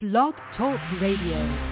Blog Talk Radio.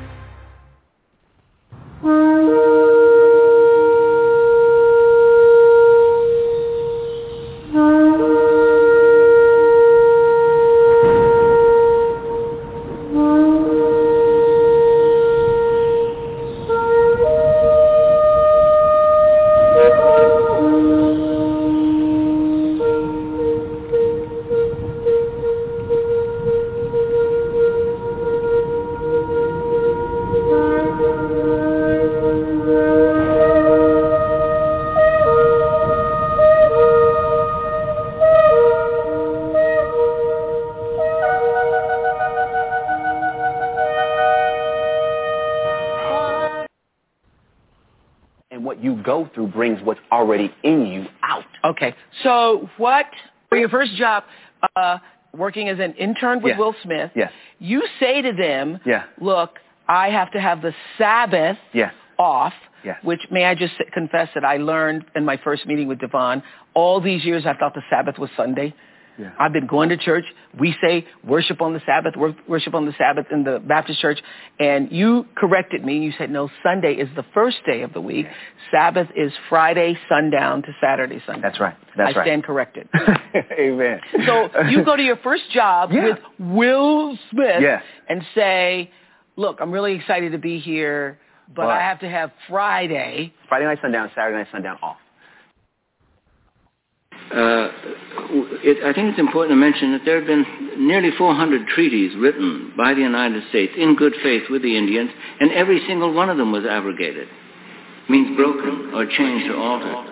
Through brings what's already in you out. Okay. So what, for your first job, working as an intern with Will Smith, you say to them, look, I have to have the Sabbath off, which may I just confess that I learned in my first meeting with Devon. All these years I thought the Sabbath was Sunday. I've been going to church. We say worship on the Sabbath, worship on the Sabbath in the Baptist church. And you corrected me. You said, no, Sunday is the first day of the week. Sabbath is Friday sundown to Saturday sundown. That's right. I stand corrected. Amen. So you go to your first job with Will Smith and say, look, I'm really excited to be here, but I have to have Friday night sundown, Saturday night sundown off. I think it's important to mention that there have been nearly 400 treaties written by the United States in good faith with the Indians, and every single one of them was abrogated. Means broken or changed or altered.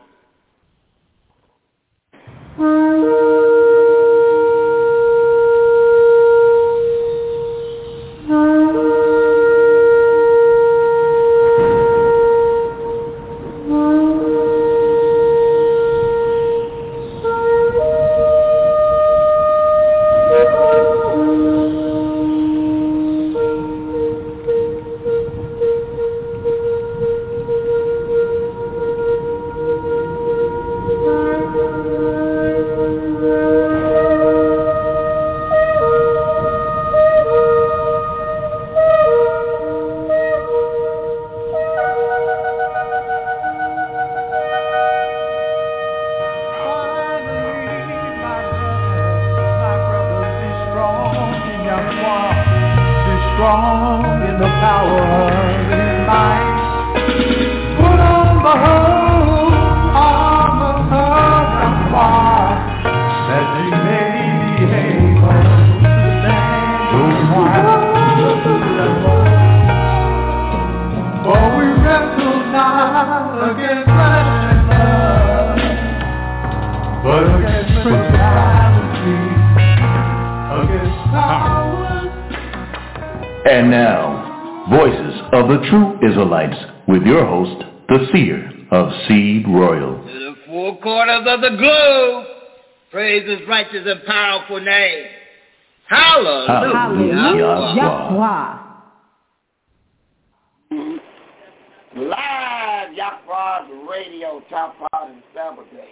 And now, Voices of the True Israelites, with your host, the Seer of Seed Royal. To the four corners of the globe, praise His righteous and powerful name. Hallelujah. Yahweh. Live Yahweh's radio, top out and Saturday.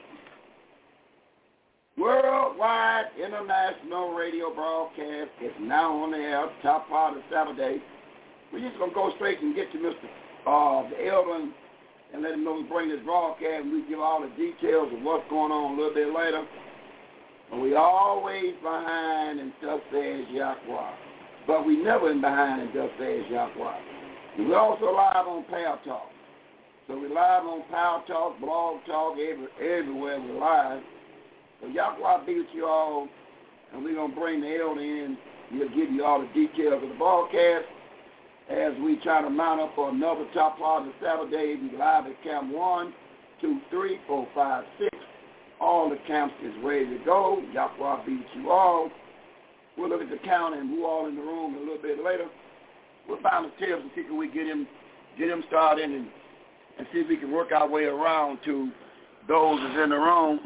Worldwide international radio broadcast is now on the air, top part of Saturday. We're just going to go straight and get to Mr. The Elder and let him know we bring this broadcast, and we give all the details of what's going on a little bit later. But we always behind and thus says Yahweh. But we never in behind and thus says Yahweh. And we're also live on Power Talk. So we're live on Power Talk, Blog Talk, everywhere we're live. So Yahweh be with you all, and we're going to bring the elder in. We'll give you all the details of the broadcast as we try to mount up for another top part of Saturday. We live at Camp 1, 2, 3, 4, 5, 6. All the camps is ready to go. Yahweh be with you all. We'll look at the count and who all in the room a little bit later. We'll find the tips and see if we get him started and see if we can work our way around to those that's in the room.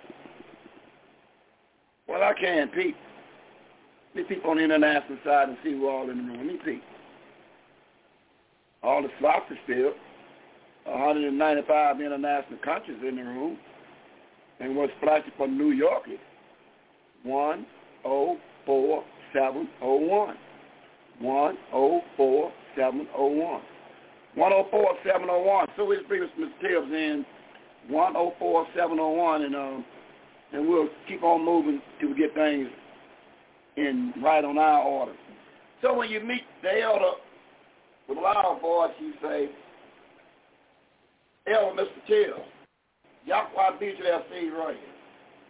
Well, I can, Pete. Let me peep on the international side and see who all in the room. Let me peep. All the slots are filled. 195 international countries in the room. And what's flashing from New York is 104701. 104-701. 104-701. So we just bring us Mr. Tibbs in 104-701, and we'll keep on moving till we get things in right on our order. So when you meet the elder with a loud voice, you say, Elder Mr. Tibbs, Yahweh be to that seed right here.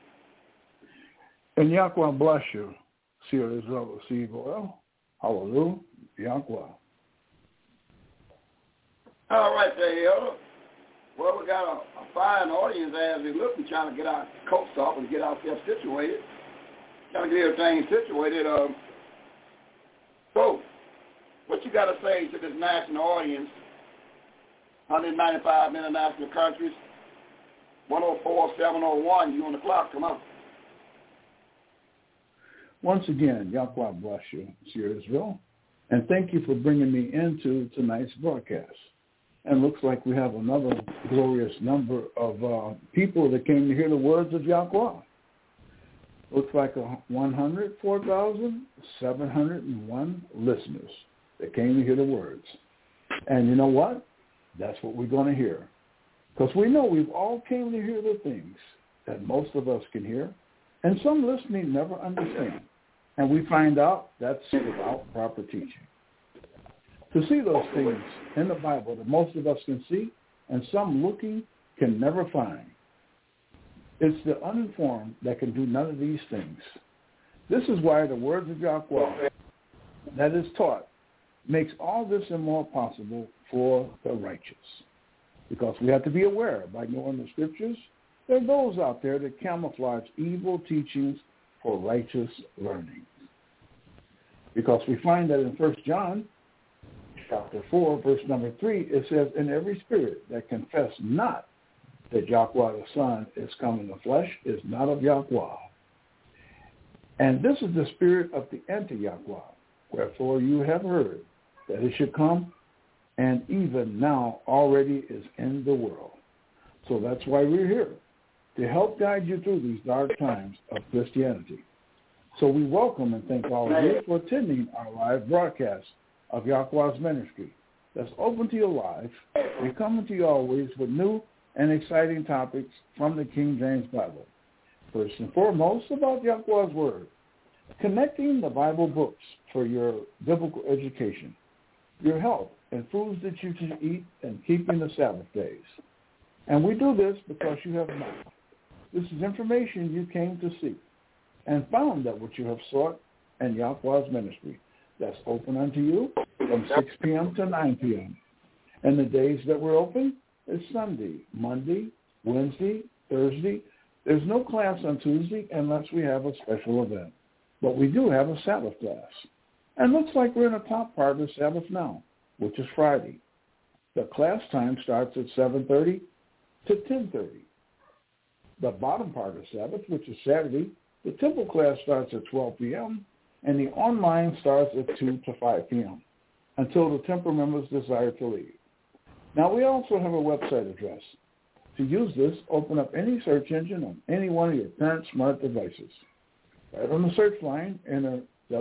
And Yahweh bless you, Seer Israel, Seed Oil. Hallelujah, Yahweh. All right there, Elder. Well, we got a fine audience as we look and trying to get our coats off and get ourselves situated. Trying to get everything situated. So, what you got to say to this national audience, 195 international countries, 104-701, you on the clock, come on. Once again, Yahweh bless you, Seer Israel, and thank you for bringing me into tonight's broadcast. And looks like we have another glorious number of people that came to hear the words of Yahweh. Looks like 104,701 listeners that came to hear the words. And you know what? That's what we're going to hear. Because we know we've all came to hear the things that most of us can hear, and some listening never understand. And we find out that's without proper teaching. To see those things in the Bible that most of us can see and some looking can never find. It's the uninformed that can do none of these things. This is why the words of Yahweh that is taught makes all this and more possible for the righteous. Because we have to be aware by knowing the scriptures, there are those out there that camouflage evil teachings for righteous learning. Because we find that in 1 John chapter 4, verse number 3, it says, in every spirit that confess not that Yahweh the Son is come in the flesh is not of Yahweh. And this is the spirit of the anti-Yahweh. Wherefore you have heard that it should come, and even now already is in the world. So that's why we're here, to help guide you through these dark times of Christianity. So we welcome and thank all of you for attending our live broadcast of Yahweh's ministry that's open to you live. We're coming to you always with new and exciting topics from the King James Bible. First and foremost, about Yahweh's Word, connecting the Bible books for your biblical education, your health, and foods that you can eat, and keeping the Sabbath days. And we do this because you have not. This is information you came to seek and found that what you have sought in Yahweh's ministry. That's open unto you from 6 p.m. to 9 p.m. And the days that we're open is Sunday, Monday, Wednesday, Thursday. There's no class on Tuesday unless we have a special event. But we do have a Sabbath class. And looks like we're in the top part of the Sabbath now, which is Friday. The class time starts at 7:30 to 10:30. The bottom part of Sabbath, which is Saturday, the temple class starts at 12 p.m., and the online starts at 2 to 5 p.m. until the temple members desire to leave. Now, we also have a website address. To use this, open up any search engine on any one of your current smart devices. Right on the search line, enter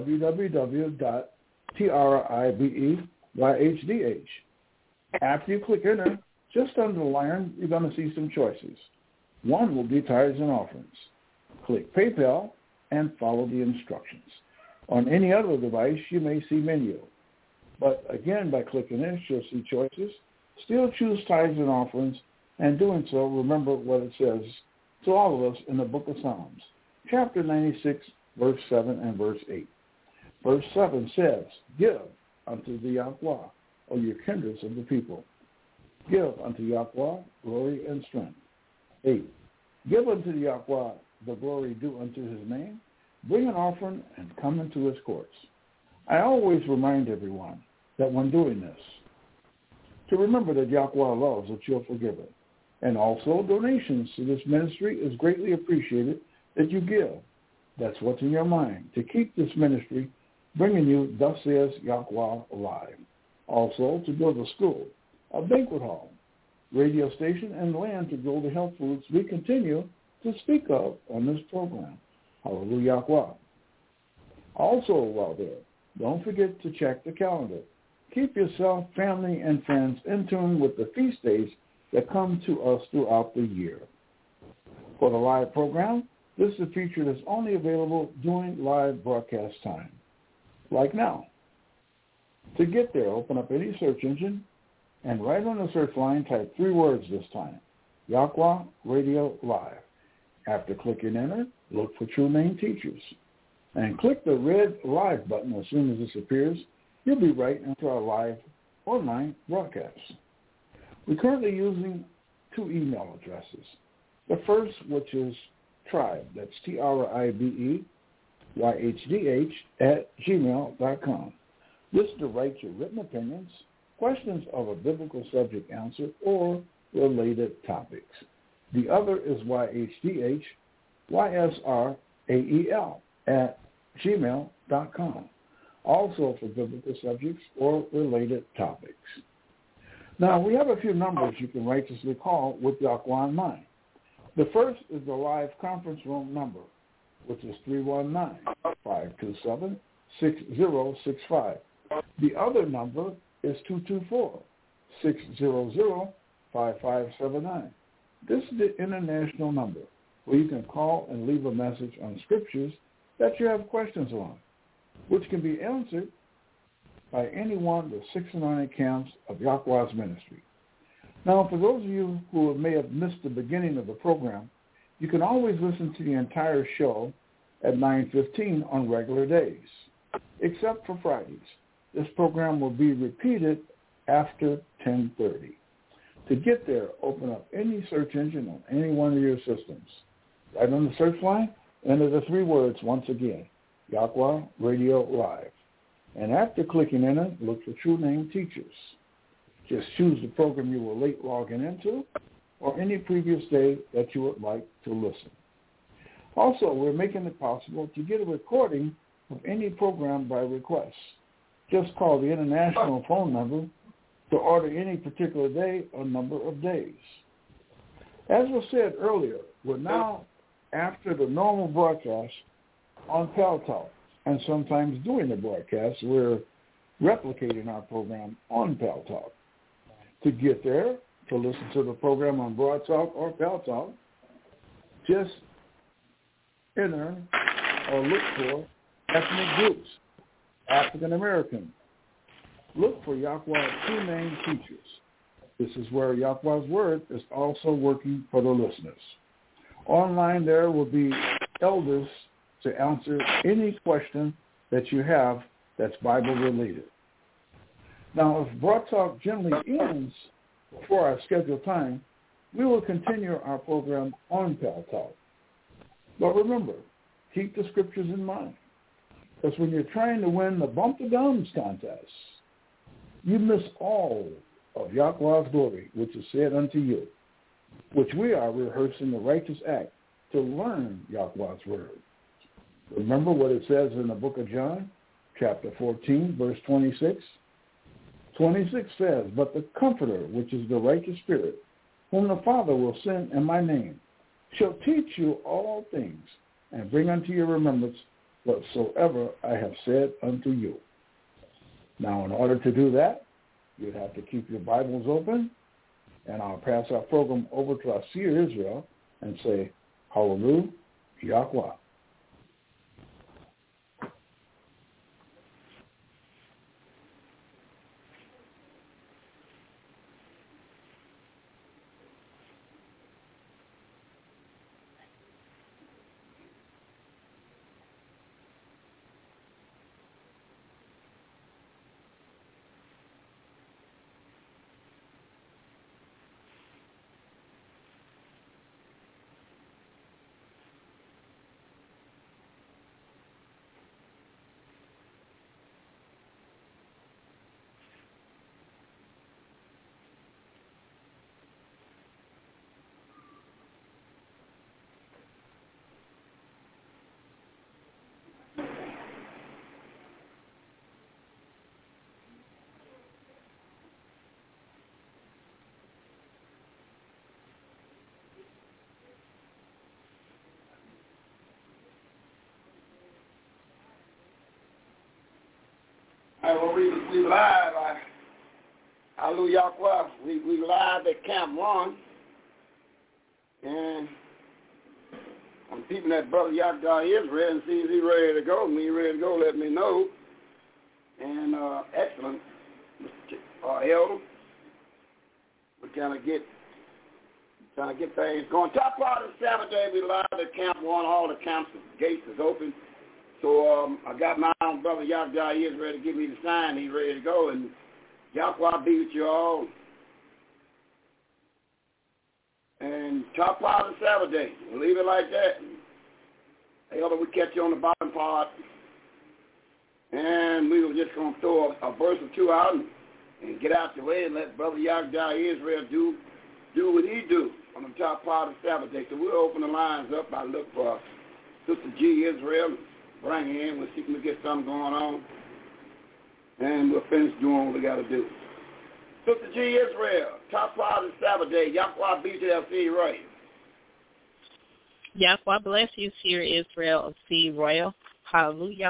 www.tribeydh. After you click enter, just under the line, you're going to see some choices. One will be tithes and offerings. Click PayPal and follow the instructions. On any other device, you may see menu. But again, by clicking this, you'll see choices. Still choose tithes and offerings, and doing so, remember what it says to all of us in the book of Psalms, chapter 96, verse 7 and verse 8. Verse 7 says, give unto the Yahweh, O your kindreds of the people. Give unto Yahweh glory and strength. 8. Give unto the Yahweh the glory due unto his name. Bring an offering and come into his courts. I always remind everyone that when doing this, to remember that Yahweh loves that you're forgiven. And also donations to this ministry is greatly appreciated that you give. That's what's in your mind, to keep this ministry bringing you Thus Says Yahweh alive. Also to build a school, a banquet hall, radio station, and land to grow the health foods we continue to speak of on this program. Hallelujah. Also, while there, Don't forget to check the calendar. Keep yourself, family, and friends in tune with the feast days that come to us throughout the year. For the live program, this is a feature that's only available during live broadcast time, like now. To get there, open up any search engine and right on the search line, type 3 words this time, Yahweh Radio Live. After clicking enter, look for True Name Teachers. And click the red live button as soon as this appears. You'll be right into our live online broadcast. We're currently using 2 email addresses. The first, which is tribe, that's TRIBEYHDH@gmail.com. This is to write your written opinions, questions of a biblical subject answer, or related topics. The other is YHDHYSRAEL@gmail.com, also for biblical subjects or related topics. Now, we have a few numbers you can righteously call with Yahweh in mind. The first is the live conference room number, which is 319-527-6065. The other number is 224-600-5579. This is the international number where you can call and leave a message on scriptures that you have questions on, which can be answered by any one of the 69 camps of Yahweh's ministry. Now, for those of you who may have missed the beginning of the program, you can always listen to the entire show at 9:15 on regular days, except for Fridays. This program will be repeated after 10:30. To get there, open up any search engine on any one of your systems. Right on the search line, enter the 3 words once again, Yahweh Radio Live. And after clicking enter, look for True Name Teachers. Just choose the program you were late logging into or any previous day that you would like to listen. Also, we're making it possible to get a recording of any program by request. Just call the international phone number to order any particular day or number of days. As was said earlier, we're now after the normal broadcast on Pal Talk, and sometimes during the broadcast, we're replicating our program on Pal Talk. To get there, to listen to the program on Broad Talk or Pal Talk, just enter or look for ethnic groups, African American. Look for Yahweh True Name Teachers. This is where Yahweh's Word is also working for the listeners. Online there will be elders to answer any question that you have that's Bible related. Now, if Broad Talk generally ends before our scheduled time, we will continue our program on Pal Talk. But remember, keep the scriptures in mind, because when you're trying to win the Bump the Gums contest, you miss all of Yahweh's glory, which is said unto you, which we are rehearsing the righteous act to learn Yahweh's word. Remember what it says in the book of John, chapter 14, verse 26? 26 says, "But the Comforter, which is the righteous Spirit, whom the Father will send in my name, shall teach you all things, and bring unto your remembrance whatsoever I have said unto you." Now, in order to do that, you'd have to keep your Bibles open, and I'll pass our program over to our seer Israel and say, Hallelujah, Yahweh. Well, we live. Hallelujah. We live at Camp 1. And I'm peeping at Brother Yahweh Israel and see if he's ready to go. When he's ready to go, let me know. And excellent, Elder. We're trying to get things going. Top part of Saturday, we live at Camp 1. All the camps, the gates is open. So I got my own brother Yahweh Israel to give me the sign. He's ready to go. And Yahweh be with you all. And top part of Saturday, we'll leave it like that. Elder, we catch you on the bottom part. And we were just going to throw a verse or two out and get out the way and let Brother Yahweh Israel do what he do on the top part of Saturday. So we'll open the lines up. I look for Sister G. Israel, bring her in. We'll see if we can get something going on. And we'll finish doing what we got to do. Sister G. Israel, top part of Saturday. Yahweh be to LC Royal. Yahweh bless you, Seer Israel of C. Royal. Hallelujah.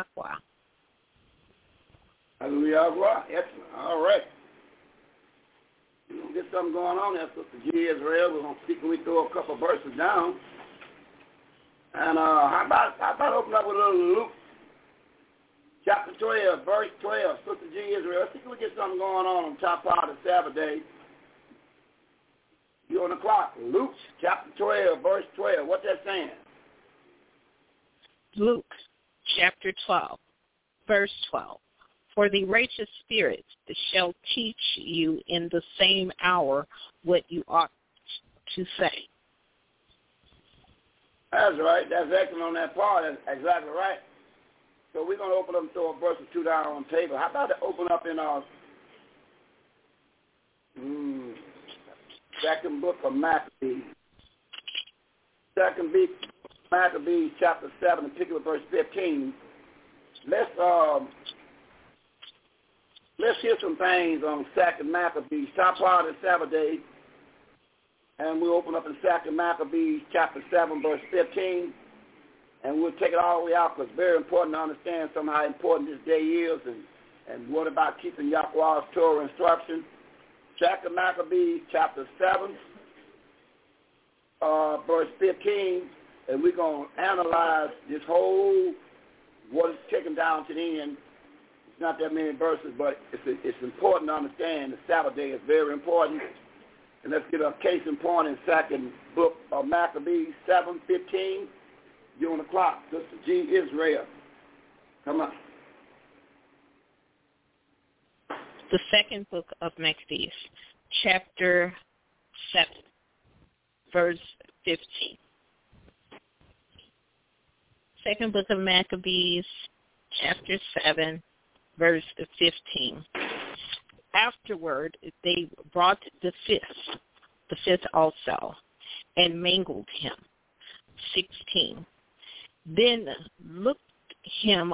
Hallelujah. Excellent. All right. We're going to get something going on there, Sister G. Israel. We're going to see can we throw a couple of verses down. And how about open up with a little Luke? Chapter 12, verse 12, Sister G. Israel. Let's see if we get something going on top part of Saturday. You're on the clock. Luke, chapter 12, verse 12. What's that saying? Luke, chapter 12, verse 12. For the righteous spirit shall teach you in the same hour what you ought to say. That's right. That's excellent on that part. That's exactly right. So we're going to open up and throw a verse or two down on the table. How about to open up in our second book of Maccabees. Second book of Maccabees, chapter 7, particular verse 15. Let's hear some things on second Maccabees, top part of Saturday. And we'll open up in second Maccabees, chapter 7, verse 15. And we'll take it all the way out because it's very important to understand somehow how important this day is and what about keeping Yahweh's Torah instruction. Second Maccabees, chapter 7, verse 15. And we're going to analyze this whole, what is taken down to the end. It's not that many verses, but it's important to understand the Sabbath day is very important. And let's get a case in point in second book of Maccabees, 7:15. You're on the clock, Sister G. Israel. Come on. The second book of Maccabees, chapter 7, verse 15. Second book of Maccabees, chapter 7, verse 15. Afterward, they brought the fifth also, and mangled him. 16. Then looked him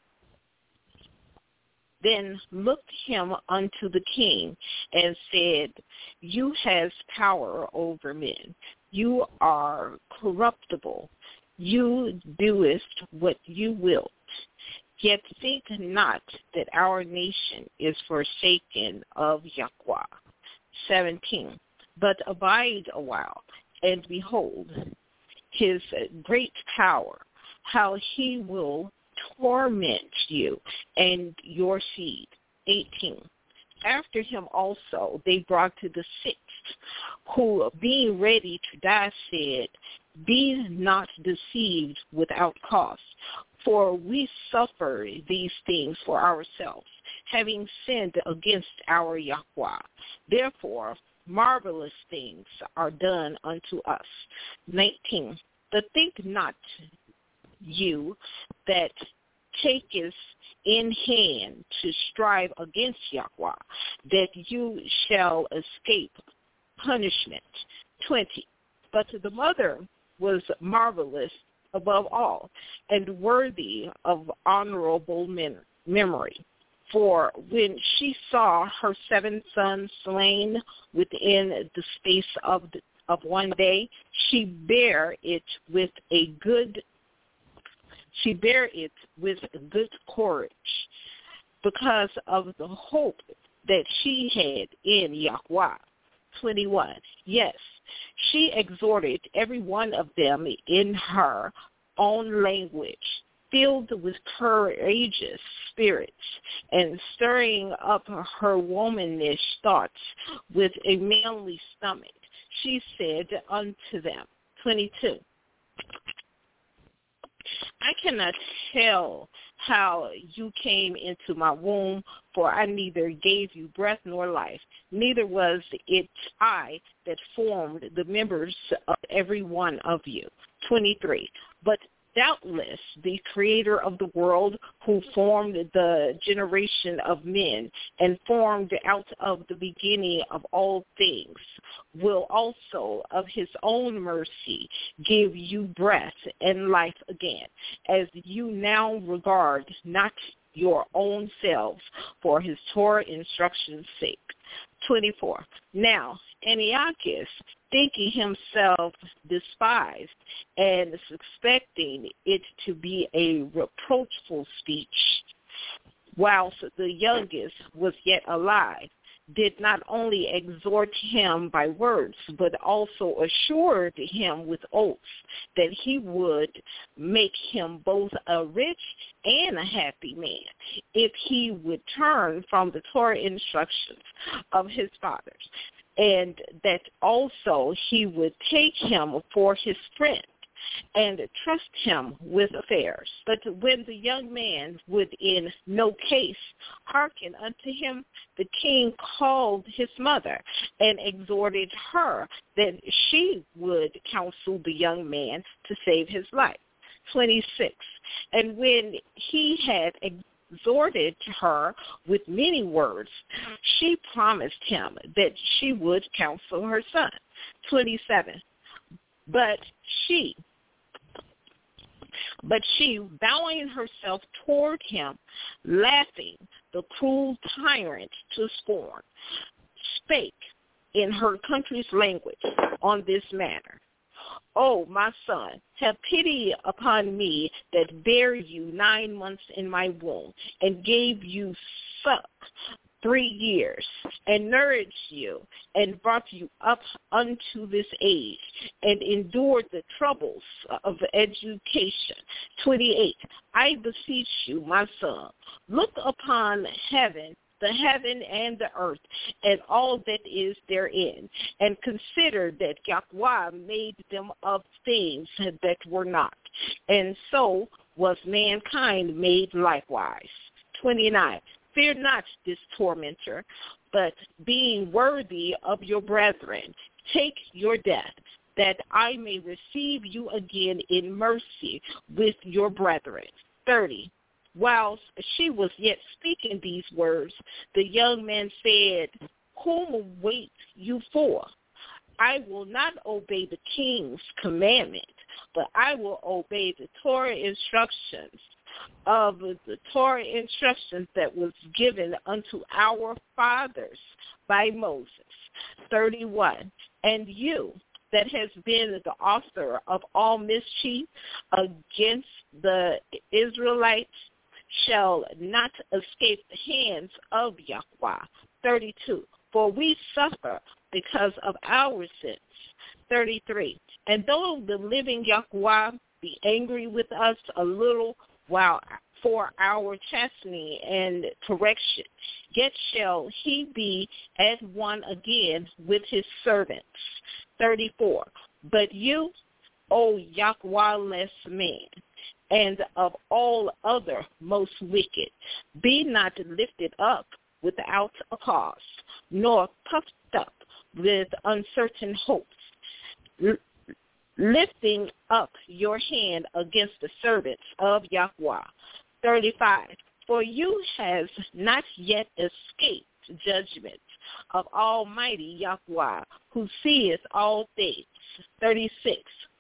unto the king and said, You has power over men. You are corruptible. You doest what you wilt. Yet think not that our nation is forsaken of Yahweh. 17. But abide a while, and behold his great power, how he will torment you and your seed. 18. After him also they brought to the sixth, who being ready to die said, Be not deceived without cause, for we suffer these things for ourselves, having sinned against our Yahweh. Therefore marvelous things are done unto us. 19. But think not you that takest in hand to strive against Yahweh, that you shall escape punishment. 20. But the mother was marvelous above all, and worthy of honorable memory. For when she saw her 7 sons slain within the space of one day, she bare it with good courage. because of the hope that she had in Yahweh. 21. Yes, she exhorted every one of them in her own language, filled with courageous spirits, and stirring up her womanish thoughts with a manly stomach. She said unto them, 22, I cannot tell how you came into my womb, for I neither gave you breath nor life, neither was it I that formed the members of every one of you. 23. But doubtless the creator of the world, who formed the generation of men and formed out of the beginning of all things, will also of his own mercy give you breath and life again, as you now regard not your own selves for his Torah instruction's sake. 24. Now Antiochus, thinking himself despised and suspecting it to be a reproachful speech, whilst the youngest was yet alive, did not only exhort him by words, but also assured him with oaths that he would make him both a rich and a happy man if he would turn from the Torah instructions of his fathers, and that also he would take him for his friend and trust him with affairs. But when the young man would in no case hearken unto him, the king called his mother and exhorted her that she would counsel the young man to save his life. 26. And when he had exhorted her with many words, she promised him that she would counsel her son. 27. But she, bowing herself toward him, laughing the cruel tyrant to scorn, spake in her country's language on this manner. O my son, have pity upon me that bare you 9 months in my womb, and gave you suck 3 years, and nourished you, and brought you up unto this age, and endured the troubles of education. 28. I beseech you, my son, look upon heaven, the heaven and the earth, and all that is therein, and consider that Yahweh made them of things that were not, and so was mankind made likewise. 29. Fear not this tormentor, but being worthy of your brethren, take your death, that I may receive you again in mercy with your brethren. 30. Whilst she was yet speaking these words, the young man said, whom wait you for? I will not obey the king's commandment, but I will obey the Torah instructions that was given unto our fathers by Moses. 31. And you, that has been the author of all mischief against the Israelites, shall not escape the hands of Yahweh. 32. For we suffer because of our sins. 33. And though the living Yahweh be angry with us a little while for our chastening and correction, yet shall he be at one again with his servants. 34. But you, O Yahweh-less man, and of all other most wicked, be not lifted up without a cause, nor puffed up with uncertain hopes, lifting up your hand against the servants of Yahweh. 35. For you has not yet escaped judgment of Almighty Yahweh, who seeth all things. 36.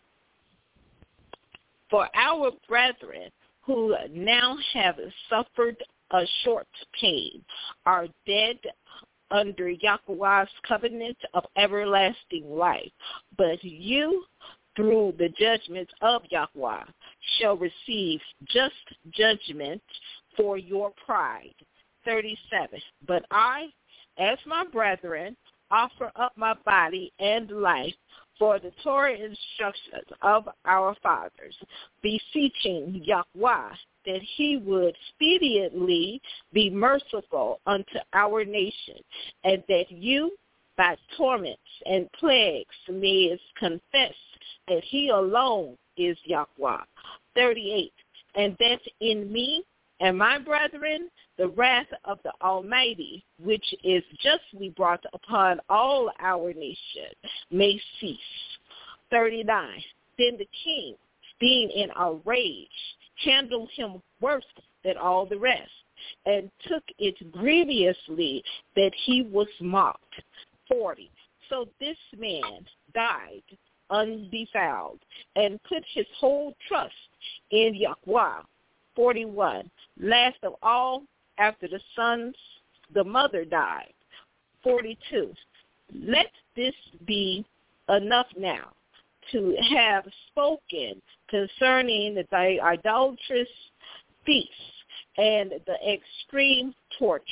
For our brethren who now have suffered a short pain are dead under Yahweh's covenant of everlasting life, but you, through the judgment of Yahweh, shall receive just judgment for your pride. 37. But I, as my brethren, offer up my body and life for the Torah instructions of our fathers, beseeching Yahweh that he would expediently be merciful unto our nation, and that you, by torments and plagues, mayest confess that he alone is Yahweh. 38. And that in me and my brethren, the wrath of the Almighty, which is justly brought upon all our nation, may cease. 39. Then the king, being in a rage, handled him worse than all the rest, and took it grievously that he was mocked. 40. So this man died undefiled, and put his whole trust in Yahweh. 41. Last of all, after the mother died. 42. Let this be enough now to have spoken concerning the idolatrous feasts and the extreme tortures.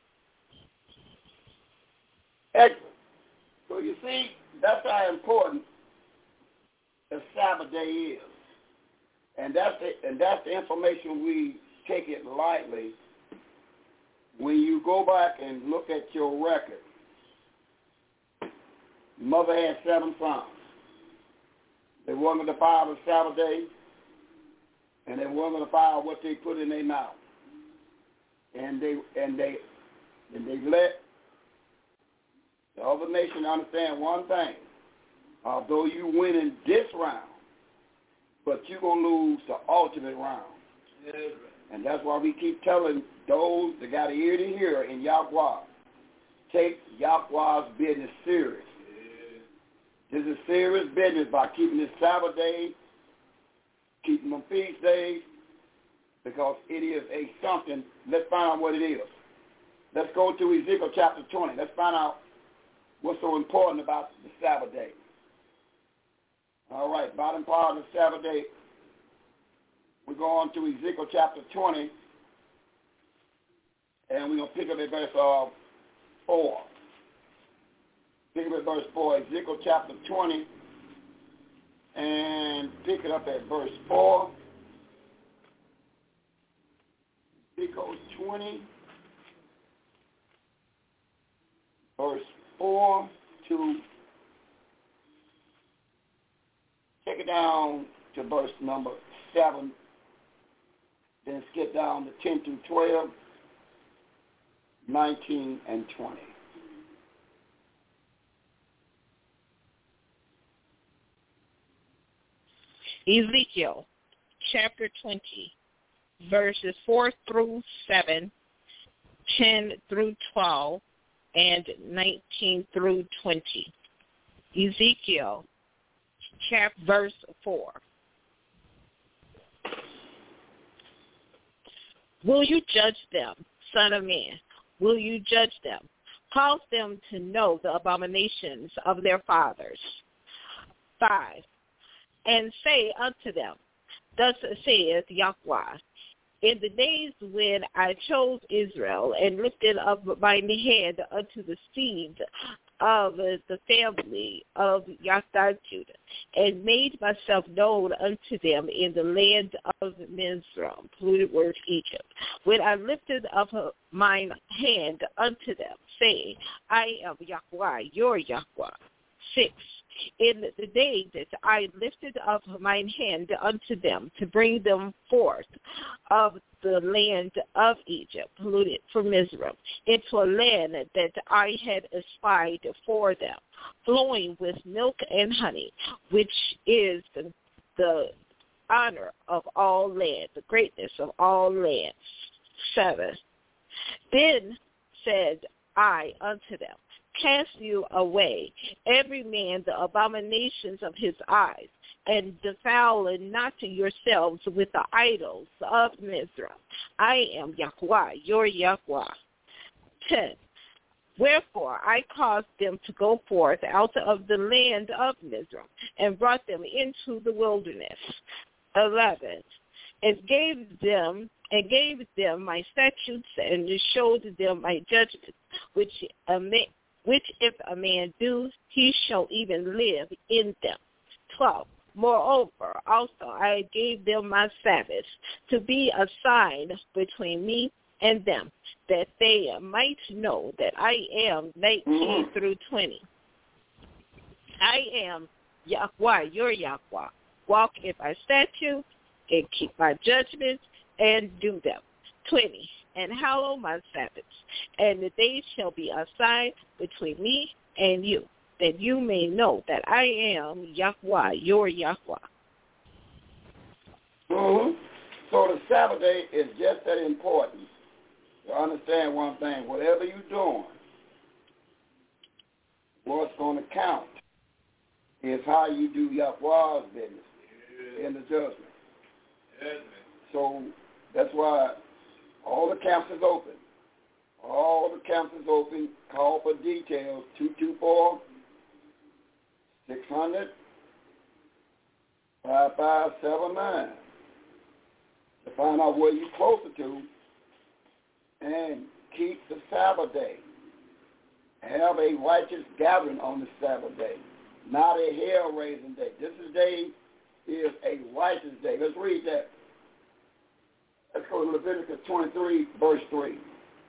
Excellent. So you see, that's how important the Sabbath day is. And that's the information we take it lightly. When you go back and look at your record, mother had 7 sons. They weren't going to follow the Sabbath day, and they weren't going to follow what they put in their mouth. And they let the other nation understand one thing. Although you win in this round, but you're going to lose the ultimate round. Yeah. And that's why we keep telling those that got an ear to hear in Yahweh, take Yahweh's business serious. Yeah. This is serious business by keeping this Sabbath day, keeping them feast days, because it is a something. Let's find out what it is. Let's go to Ezekiel chapter 20. Let's find out what's so important about the Sabbath day. All right, bottom part of the Sabbath day. We go on to Ezekiel chapter 20, and we're going to pick up at verse 4. Pick up at verse 4, Ezekiel chapter 20, and pick it up at verse 4. Ezekiel 20, verse 4 to, take it down to verse number 7, then skip down to 10 through 12, 19, and 20. Ezekiel chapter 20, verses 4 through 7, 10 through 12, and 19 through 20. Ezekiel chapter verse 4. Will you judge them, son of man? Will you judge them? Cause them to know the abominations of their fathers. 5. And say unto them, thus saith Yahweh, in the days when I chose Israel and lifted up mine hand unto the seed of the family of Yahweh Judah, and made myself known unto them in the land of Mizraim, polluted word Egypt, when I lifted up mine hand unto them, saying, I am Yahweh, your Yahweh. 6. In the day that I lifted up mine hand unto them to bring them forth of the land of Egypt, polluted from Mizraim, into a land that I had espied for them, flowing with milk and honey, which is the honor of all land, the greatness of all lands. 7. Then said I unto them, cast you away, every man the abominations of his eyes, and defile not to yourselves with the idols of Mizraim. I am Yahweh, your Yahweh. 10. Wherefore I caused them to go forth out of the land of Mizraim, and brought them into the wilderness. 11. and gave them my statutes, and showed them my judgments, which if a man do, he shall even live in them. 12. Moreover, also I gave them my Sabbaths to be a sign between me and them, that they might know that I am 19 through 20. I am Yahweh, your Yahweh. Walk in my statutes and keep my judgments and do them. 20. And hallow my Sabbaths, and that they shall be a sign between me and you, that you may know that I am Yahweh, your Yahweh. So the Sabbath day is just that important. To understand one thing, whatever you're doing, what's going to count is how you do Yahweh's business in the judgment. So that's why all the camps is open. All the camps is open. Call for details, 224-600-5579 to find out where you're closer to and keep the Sabbath day. Have a righteous gathering on the Sabbath day, not a hell-raising day. This day is a righteous day. Let's read that. Let's go to Leviticus 23, verse 3.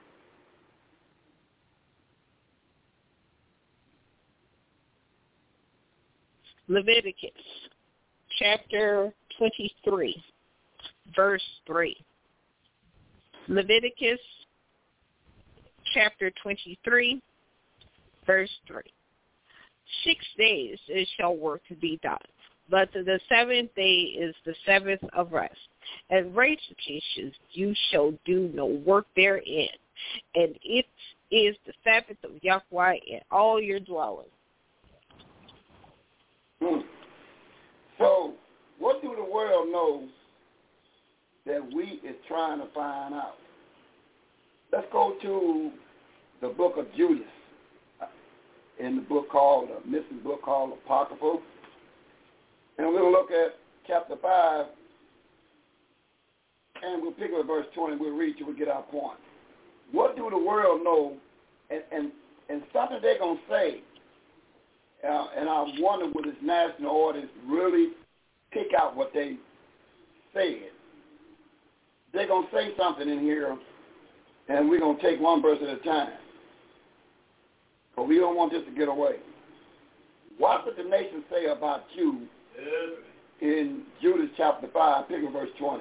Leviticus chapter 23, verse 3. Leviticus chapter 23, verse 3. 6 days it shall work be done, but the seventh day is the Sabbath of rest. And righteousness you shall do no work therein, and it is the Sabbath of Yahweh in all your dwellings. So, what do the world know that we is trying to find out? Let's go to the book of Judas, in the book called, a missing book called Apocrypha. And we're going to look at chapter 5, and we'll pick up verse 20. We'll read till we get our point. What do the world know? And something they're going to say, and I wonder will this national audience really pick out what they said. They're going to say something in here, and we're going to take one verse at a time. But we don't want this to get away. What did the nation say about you in Judas chapter 5, pick up verse 20?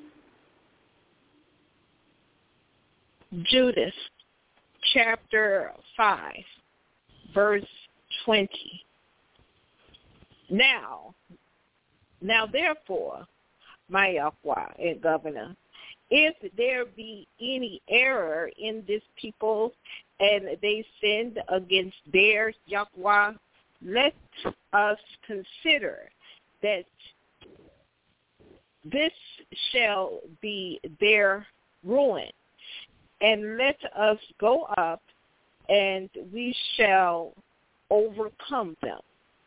Judas chapter 5, verse 20. Now therefore, my Yahweh and governor, if there be any error in this people and they sinned against their Yahweh, let us consider that this shall be their ruin, and let us go up and we shall overcome them.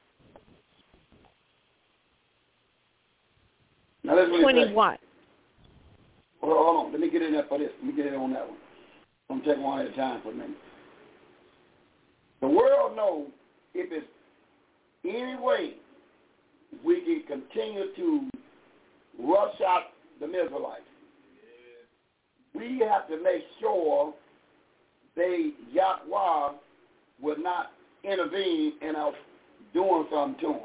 Now let's 21. Well, hold on. Let me get in there for this. Let me get in on that one. I'm taking one at a time for a minute. The world knows if it's any way we can continue to rush out the Israelites, we have to make sure Yahweh will not intervene in us doing something to them.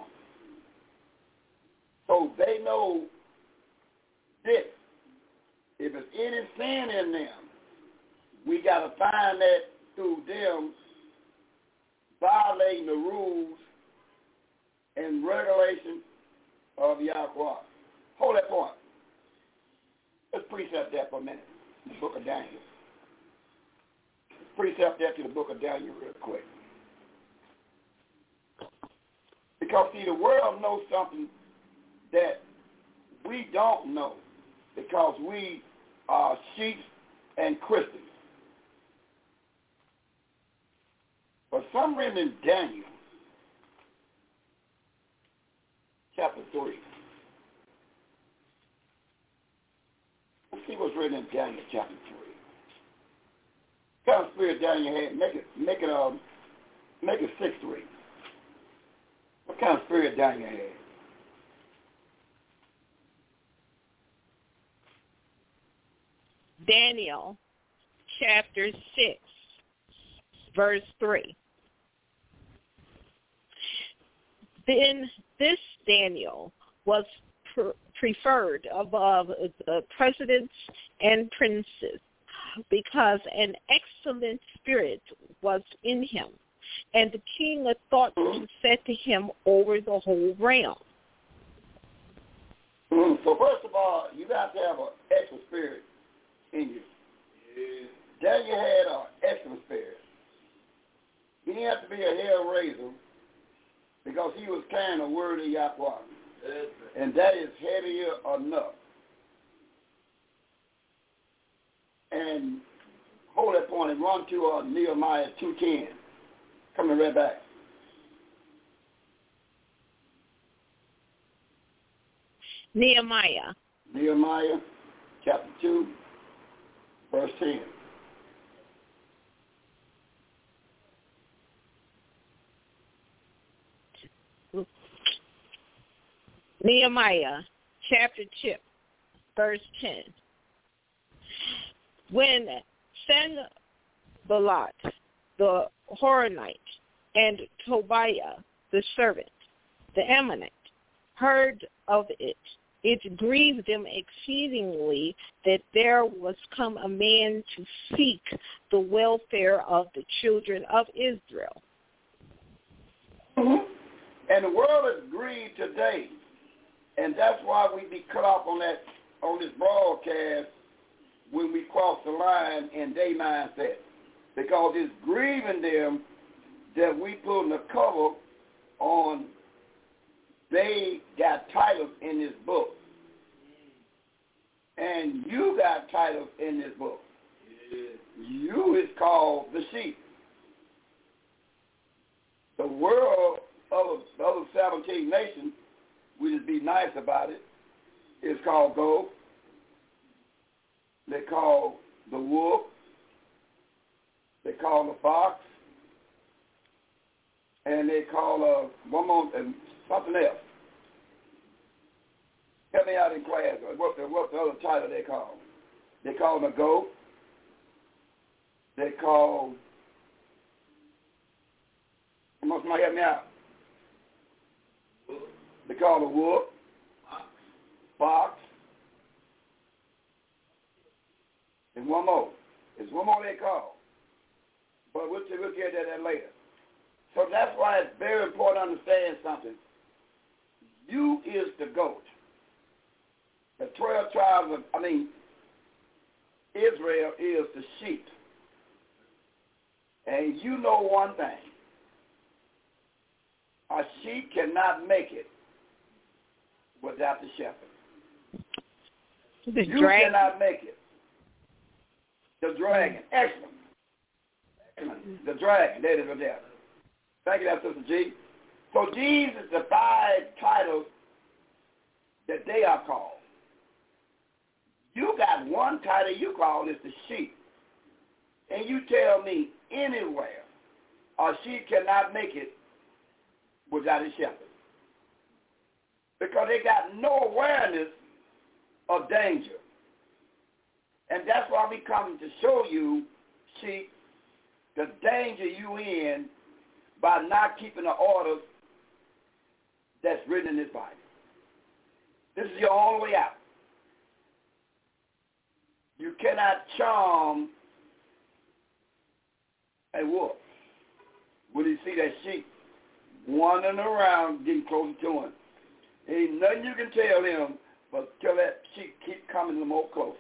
So they know this. If there's any sin in them, we got to find that through them violating the rules and regulations of Yahweh. Hold that point. Let's precept that for a minute. The book of Daniel. Let's precept that to the book of Daniel real quick. Because, see, the world knows something that we don't know because we are sheep and Christians. For some reason in Daniel, chapter 3, written in Daniel chapter 3? What kind of spirit Daniel had? Make it 6:3. What kind of spirit Daniel had? Daniel chapter 6, verse 3. Then this Daniel was preferred above the presidents and princes because an excellent spirit was in him, and the king thought to set him over the whole realm. So first of all, you got to have an excellent spirit in you. Daniel had an excellent spirit. He didn't have to be a hell raiser because he was carrying the word of Yahweh. And that is heavier enough. And hold that point and run to Nehemiah 2:10. Coming right back. Nehemiah chapter 2, verse 10. Nehemiah chapter 2, verse 10. When Sanballat the Horonite and Tobiah the servant, the Ammonite, heard of it, it grieved them exceedingly that there was come a man to seek the welfare of the children of Israel. Mm-hmm. And the world is grieved today. And that's why we be cut off on this broadcast when we cross the line in their mindset. Because it's grieving them that we putting a cover on they got titles in this book. And you got titles in this book. You is called the sheep. The world of the other 17 nations, we just be nice about it, is called goat. They call the wolf. They call the fox. And they call one more something else. Help me out in class. What's the other title they call? They call them a goat. They call. Somebody help me out. They call the wolf, fox, and one more. There's one more they call. But we'll get to that later. So that's why it's very important to understand something. You is the goat. The 12 tribes Israel is the sheep. And you know one thing. A sheep cannot make it without the shepherd. You cannot make it. The dragon. Excellent. The dragon. That is there. Thank you, Sister G. So these is the 5 titles that they are called. You got one title you call is the sheep. And you tell me anywhere a sheep cannot make it without a shepherd. Because they got no awareness of danger. And that's why we come to show you, sheep, the danger you in by not keeping the orders that's written in this Bible. This is your only way out. You cannot charm a wolf when you see that sheep wandering around getting closer to him. Ain't nothing you can tell him but tell that sheep keep coming more closer.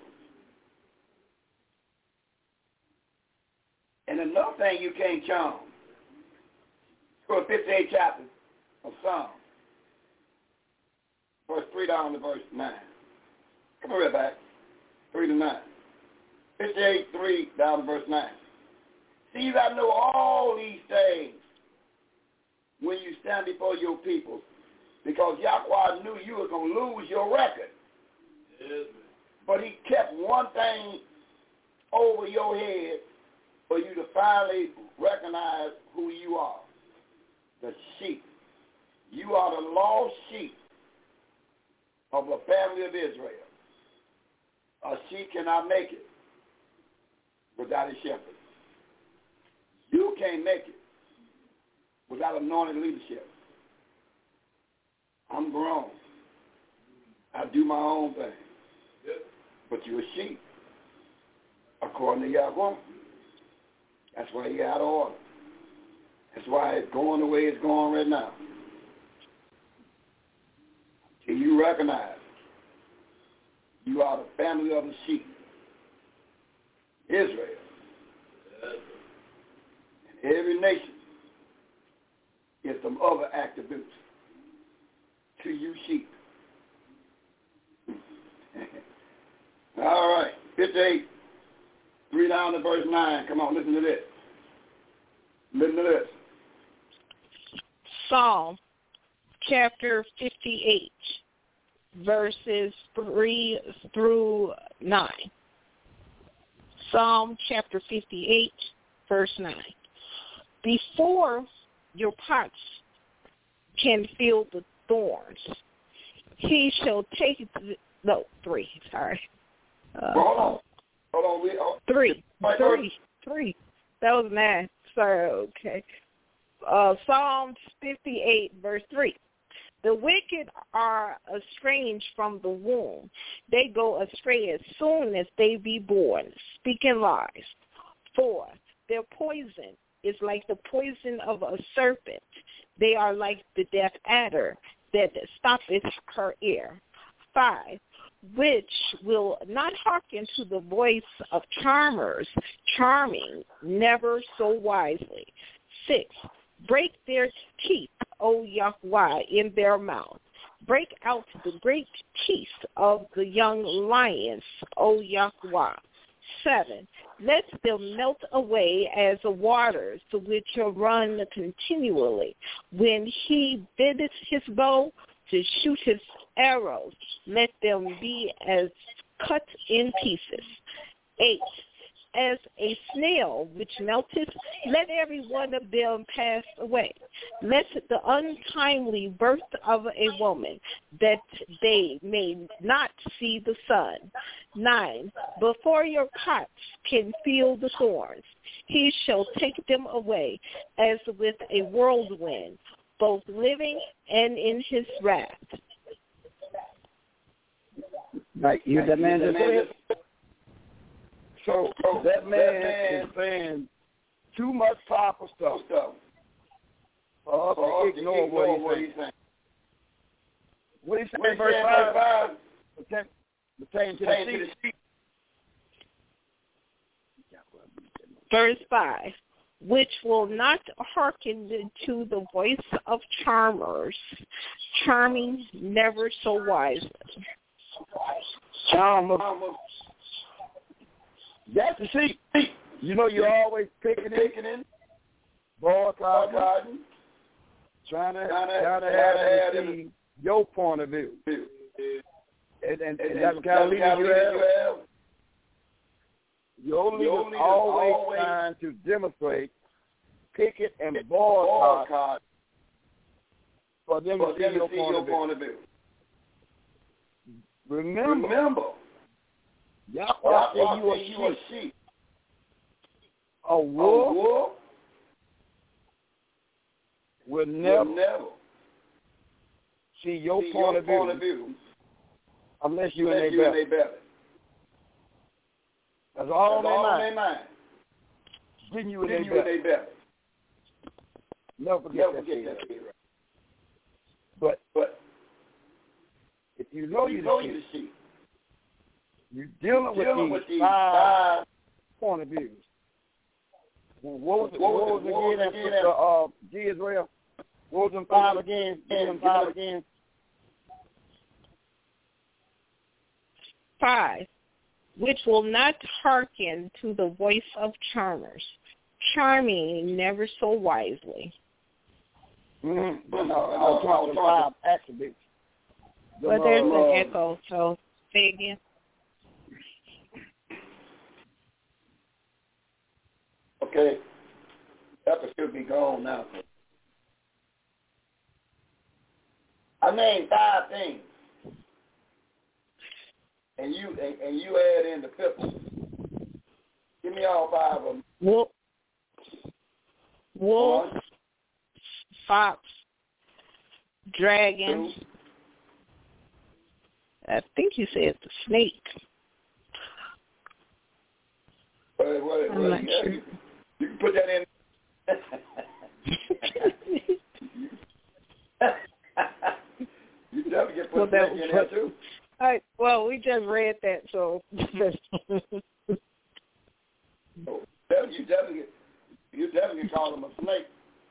And another thing you can't charm. Go to 58th chapter of Psalms. Verse 3 down to verse 9. Come right back. 3 to 9. 58, 3 down to verse 9. See, you got to know all these things when you stand before your people, because Yahweh knew you were going to lose your record. Yes. But he kept one thing over your head for you to finally recognize who you are. The sheep. You are the lost sheep of the family of Israel. A sheep cannot make it without a shepherd. You can't make it without anointed leadership. I'm grown. I do my own thing. But you're a sheep, according to Yahweh. That's why you're out of order. That's why it's going the way it's going right now. Till you recognize you are the family of the sheep, Israel. And every nation is some other attributes to you sheep. All right, 58, 3 down to verse 9. Come on, listen to this. Listen to this. Psalm chapter 58, verses 3 through 9. Psalm chapter 58, verse 9. Before your pots can feel the thorns, he shall take the, no, 3, sorry. Hold on. 3. That was 9. Sorry, okay. Psalms 58, verse 3. The wicked are estranged from the womb. They go astray as soon as they be born, speaking lies. 4. Their poison is like the poison of a serpent. They are like the deaf adder that stoppeth her ear. 5. Which will not hearken to the voice of charmers, charming never so wisely. 6. Break their teeth, O Yahweh, in their mouth. Break out the great teeth of the young lions, O Yahweh. 7. Let them melt away as the waters which run continually. When he bendeth his bow to shoot his arrows, let them be as cut in pieces. 8. As a snail which melteth, let every one of them pass away. Let the untimely birth of a woman, that they may not see the sun. 9. Before your pots can feel the thorns, he shall take them away as with a whirlwind, both living and in his wrath. Right, you that man just said? So that man is saying too much powerful stuff for us to ignore what he's saying. What he's saying in verse 5 pertains to the sheep. Verse 5. Which will not hearken to the voice of charmers, charming never so wisely. Charmers. That's the sheep. You know, you're always picking in, boycotting, trying to have them see your point of view. And that's the kind of leader you have. Your leader is always trying to demonstrate, picket, and boycott for them to see your point of view. Remember, Yahweh said you are sheep. A wolf will never see your point of view unless you're in their belly. That's all they mind. Getting you in their belly. Never forget that. But if you know you're the sheep, you're dealing with these 5 point of views. What was again, G. Israel? What was them 5 again? 5. Which will not hearken to the voice of charmers, charming never so wisely. Mm-hmm. I'll talk about 5 attributes. But there's an echo, so say again. Okay. That should be gone now. I named 5 things. And you add in the 5th one. Give me all 5 of them. Wolf, fox, dragon. 2. I think you said the snake. Well, I'm not sure. You can put that in. You definitely get put that in there too. All right, well, we just read that, so. You definitely call him a snake.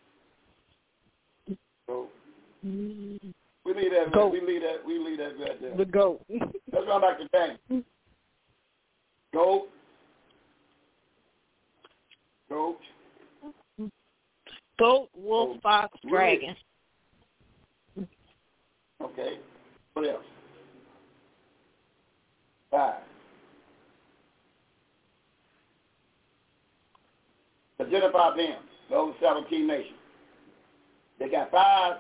So we leave that. Goat. We leave that right there. The goat. Let's run back to Daniel. Goat. Goat, wolf, fox, dragon. Okay. What else? 5. Identify them, those 17 nations. They got 5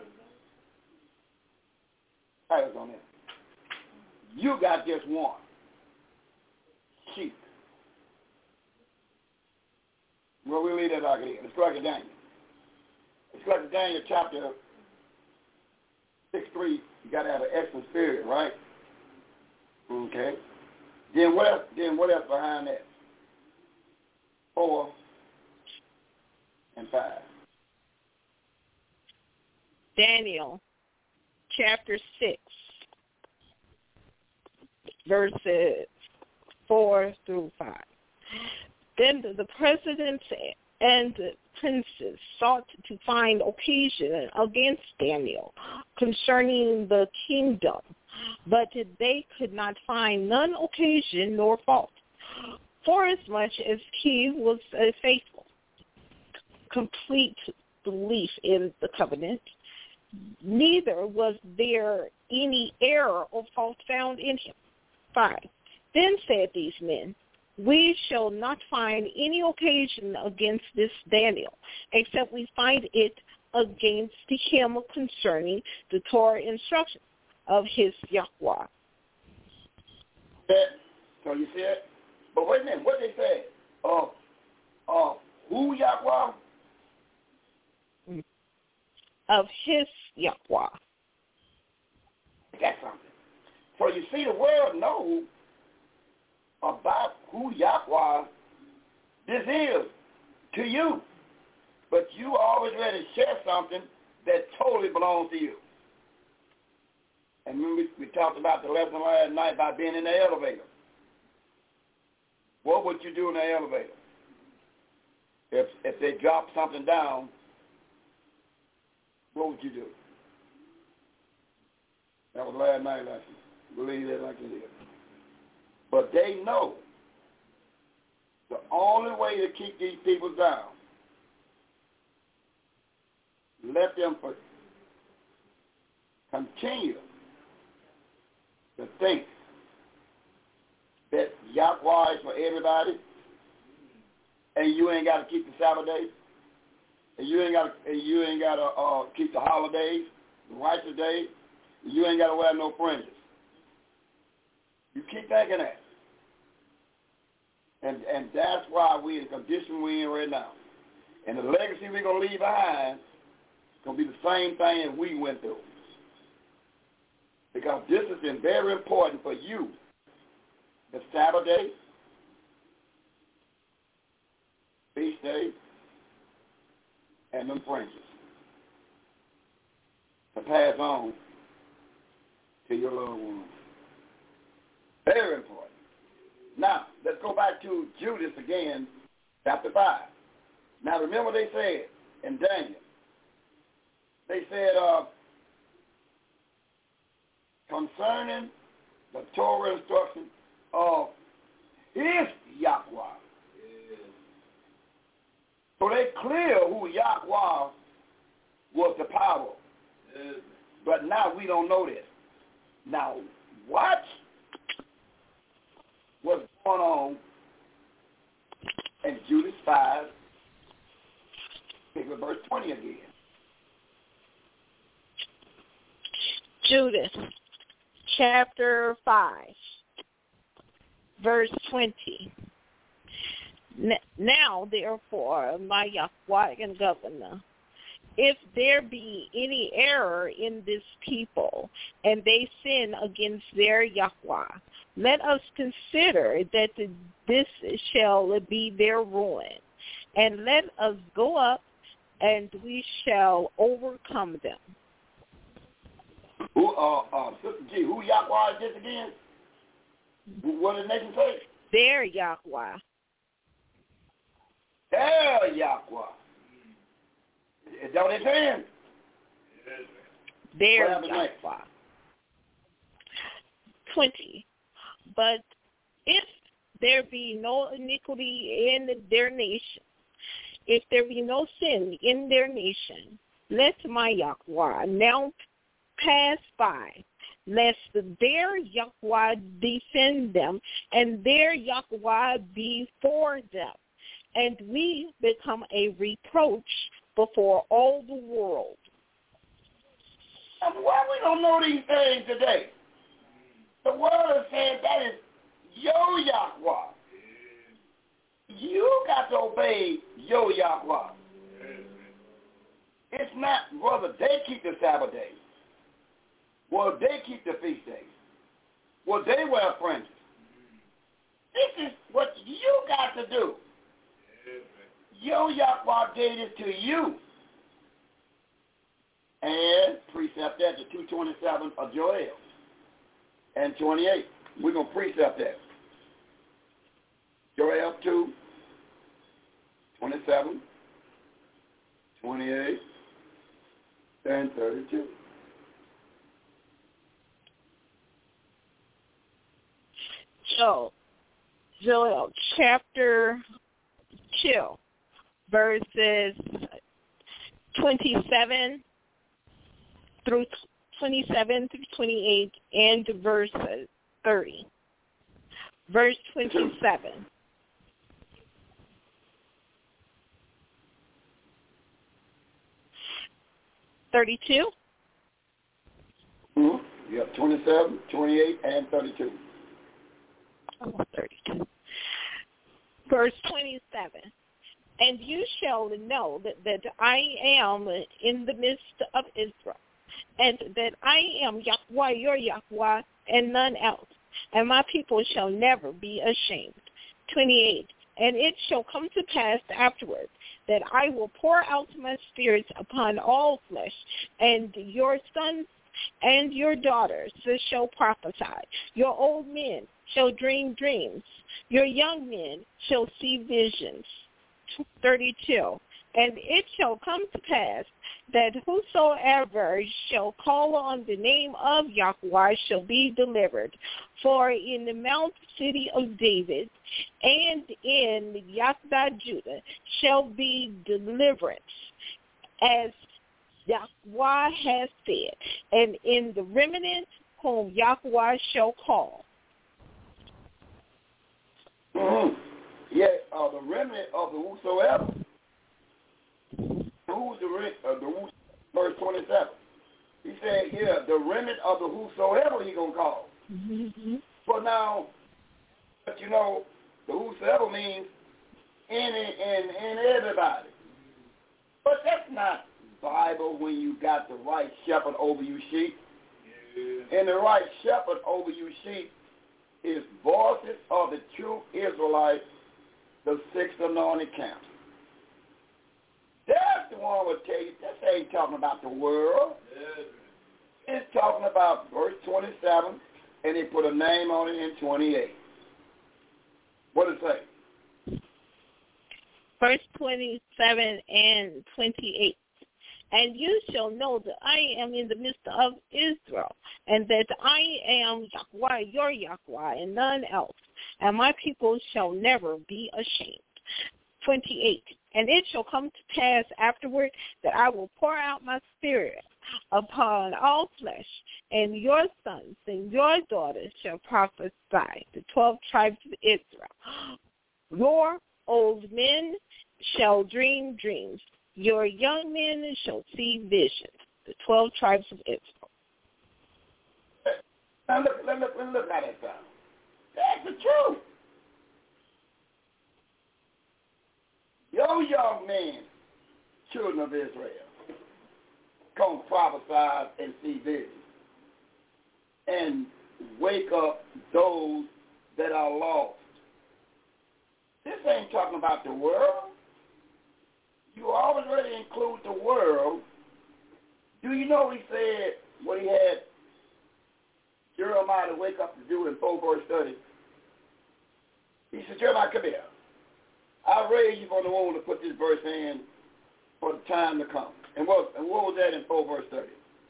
titles on them. You got just one. Sheep. Well, we'll leave that like it is. Let's go back to Daniel. Let's go back to Daniel chapter 6:3. You got to have an excellent spirit, right? Okay. Then what else? Behind that? 4 and 5. Daniel, chapter 6, verses 4 through 5. Then the presidents and the princes sought to find occasion against Daniel concerning the kingdom, but they could not find none occasion nor fault, forasmuch as he was faithful, complete belief in the covenant, neither was there any error or fault found in him. 5. Then said these men, we shall not find any occasion against this Daniel, except we find it against him concerning the Torah instruction of his Yahweh. So you see it? But wait a minute, what they said? Who Yahweh? Of his Yahweh. That's something. So you see, the world knows about who Yahweh this is to you. But you always ready to share something that totally belongs to you. And remember we talked about the lesson last night about being in the elevator. What would you do in the elevator? If they drop something down, what would you do? That was last night's lesson. Believe that like it is. But they know the only way to keep these people down, let them continue to think that Yahweh is for everybody, and you ain't got to keep the Sabbath days, and you ain't got to keep the holidays, the righteous days, and you ain't got to wear no fringes. You keep thinking that. And that's why we're in the condition we're in right now. And the legacy we're going to leave behind is going to be the same thing that we went through. Because this has been very important for you. The Sabbath day, feast day, and them fringes to pass on to your loved ones. Very important. Now, let's go back to Judas again, chapter 5. Now, remember they said in Daniel, they said concerning the Torah instruction of his Yahweh. So they clear who Yahweh was the power. But now we don't know this. Now, what was going on in Judas 5 me with verse 20 again. Judith, chapter 5, verse 20. Now, therefore, my Yahweh and governor, if there be any error in this people, and they sin against their Yahweh, let us consider that this shall be their ruin, and let us go up, and we shall overcome them. Sister G, who Yahweh is this again? What did the nation say? Their Yahweh. Their Yahweh. Is that what they're saying? Their Yahweh. 20. But if there be no iniquity in their nation, if there be no sin in their nation, let my Yahweh now pass by, lest their Yahweh defend them, and their Yahweh be for them, and we become a reproach before all the world. And why we don't know these things today? The word is saying that is your Yahweh. You got to obey your Yahweh. It's not whether they keep the Sabbath days. Well, they keep the feast days. Well, they wear fringes. This is what you got to do. Your Yahweh gave it to you. And precept that to 227 of Joel and 28. We're going to precept that. Joel 2, 27, 28, and 32. Joel chapter 2, verses 27 through 28, and verse 30. Verse 27. $32? Mm-hmm. Yep, 27, 28, and 32. Oh, 32. Verse 27. And you shall know that I am in the midst of Israel, and that I am Yahweh, your Yahweh, and none else, and my people shall never be ashamed. 28. And it shall come to pass afterward that I will pour out my spirit upon all flesh, and your sons and your daughters shall prophesy. Your old men shall dream dreams. Your young men shall see visions. 32. And it shall come to pass that whosoever shall call on the name of Yahweh shall be delivered. For in the mount city of David and in Yahda Judah shall be deliverance, as Yahweh has said, and in the remnant whom Yahweh shall call. Mm-hmm. Yeah, the remnant of the whosoever. Who's the verse 27? He said, yeah, the remnant of the whosoever he going to call. Mm-hmm. But now, but you know, the whosoever means any and everybody. But that's not Bible when you got the right shepherd over you sheep. Yeah. And the right shepherd over you sheep is voices of the true Israelites, the sixth anointed camp. That's the one will tell you, this ain't talking about the world. Yeah. It's talking about verse 27, and they put a name on it in 28. What does it say? Verse 27 and 28. And you shall know that I am in the midst of Israel, and that I am Yahweh, your Yahweh, and none else, and my people shall never be ashamed. 28. And it shall come to pass afterward that I will pour out my spirit upon all flesh, and your sons and your daughters shall prophesy, the 12 tribes of Israel. Your old men shall dream dreams. Your young men shall see visions. The 12 tribes of Israel. Now look how that sounds. That's the truth. Your young men, children of Israel, come prophesy and see visions and wake up those that are lost. This ain't talking about the world. You already include the world. Do you know he said what he had Jeremiah to wake up to do in 4-verse study? He said, Jeremiah, come here. I raised you from the womb to put this verse in for the time to come. And what was that in 4-verse 30?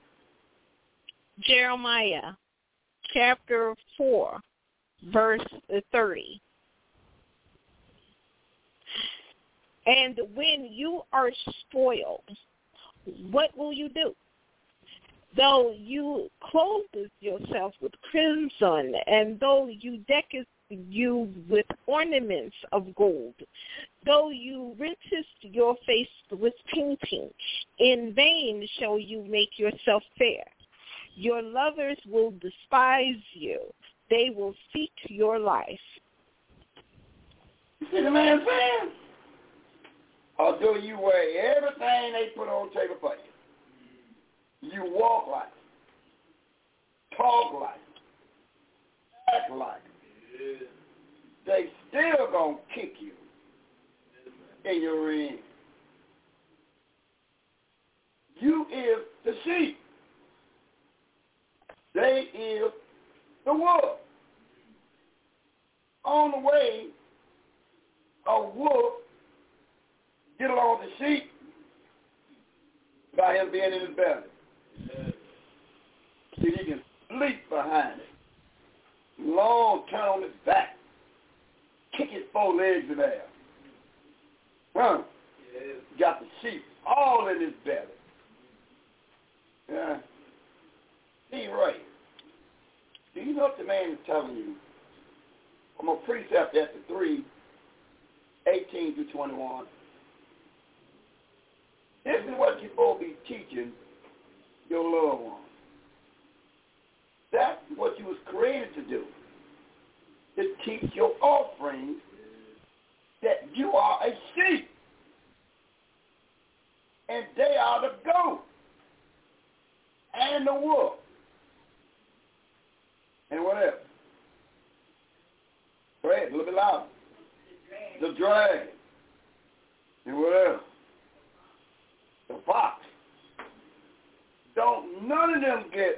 Jeremiah chapter 4, verse 30. And when you are spoiled, what will you do? Though you clothe yourself with crimson, and though you deck you with ornaments of gold, though you rentest your face with painting, in vain shall you make yourself fair. Your lovers will despise you. They will seek your life. You see the man saying? Although you wear everything they put on the table for you, you walk like it, talk like it, act like it, they still gonna kick you in your rear end. You is the sheep. They is the wolf. On the way, a wolf get along the sheep by him being in his belly. See, he can sleep behind it. Long turn on his back. Kick his 4 legs in there. Got the sheep all in his belly. Yeah. See, right. Do you know what the man is telling you? I'm going to precept that to 3:18 through 21. This is what you're supposed to be teaching your loved ones. That's what you was created to do. To teach your offspring that you are a sheep. And they are the goat. And the wolf. And what else? Go ahead, a little bit louder. The dragon. And what else? The fox. Don't none of them get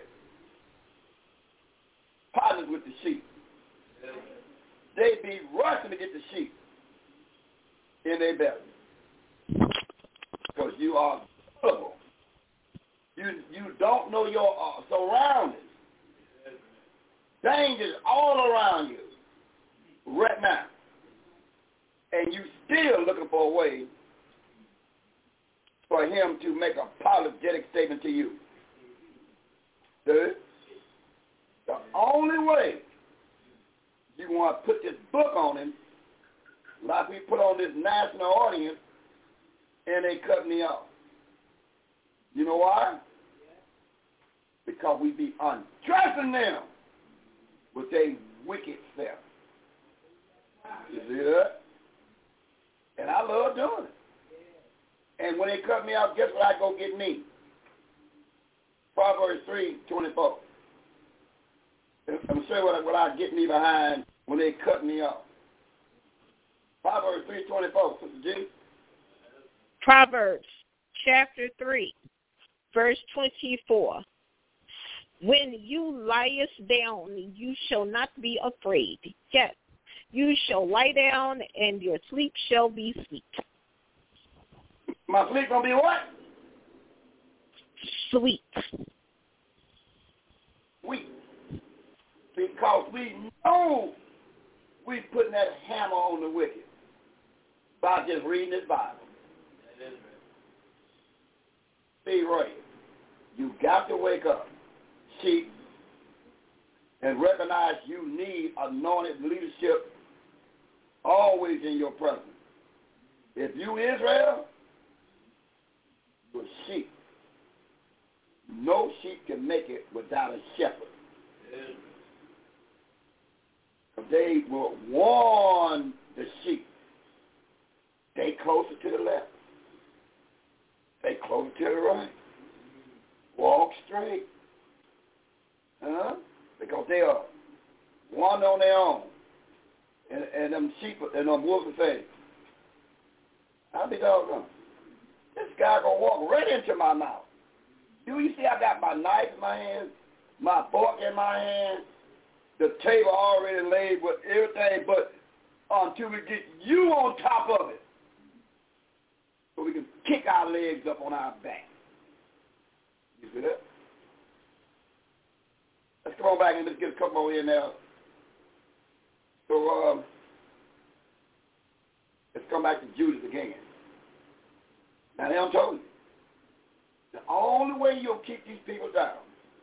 partnered with the sheep. They be rushing to get the sheep in their belly. Because you are gullible. You don't know your surroundings. Dangers all around you right now. And you still looking for a way for him to make a apologetic statement to you. The only way you want to put this book on him, like we put on this national audience, and they cut me off. You know why? Because we be undressing them with their wicked self. You see that? And I love doing it. And when they cut me off, guess what I go get me? Proverbs 3:24. I'm sure what I get me behind when they cut me off. Proverbs 3:24, Sister G. Proverbs chapter 3, verse 24. When you liest down, you shall not be afraid. Yes, you shall lie down, and your sleep shall be sweet. My sleep gonna be what? Sweet. Sweet. Because we know we putting that hammer on the wicked by just reading this Bible. See, right. You got to wake up, sheep, and recognize you need anointed leadership always in your presence. If you Israel, no sheep can make it without a shepherd. They will warn the sheep. They closer to the left. They closer to the right. Walk straight. Because they are one on their own. And them sheep and them wolves will say, I'll be doggone. This guy gonna walk right into my mouth. Do you see I got my knife in my hand, my fork in my hand, the table already laid with everything, but until we get you on top of it, so we can kick our legs up on our back. You see that? Let's come on back and let's get a couple more in there. So let's come back to Judas again. Now, they don't tell you. The only way you'll keep these people down,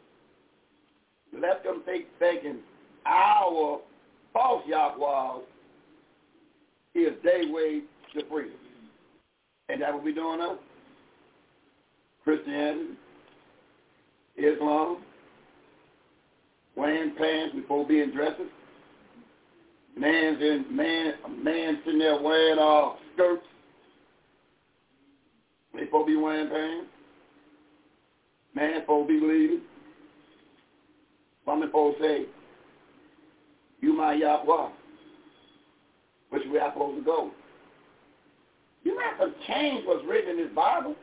let them thinking our false Yahweh is their way to freedom. And that what we're doing now? Christianity, Islam, wearing pants before being dresses. Man sitting there wearing skirts. They supposed to be wearing pants. Man supposed to be believing. Some supposed to say, you my Yahweh. Which way I supposed to go? You have to change what's written in this Bible.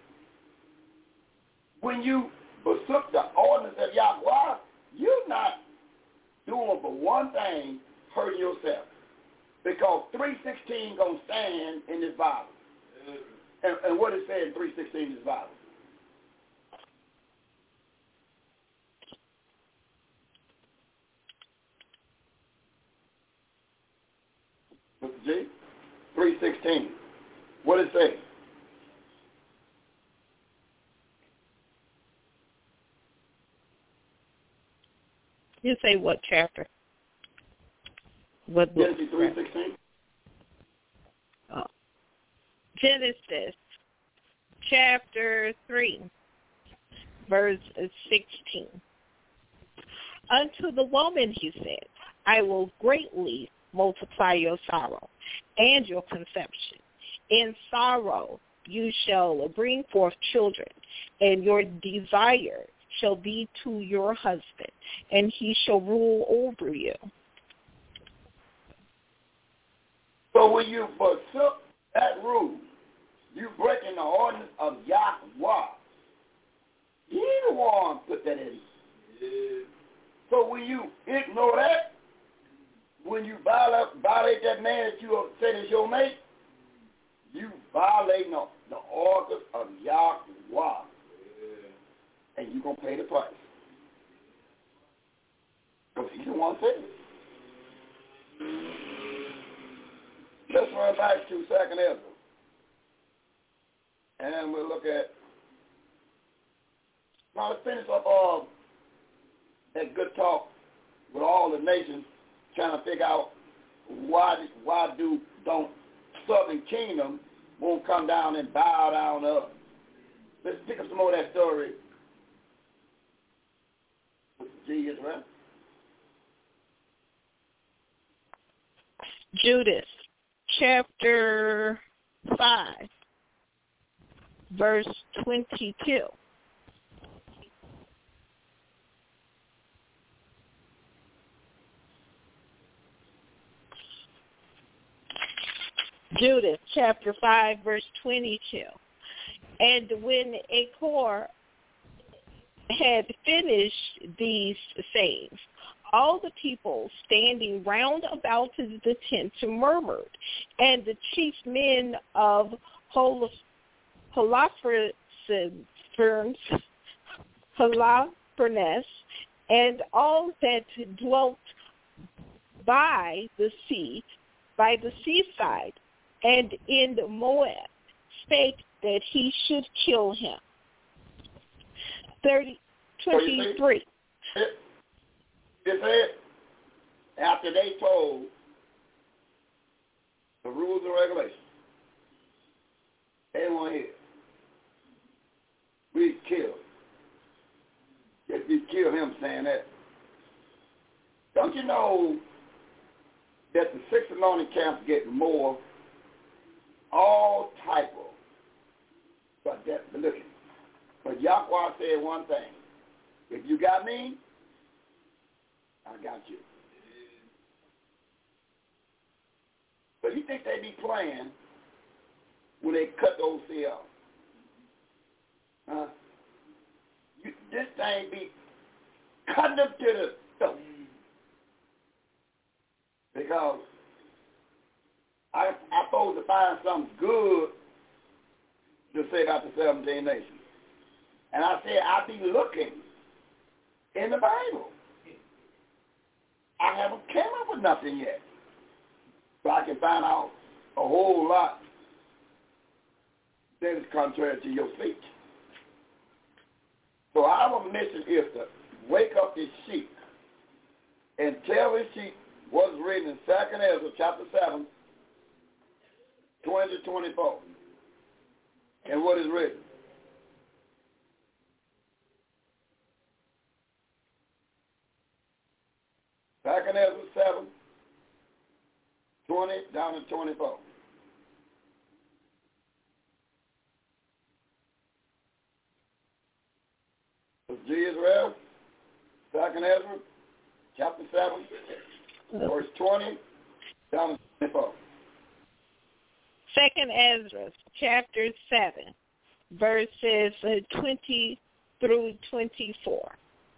When you forsook the ordinance of Yahweh, you're not doing but one thing, hurting yourself. Because 3:16 going to stand in this Bible. And what it said in 3:16 in this Bible? Mr. G? 3:16. What did it say? You say what chapter? What book? Genesis 3:16. Oh. Genesis chapter 3, verse 16. Unto the woman he said, I will greatly multiply your sorrow and your conception. In sorrow you shall bring forth children, and your desire shall be to your husband, and he shall rule over you. So when you forsook that rule, you breaking the ordinance of Yahweh. He the one put that in. Yeah. So when you ignore that, when you violate that man that you said is your mate, you violating the orders of Yahweh. Yeah. And you're going to pay the price. Because he's the one saying it. Let's run back to 2nd Ezra. And we'll look at, now let's finish up that good talk with all the nations trying to figure out why don't Southern Kingdom won't come down and bow down to us. Let's pick up some more of that story. Jesus, right? Judas, chapter 5, verse 22. Judas, chapter 5, verse 22. And when Achor had finished these sayings, all the people standing round about the tent murmured, and the chief men of Holofernes and all that dwelt by the seaside, and in Moab, spake that he should kill him. 23. It said, after they told the rules and regulations, they didn't want to hear it. We killed. saying that. Don't you know that the 6 anointing camps get more, all type of, but look, but Yahweh said one thing. If you got me, I got you. But you think they be playing when they cut those off? Huh? This thing be cutting them to the stuff. Because I'm supposed to find something good to say about the 17 nations. And I said, I be looking in the Bible. I haven't came up with nothing yet. But I can find out a whole lot that is contrary to your speech. So our mission is to wake up this sheep and tell this sheep what's written in 2 Ezra chapter 7, 20-24. And what is written. Back in Ezra 7, 20 down to 24. G. Israel, 2 Ezra, chapter 7, verse 20 down to 24. 2 Ezra, chapter 7, verses 20 through 24.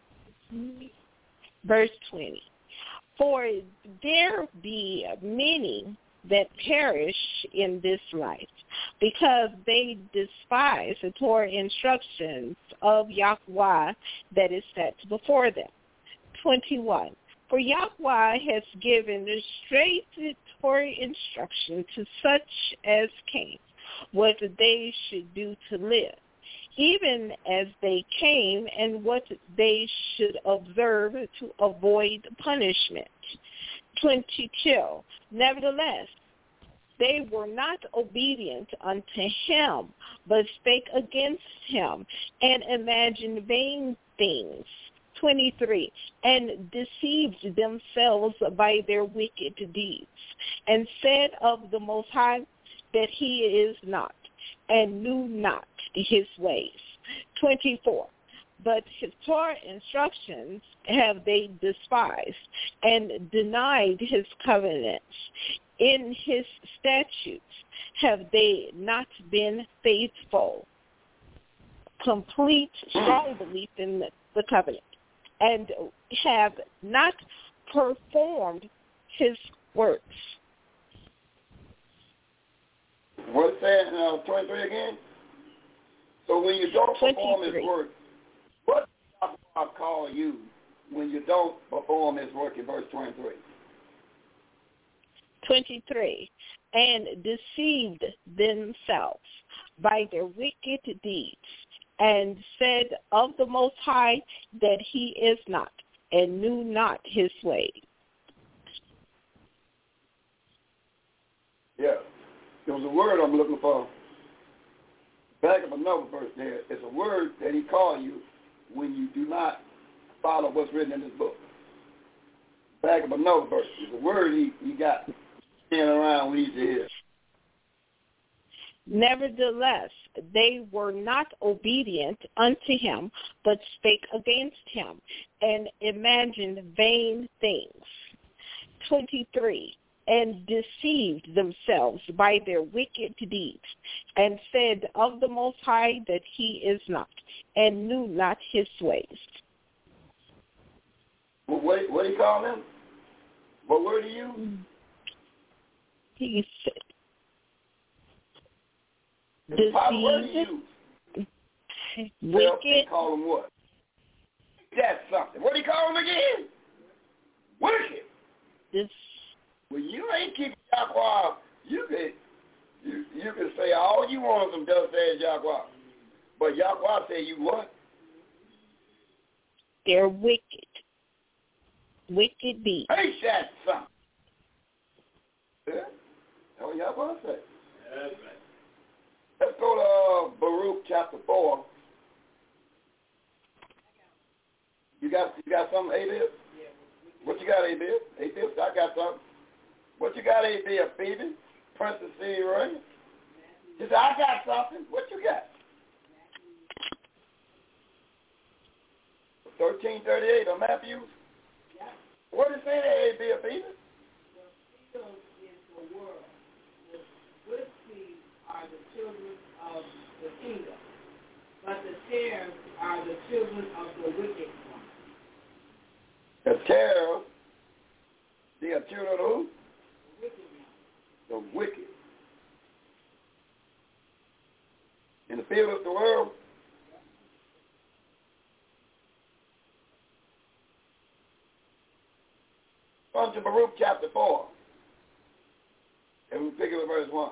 Verse 20. For there be many that perish in this life, because they despise the Torah instructions of Yahweh that is set before them. 21. For Yahweh has given straight Torah instruction to such as came, what they should do to live, even as they came, and what they should observe to avoid punishment. 22. Nevertheless, they were not obedient unto him, but spake against him, and imagined vain things. 23. And deceived themselves by their wicked deeds, and said of the Most High that he is not, and knew not his ways. 24. But his Torah instructions have they despised, and denied his covenants. In his statutes have they not been faithful. Complete, strong belief in the covenant, and have not performed his works. What's that, 23 again? So when you don't perform his work, what does God call you when you don't perform his work in verse 23? 23. And deceived themselves by their wicked deeds, and said of the Most High that he is not, and knew not his ways. Yeah. There was a word I'm looking for. Back up another verse there. It's a word that he called you when you do not follow what's written in this book. Back up another verse. It's a word he got standing around when he's here. Nevertheless, they were not obedient unto him, but spake against him, and imagined vain things. 23. And deceived themselves by their wicked deeds, and said of the Most High that he is not, and knew not his ways. What do you call them? What word do you use? He said, deceived. What do you use? Wicked. Call them what? That's something. What do you call them again? Wicked. Well, you ain't keeping Yahweh. You can say all you want of them, does say Yahweh. But Yahweh say you what? They're wicked. Wicked deeds. Ain't that something? Yeah? That's what Yahweh say. That's right. Let's go to Baruch chapter 4. You got something, A-Bill? What you got, A-Bill? A-Bill, I got something. What you got, A-Bill, Phoebe? Princess C. Roy? She said, I got something. What you got? 1338 of Matthew. Yeah. What is saying there, A-Bill, Phoebe? The field is the world. The good seeds are the children of the kingdom, but the tares are the children of the wicked one. The tares, they are children of who? The wicked one. The wicked. In the field of the world, come to Baruch chapter 4, and we pick it at verse 1.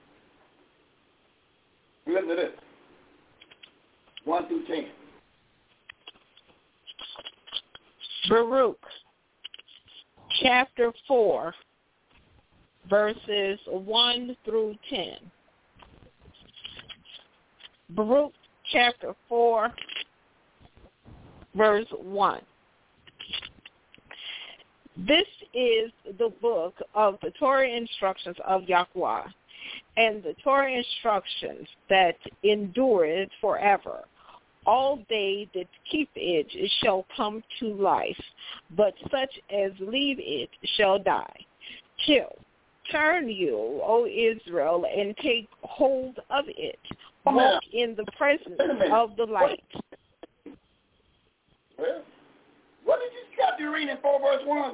Listen to this. 1 through 10. Baruch chapter 4, verses 1 through 10. Baruch chapter 4, verse 1. This is the book of the Torah instructions of Yahweh, and the Torah instructions that endureth forever. All they that keep it shall come to life, but such as leave it shall die. Turn you, O Israel, and take hold of it. Walk in the presence of the light. Well, what did you stop you reading in 4 verse 1?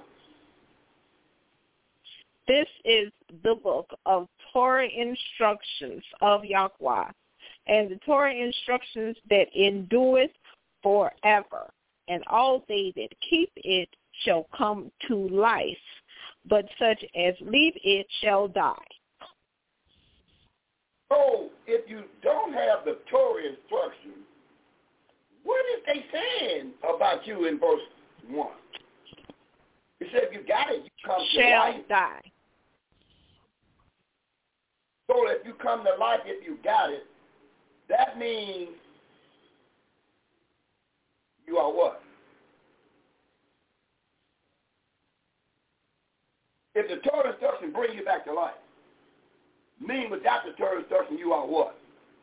This is the book of Torah instructions of Yahweh, and the Torah instructions that endureth forever. And all they that keep it shall come to life, but such as leave it shall die. So, if you don't have the Torah instruction, what is they saying about you in verse 1? It said if you got it, you come to life. Shall die. So if you come to life, if you got it, that means you are what? If the Torah instruction brings you back to life, meaning without the Torah instruction, you are what?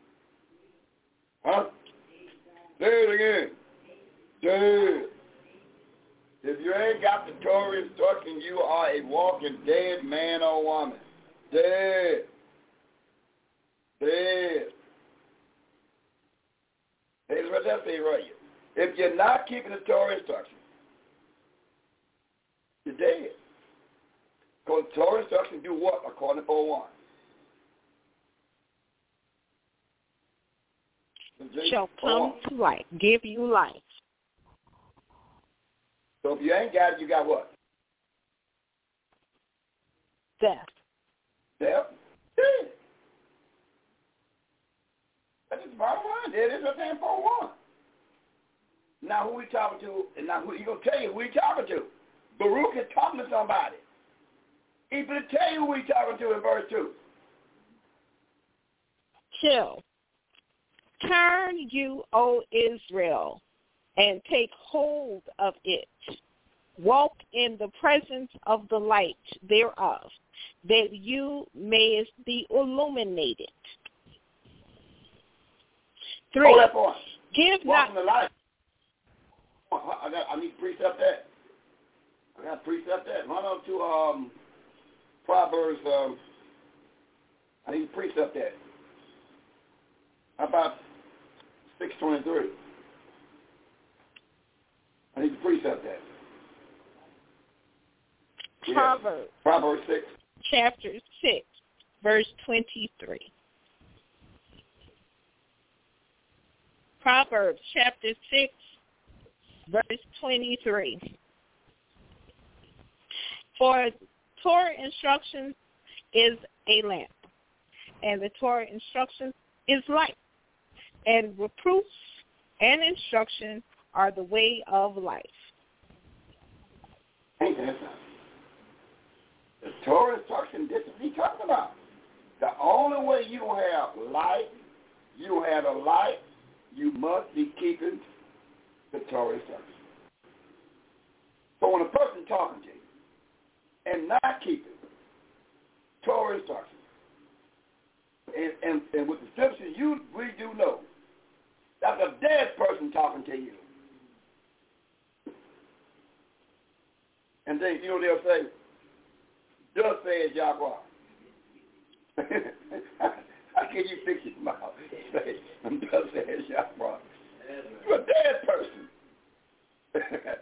Huh? Say it again. Dead. If you ain't got the Torah instruction, you are a walking dead man or woman. Dead. Dead. Here's what that say right here. If you're not keeping the Torah instruction, you're dead. Because the Torah instruction do what? According to 4:1. Shall come to life, give you life. So if you ain't got it, you got what? Death. Death? Dead. That's just the bottom line. There it is right there in 4:1. Now who we talking to, and now he's going to tell you who we talking to. Baruch is talking to somebody. He's going to tell you who he's talking to in verse 2. Chill. Turn you, O Israel, and take hold of it. Walk in the presence of the light thereof, that you mayest be illuminated. 3. Hold that point. Give Walk not in the light. I need to precept that. I got to precept that. Run on to Proverbs. I need to precept that. How about 6:23? I need to precept that. Proverbs 6. Chapter 6, verse 23. Proverbs chapter 6, verse 23. For Torah instruction is a lamp, and the Torah instruction is light, and reproof and instruction are the way of life. Ain't that something? The Torah instruction, this is what he's talking about. The only way you don't have light, you don't have a light, you must be keeping the Torah instruction. But when a person talking to you and not keeping Torah instructions, and with the scriptures, we do know that's a dead person talking to you. And then, you know, they'll say, thus says Yahweh. How can you fix your mouth? Say, thus says Yahweh. You're a dead person.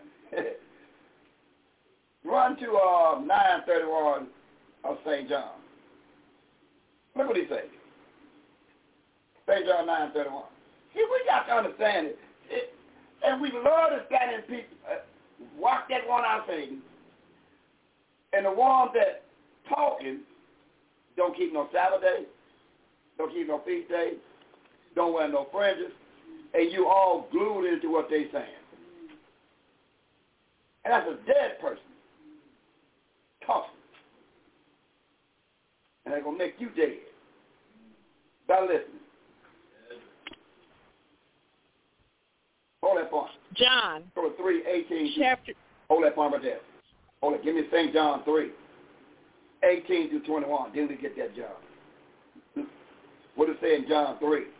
Run to 9:31 of St. John. Look what he says. St. John 9:31. See, we got to understand it. And we love to stand in people, walk that one out thing. And the ones that talking don't keep no Sabbath day, don't keep no feast day, don't wear no fringes, and you all glued into what they saying. And that's a dead person talking. And they're going to make you dead by listening. Hold that point. John. Go to 3:18. Chapter. Hold that point right there. Hold it. Give me St. John 3:18 through 21. Then we get that John. What does it say in John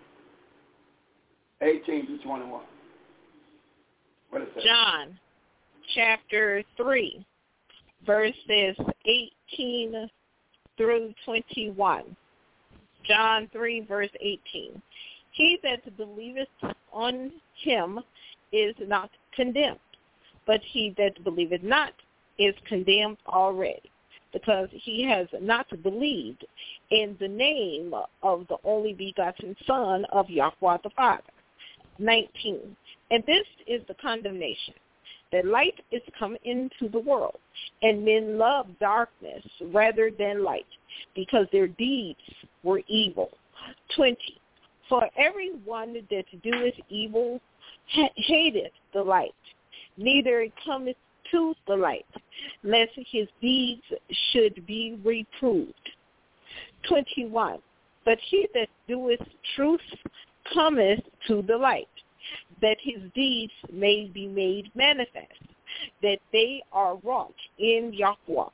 3:18 through 21? What does it say? John, chapter 3, verses 18 through 21. John 3, verse 18. He that believeth on him is not condemned, but he that believeth not is condemned already, because he has not believed in the name of the only begotten Son of Yahweh the Father. 19. And this is the condemnation, that light is come into the world, and men love darkness rather than light, because their deeds were evil. 20. For everyone that doeth evil hateth the light, neither cometh to the light, lest his deeds should be reproved. 21. But he that doeth truth cometh to the light, that his deeds may be made manifest, that they are wrought in Yahweh.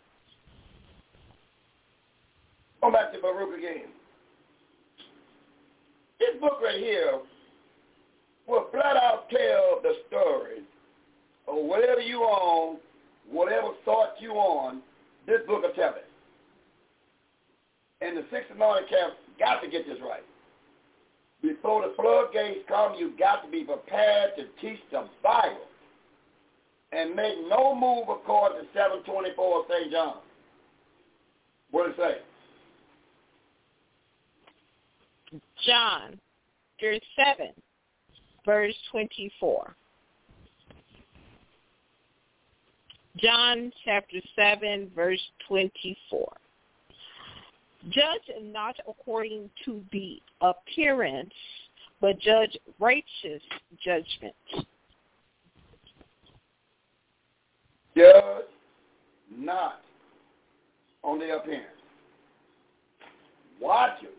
Go back to Baruch again. This book right here will flat out tell the story of whatever you own, whatever thought you on, this book will tell it. And the Sixth Anointed Camp got to get this right. Before the floodgates come, you got to be prepared to teach the Bible and make no move according to 7:24 of St. John. What does it say? John, chapter 7, verse 24. John chapter 7, verse 24. Judge not according to the appearance, but judge righteous judgment. Judge not on the appearance. Watch them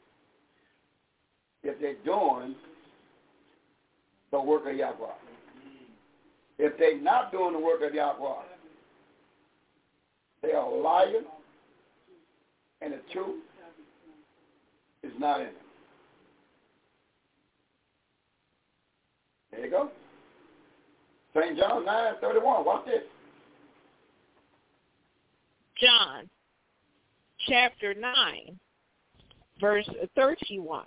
if they're doing the work of Yahweh. If they're not doing the work of Yahweh, they are lying, and the truth is not in them. There you go. St. John 9:31. Watch this. John chapter 9, verse 31.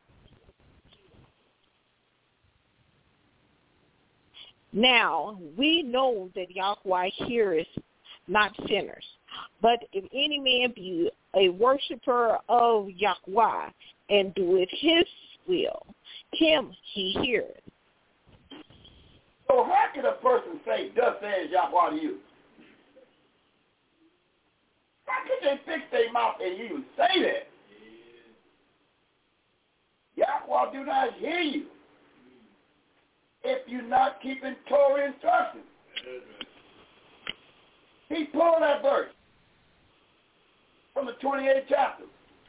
Now we know that Yahweh heareth not sinners, but if any man be a worshiper of Yahweh and doeth his will, him he heareth. So how can a person say, thus says Yahweh to you? How can they fix their mouth and even say that? Yahweh do not hear you if you're not keeping Torah instructions. He pulled that verse from the 28th chapter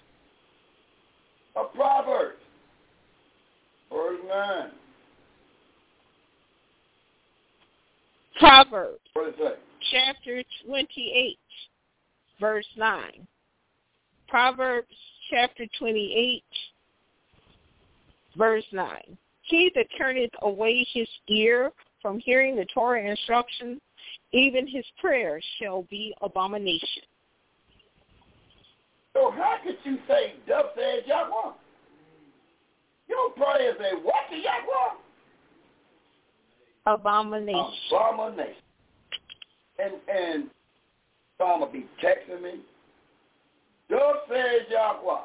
of Proverbs, verse 9. Proverbs. What does it say? Chapter 28, verse 9. Proverbs chapter 28, verse 9. He that turneth away his ear from hearing the Torah instructions, even his prayer shall be abomination. So how could you say, thus says Yahweh? Your prayer say, what to Yahweh? Abomination. Abomination. And Psalm will be texting me. Thus says Yahweh.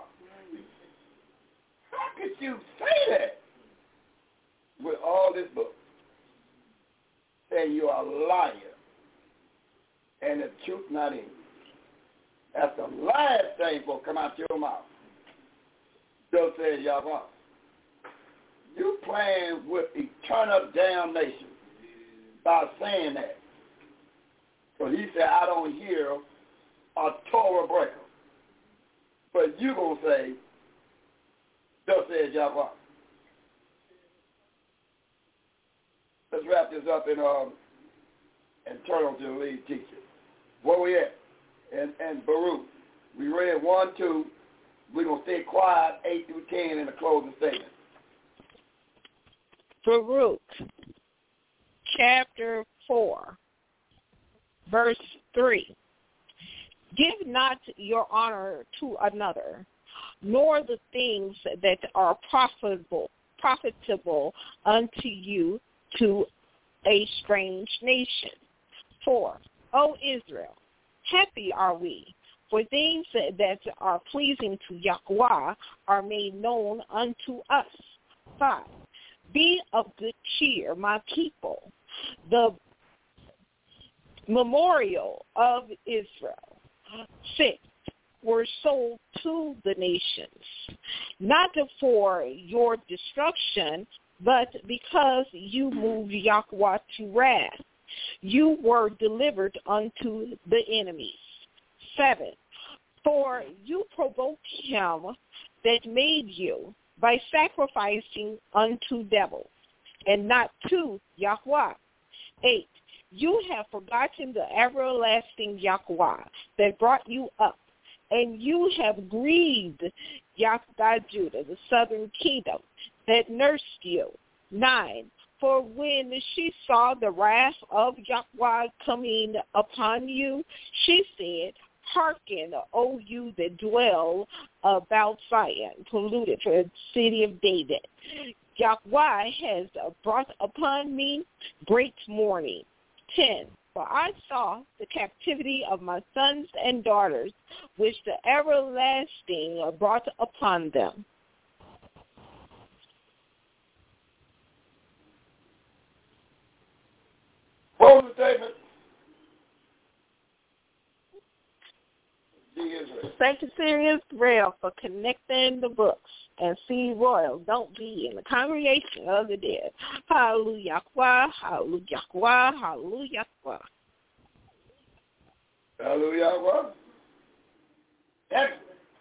How could you say that with all this book? Saying you are a liar and the truth not in you. That's the last thing will come out your mouth. Thus says Yahweh. You playing with eternal damnation by saying that. So he said, I don't hear a Torah breaker. But you going to say, thus says Yahweh. Let's wrap this up and turn on to the lead teacher. Where we at? And Baruch. We read 1, 2. We're going to stay quiet 8 through 10 in the closing statement. Baruch, chapter 4, verse 3. Give not your honor to another, nor the things that are profitable unto you to a strange nation. 4. O Israel, happy are we, for things that are pleasing to Yahweh are made known unto us. 5. Be of good cheer, my people. The memorial of Israel. 6. Were sold to the nations, not for your destruction, but because you moved Yahweh to wrath. You were delivered unto the enemies. 7. For you provoked him that made you by sacrificing unto devils, and not to Yahweh. 8. You have forgotten the everlasting Yahweh that brought you up, and you have grieved Yahweh Judah, the southern kingdom, that nursed you. 9. For when she saw the wrath of Yahweh coming upon you, she said, Hearken, O you that dwell about Zion, polluted for the city of David. Yahweh has brought upon me great mourning. 10. For I saw the captivity of my sons and daughters, which the everlasting brought upon them. What was the statement? Thank you, Serious Rail, for connecting the books. And Seed Royal, don't be in the congregation of the dead. Hallelujah, hallelujah, hallelujah. Hallelujah. Excellent.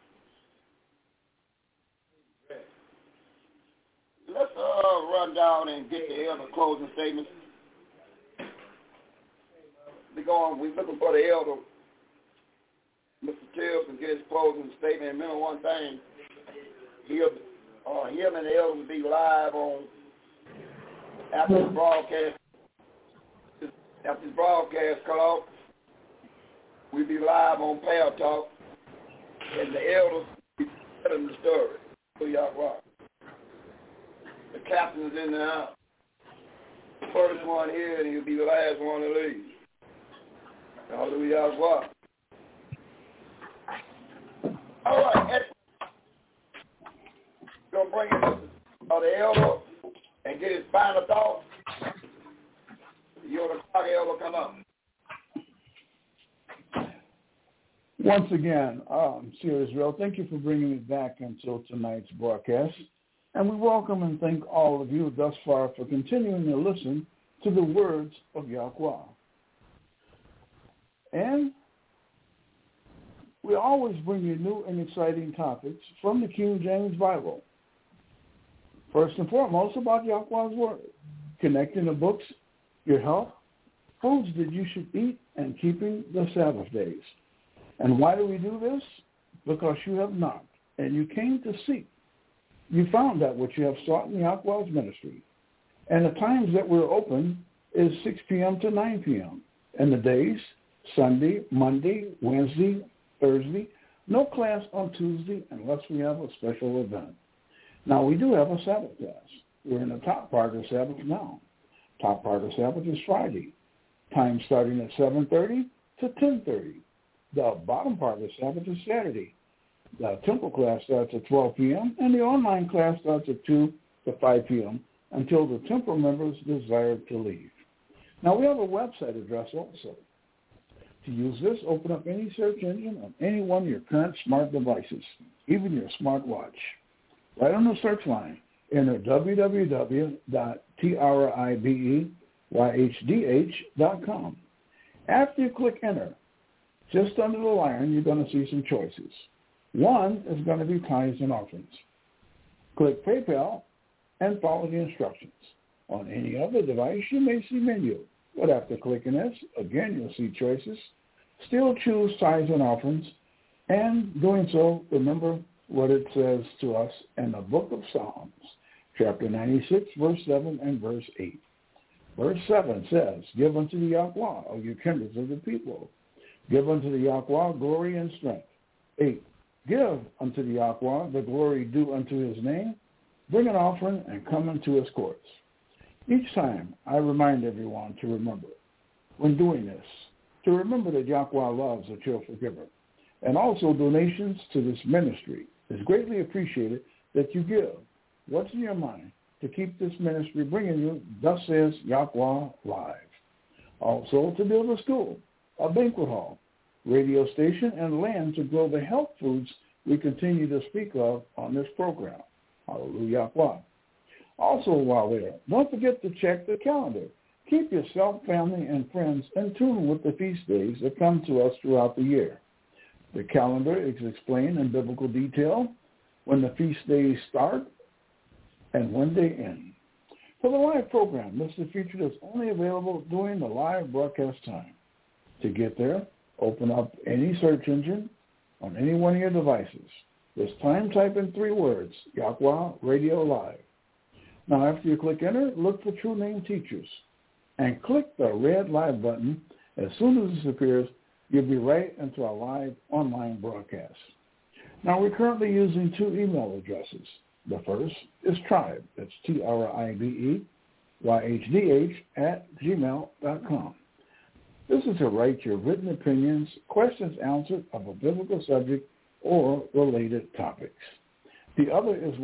Let's run down and get the elder closing statements. We're looking for the elder, Mr. Tibbs, to get his closing statement. And remember one thing, him and the elder will be live on after the broadcast. After the broadcast cut off, we'll be live on Power Talk, and the elders will be telling the story. So y'all rock. The captain is in the house. The first one here, and he'll be the last one to leave. Hallelujah. All right, going to bring in the elder and get his final thoughts. You're the clock elder come up. Once again, Sir Israel, thank you for bringing me back until tonight's broadcast. And we welcome and thank all of you thus far for continuing to listen to the words of Yahweh. And we always bring you new and exciting topics from the King James Bible. First and foremost, about Yahweh's Word, connecting the books, your health, foods that you should eat, and keeping the Sabbath days. And why do we do this? Because you have knocked, and you came to seek. You found that which you have sought in Yahweh's ministry. And the times that we're open is 6 p.m. to 9 p.m. And the days, Sunday, Monday, Wednesday, Thursday. No class on Tuesday unless we have a special event. Now, we do have a Sabbath class. We're in the top part of Sabbath now. Top part of Sabbath is Friday. Time starting at 7:30 to 10:30. The bottom part of Sabbath is Saturday. The temple class starts at 12 p.m. and the online class starts at 2 to 5 p.m. until the temple members desire to leave. Now, we have a website address also. To use this, open up any search engine on any one of your current smart devices, even your smartwatch. Right on the search line, enter www.tribeYhdh.com. After you click enter, just under the line, you're going to see some choices. One is going to be tithes and offerings. Click PayPal and follow the instructions. On any other device, you may see menu. But after clicking this, again, you'll see choices. Still choose tithes and offerings. And doing so, remember what it says to us in the book of Psalms, chapter 96, verse 7 and verse 8. Verse 7 says, give unto the Yahweh, O you kindreds of the people. Give unto the Yahweh glory and strength. 8. Give unto the Yahweh the glory due unto his name. Bring an offering and come into his courts. Each time I remind everyone to remember, when doing this, to remember that Yahweh loves a cheerful giver. And also donations to this ministry is greatly appreciated that you give what's in your mind to keep this ministry bringing you, thus says Yahweh Live. Also to build a school, a banquet hall, radio station, and land to grow the health foods we continue to speak of on this program. Hallelujah. Also, while there, don't forget to check the calendar. Keep yourself, family, and friends in tune with the feast days that come to us throughout the year. The calendar is explained in biblical detail when the feast days start and when they end. For the live program, this feature is only available during the live broadcast time. To get there, open up any search engine on any one of your devices. This time, type in 3 words, Yahweh Radio Live. Now, after you click enter, look for True Name Teachers and click the red live button. As soon as this appears, you'll be right into our live online broadcast. Now, we're currently using 2 email addresses. The first is tribe. That's TRIBEYHDH@gmail.com. This is to write your written opinions, questions answered of a biblical subject or related topics. The other is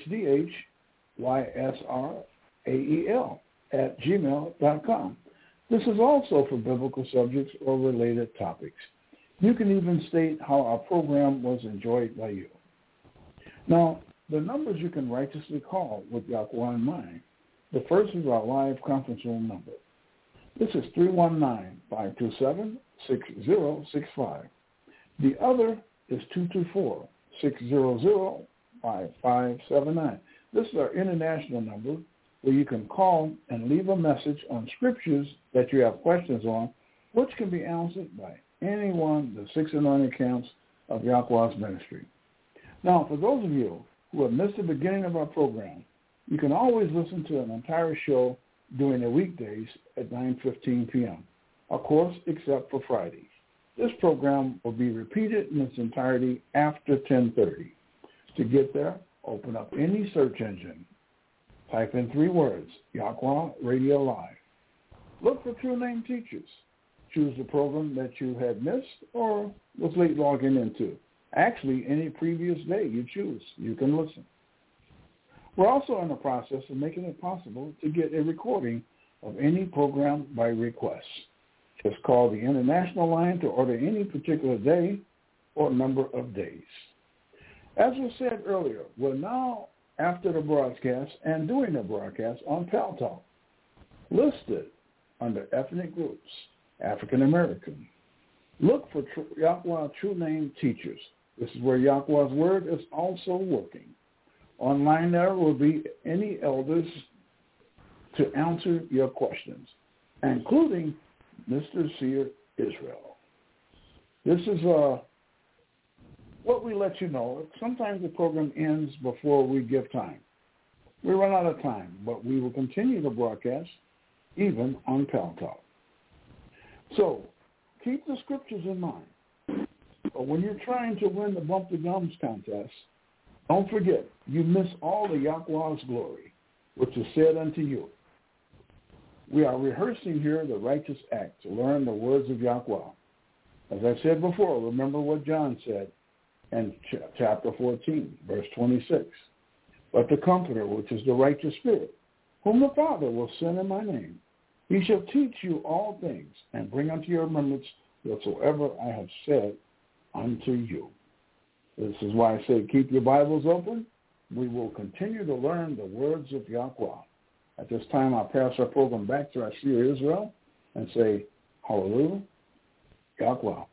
YHDHYSRAEL@gmail.com. This is also for biblical subjects or related topics. You can even state how our program was enjoyed by you. Now, the numbers you can righteously call with Yahweh in mind. The first is our live conference room number. This is 319-527-6065. The other is 224-600-5579. This is our international number where you can call and leave a message on scriptures that you have questions on, which can be answered by any one of the 6 anointed camps of Yahweh's ministry. Now, for those of you who have missed the beginning of our program, you can always listen to an entire show during the weekdays at 9:15 p.m., of course, except for Fridays. This program will be repeated in its entirety after 10:30. To get there, open up any search engine. Type in 3 words, Yahweh Radio Live. Look for True Name Teachers. Choose the program that you had missed or was late logging into. Actually, any previous day you choose, you can listen. We're also in the process of making it possible to get a recording of any program by request. Just call the international line to order any particular day or number of days. As was said earlier, we're now after the broadcast and during the broadcast on Pal Talk, listed under ethnic groups, African American. Look for Yahweh True Name Teachers. This is where Yahweh's Word is also working. Online there will be any elders to answer your questions, including Mr. Seer Israel. This is what we let you know. Sometimes the program ends before we give time. We run out of time, but we will continue to broadcast even on Pal Talk. So keep the scriptures in mind. But when you're trying to win the Bump the Gums contest, don't forget, you miss all the Yahweh's glory, which is said unto you. We are rehearsing here the righteous act to learn the words of Yahweh. As I said before, remember what John said in chapter 14, verse 26. But the Comforter, which is the righteous Spirit, whom the Father will send in my name, he shall teach you all things and bring unto your remembrance whatsoever I have said unto you. This is why I say keep your Bibles open. We will continue to learn the words of Yahweh. At this time, I'll pass our program back to our Seer Israel and say, hallelujah, Yahweh.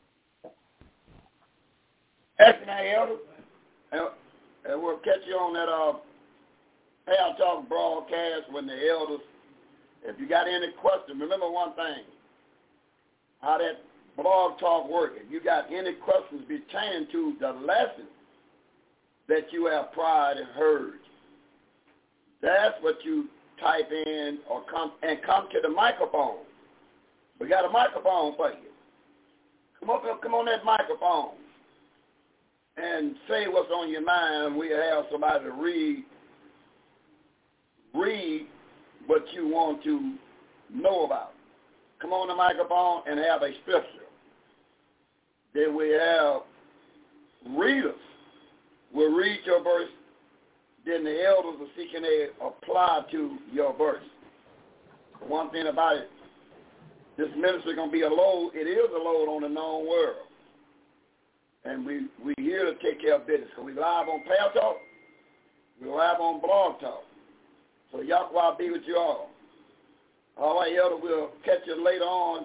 Elder, and we'll catch you on that Pal Talk broadcast when the elders, if you got any questions, remember one thing, how that blog talk works. If you got any questions pertaining to the lesson that you have prior and heard, that's what you type in or come to the microphone. We got a microphone for you. Come on that microphone and say what's on your mind. We'll have somebody to read what you want to know about. Come on the microphone and have a scripture. Then we have readers. We'll read your verse. Then the elders will see can they apply to your verse. One thing about it, this ministry is going to be a load. It is a load on the known world. And we here to take care of business. So we live on Pal Talk. We're live on Blog Talk. So Yahweh be with you all. All right, Elder, we'll catch you later on.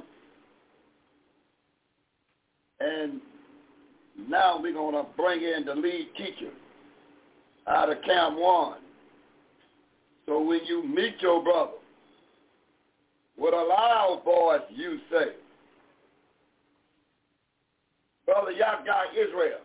And now we're going to bring in the lead teacher out of Camp 1. So when you meet your brother, with a loud voice you say, Brother Yahweh Israel,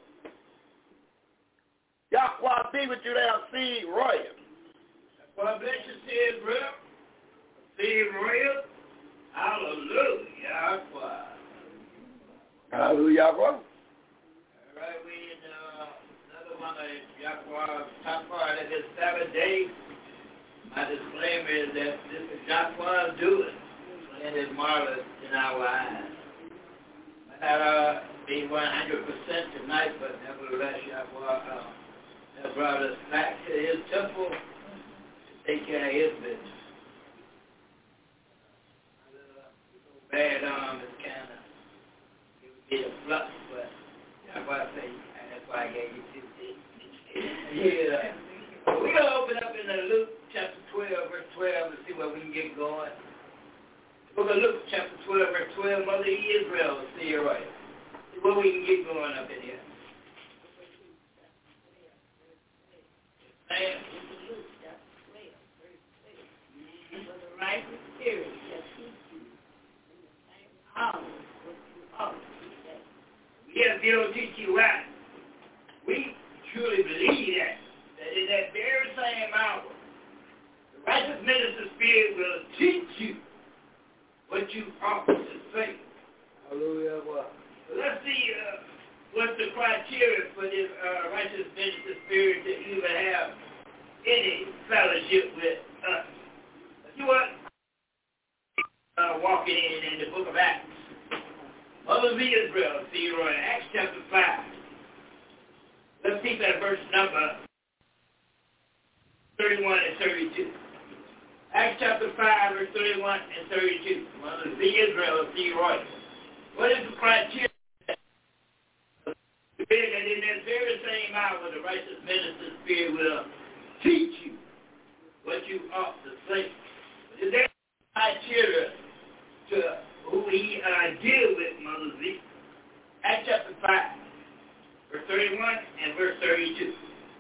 Yahweh be with you there, Seed Royal. God bless you, Seed Royal. Seed Royal. Hallelujah, Yahweh. Hallelujah, Yahweh. All right, we in another one of Yahweh's top part of this Sabbath day. My disclaimer is that this is Yahweh's doing, and it's marvelous in our eyes. Might not be 100% tonight, but nevertheless, Yahweh has brought us back to his temple to take care of his business. Bad arm is kind of, it would be a flux, but Yahweh say, and that's why I gave you 15. Yeah. We're going to open up in Luke chapter 12, verse 12, and see where we can get going. We're going to look at chapter 12, verse 12, Mother Israel, see you right. See where we can get going up in here. Man. For the righteous spirit shall teach you in the same hour what you ought to say. Yes, they don't teach you right. We truly believe that in that very same hour, the righteous minister spirit will teach you what you ought to say. Hallelujah. So let's see what's the criteria for this righteous minister spirit to even have any fellowship with us. You what? Walking in the book of Acts. Mother of Israel, see you in Acts chapter 5. Let's see that verse number 31 and 32. Acts chapter 5, verse 31 and 32. Mother of Israel, see you right. What is the criteria? That in that very same hour, the righteous minister spirit will teach you what you ought to say. Is there criteria to who he deal with, Mother Z? Acts chapter 5, verse 31 and verse 32.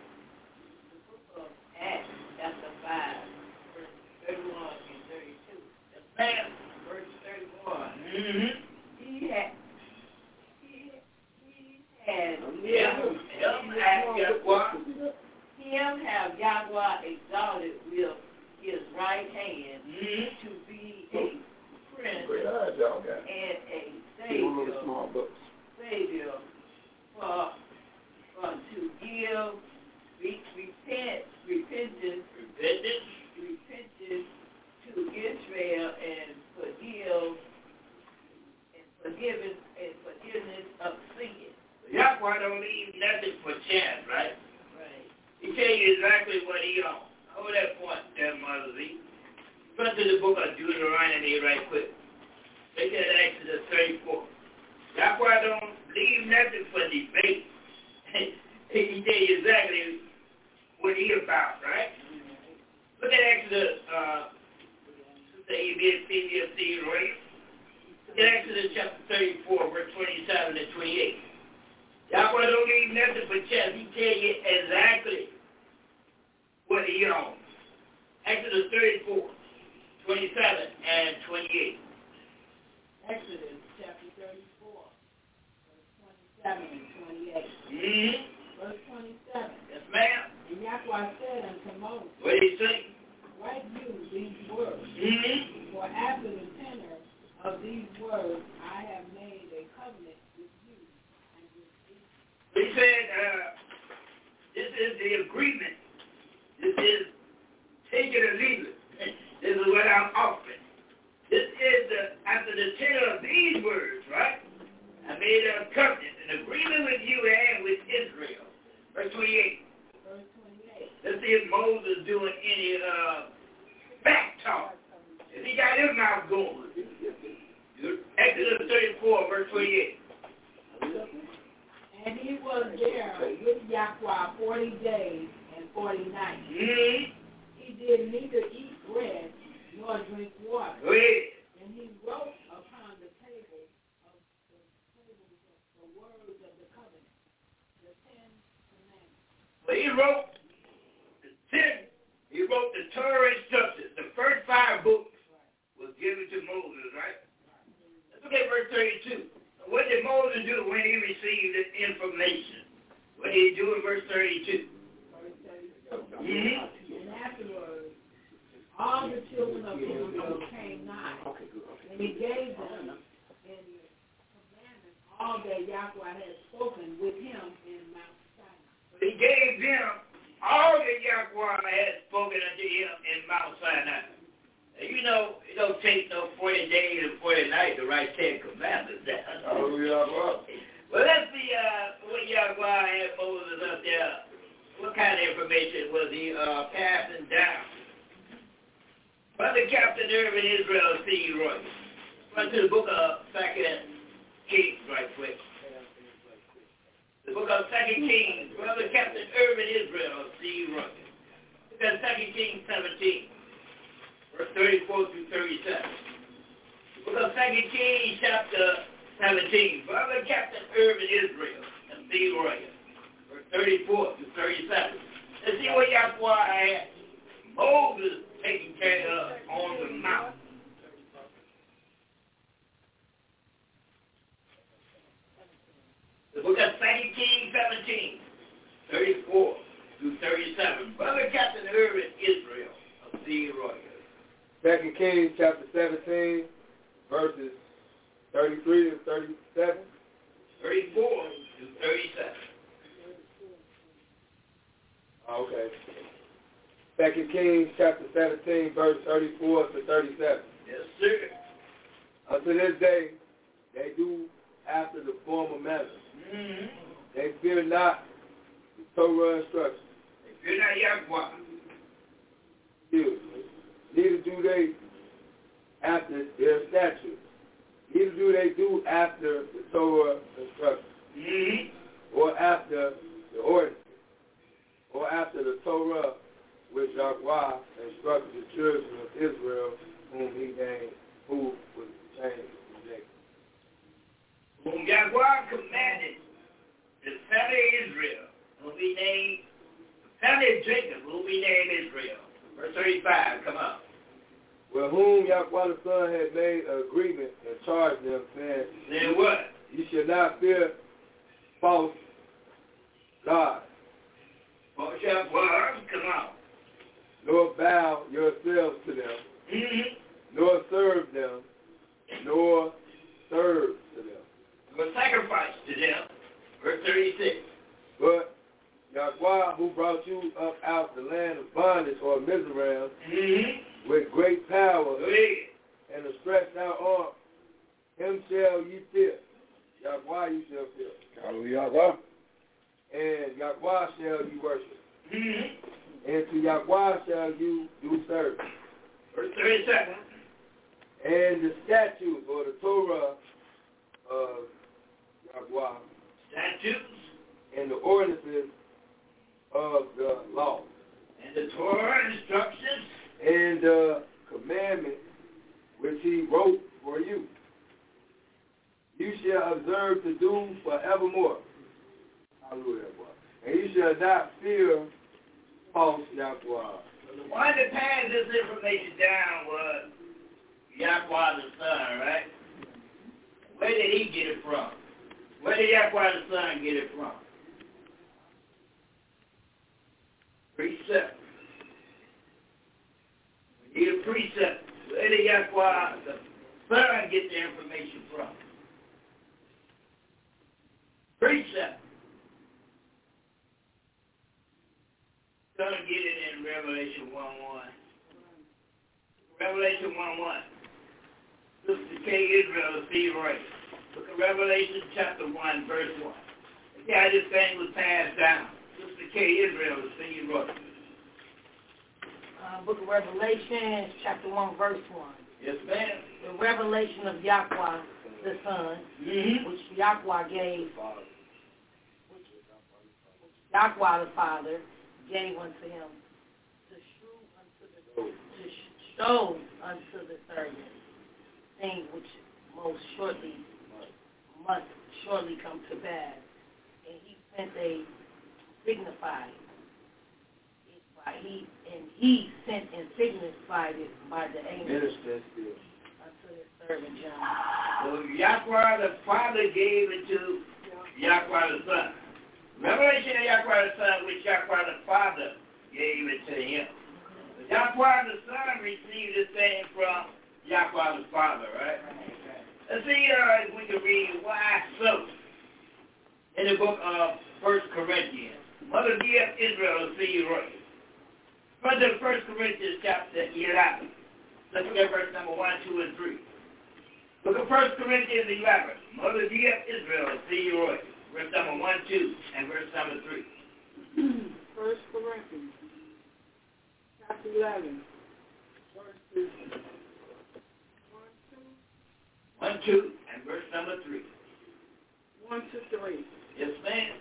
Acts chapter 5, verse 31 and 32. Ma'am. Verse 31. anointed with his right hand to be a prince and a savior to give repentance to Israel and forgiveness of sin. Yahweh don't leave nothing for chance, right? Right. He tell you exactly what he owns. Hold that point there, Mother Z. Turn to the book of Deuteronomy right quick. Take that Exodus 34. Yahweh don't leave nothing for debate. He tell you exactly what he about, right? Look at Exodus, say BFC, right? Look at Exodus chapter 34, verse 27 and 28. Yahweh don't leave nothing for chance. He tell you exactly what he owns. Exodus 34, 27 and 28. Exodus chapter 34, verse 27 and 28. Mm-hmm. Verse 27. Yes, ma'am. And Yahweh said unto Moses, what did he say? Write you these words. Mm-hmm. For after the tenor of these words I have made a covenant with you and with Israel. He said, this is the agreement. This is take it or leave it. This is what I'm offering. This is after the tenor of these words, right? I made a covenant, an agreement with you and with Israel. Verse 28. Verse 28. Let's see if Moses doing any back talk. If he got his mouth going. Exodus 34, verse 28. And he was there with Yahweh 40 days and 40 nights. Mm-hmm. He did neither eat bread nor drink water. Go ahead. And he wrote upon the table of the words of the covenant, the 10 commandments. Well, he wrote the 10. He wrote the Torah instructions. The first 5 books was given to Moses, right? Let's look at verse 32. What did Moses do when he received the information? What did he do in verse 32? Verse 32. Mm-hmm. And afterwards, all the children of Israel came nigh, and he gave them in the commandments all that Yahweh had spoken with him in Mount Sinai. He gave them all that Yahweh had spoken unto him in Mount Sinai. Now, you know, it don't take no 40 days and 40 nights to write 10 commandments down. Oh, Yahweh. Well, let's see what Yahweh had Moses up there. What kind of information was he passing down? Brother Captain Irvin Israel C. Roy. Run to the book of 2 Kings right quick. The book of 2 Kings. Brother Captain Irvin Israel C. Roy. Look at 2 Kings 17. Verse 34 through 37. The book of 2 Kings chapter 17. Brother Captain Irvin Israel and C. Roy. Verse 34 through 37. Let's see what Yahweh had Moses taking care of on the mountain. The book of 2 Kings 17, 34 through 37. Brother Captain Irvin Israel of C. Roy. 2 Kings chapter 17, verses 33 to 37. 34 to 37. Okay. 2 Kings chapter 17, verse 34 to 37. Yes, sir. Unto this day, they do after the former manner. Mm-hmm. They fear not the Torah instructions. They fear not Yahweh. Neither do they after their statutes. Neither do they do after the Torah instructions. Mm-hmm. Or after the ordinance. Or after the Torah which Yahweh instructed the children of Israel, whom he named, who was changed from Jacob. Whom Yahweh commanded the family of Israel, whom he named, the family of Jacob, whom he named Israel. Verse 35, come on. With whom Yahweh the Son had made an agreement and charged them, saying, Then what? You shall not fear false gods. False Yahweh, come on. nor bow yourselves to them, nor serve them, nor serve to them. Nor sacrifice to them. Verse 36. But Yahweh, who brought you up out the land of bondage or Mizraim, with great power and a stretched out arm, him shall ye fear. Yahweh you shall fear. Hallelujah. And Yahweh shall you worship. And to Yahweh shall you do service. Verse 37. And the statutes or the Torah of Yahweh. Statutes. And the ordinances of the law. And the Torah instructions. And the commandments which he wrote for you. You shall observe to do forevermore. Hallelujah. And you shall not fear false Yahweh. The one that passed this information down was Yahweh the Son, right? Where did he get it from? Where did Yahweh the Son get it from? Precept. We need a precept. Where did Yahweh the Son get the information from? Precept. Gonna get it in Revelation 1:1. Revelation 1:1. Sister K. Israel, see right. Look at Revelation chapter 1, verse 1. See how this thing was passed down. Sister K. Israel, see right. Book of Revelation, chapter 1, verse 1. Yes, ma'am. The revelation of Yahweh, the Son, which Yahweh gave, which Yahweh the Father gave unto him to show unto the servant things which must shortly come to pass. And he sent a signified it by he sent and signified it by the angel unto his servant John. So Yahweh the Father gave it to Yahweh the Son. Revelation of Yahweh the Son, which Yahweh the Father gave it to him. But Yahweh the Son received the same from Yahweh the Father, right? Let's see if we can read why so in the book of 1 Corinthians. Mother dear Israel, see you right. First of 1 Corinthians chapter 11. Let's look at verse number 1, 2, and 3. Look at 1 Corinthians 11. Mother dear Israel, see you right. Verse number 1, 2, and verse number 3. 1 Corinthians, chapter 11, verses 1, 2, and verse number 3. 1 to 3. Yes, ma'am.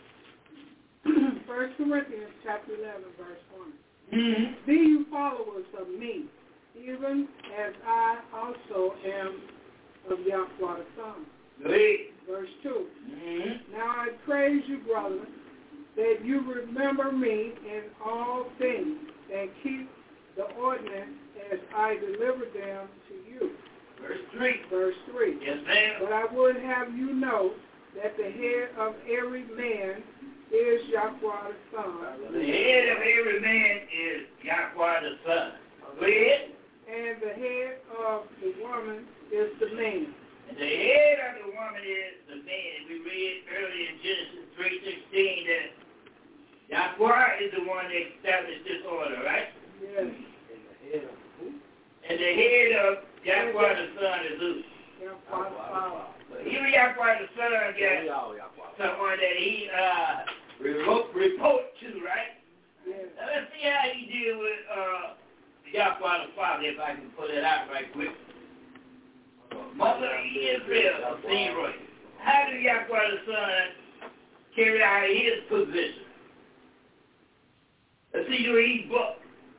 1 Corinthians, chapter 11, verse 1. Be you followers of me, even as I also am of Yahweh the Son. Verse 2. Now I praise you, brothers, that you remember me in all things and keep the ordinance as I deliver them to you. Verse 3. Verse 3. Yes, ma'am. But I would have you know that the head of every man is Yahweh the Son. The head of every man is Yahweh the Son. Go ahead. And the head of the woman is the man. And the head of the woman is the man. We read earlier in Genesis 3:16 that Yahweh is the one that established this order, right? Yes. And the head of Yahweh the Son is who? Yahweh the Father. Even Yahweh the Son got someone that he report to, right? Yes. Now let's see how he deal with Yahweh the Father, if I can put it out right quick. Mother Israel, see right. How did Yahweh the Son carry out his position? Let's see who he book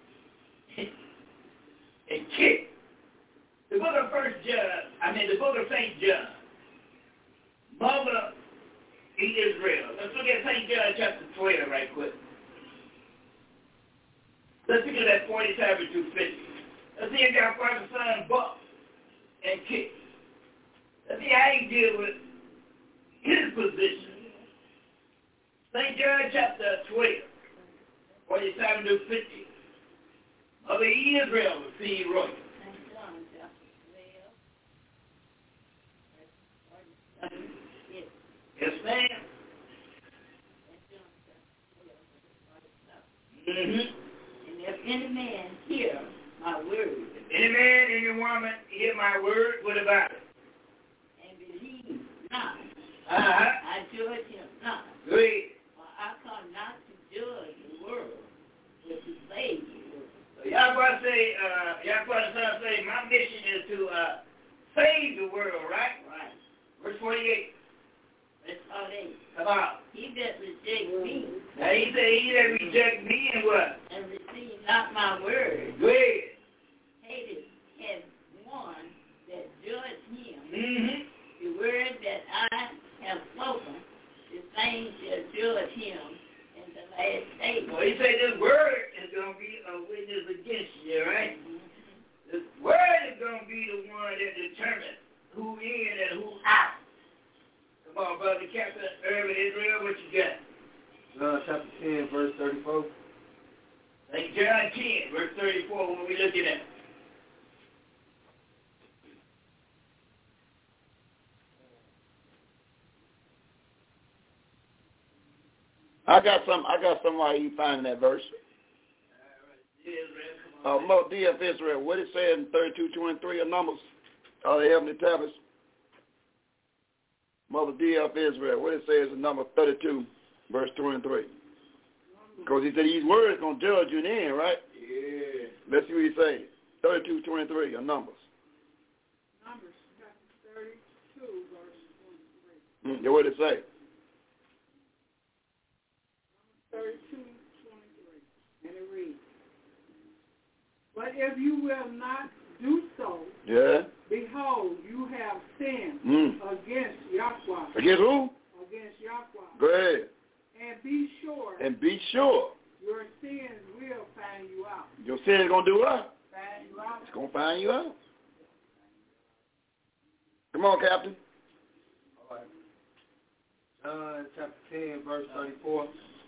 and kick. The book of the book of St. John. Mother Israel. Let's look at St. John chapter 12 right quick. Let's look at that 47 through 50. Let's see if Yahweh the Son buck and kick. Let's see how he deal with his position. St. John chapter 12, 47 through 50. Mother Israel was seed royal. Yes, ma'am. Mm-hmm. And if any man hear my word, if any man, any woman hear my word, what about it? And believe not, I judge him not. Great. For I come not to judge the world, but to save the world. So Yahweh say, my mission is to save the world, right? Right. Verse 48. Verse 48. Come on. He that reject me. Now he said, he that reject me and what? And receive not my word. Go ahead. Hated has one that judge him. Mm-hmm. The word that I have spoken, the same shall judge him in the last day. Well, he said this word is going to be a witness against you, right? Mm-hmm. This word is going to be the one that determines who in and who out. Come on, brother Captain Urban Israel, what you got? John chapter 10, verse 34. Thank you, John 10, verse 34, what we looking at? I got some while you finding that verse. Mother D of Israel, what it says in 32:23 of Numbers, the heavenly tablets. Mother D of Israel, what it says in number 32, verse 23. Because he said these words going to judge you in the end, right? Yeah. Let's see what he says. 32:23 of Numbers. Numbers chapter 32, verse 23. Yeah, what did it say? 32:23, and it reads, but if you will not do so, behold, you have sinned against Yahweh. Against who? Against Yahweh. Go ahead. And be sure. Your sins will find you out. Your sins going to do what? Find you out. It's going to find you out. Come on, Captain. All right. John chapter 10, verse 34.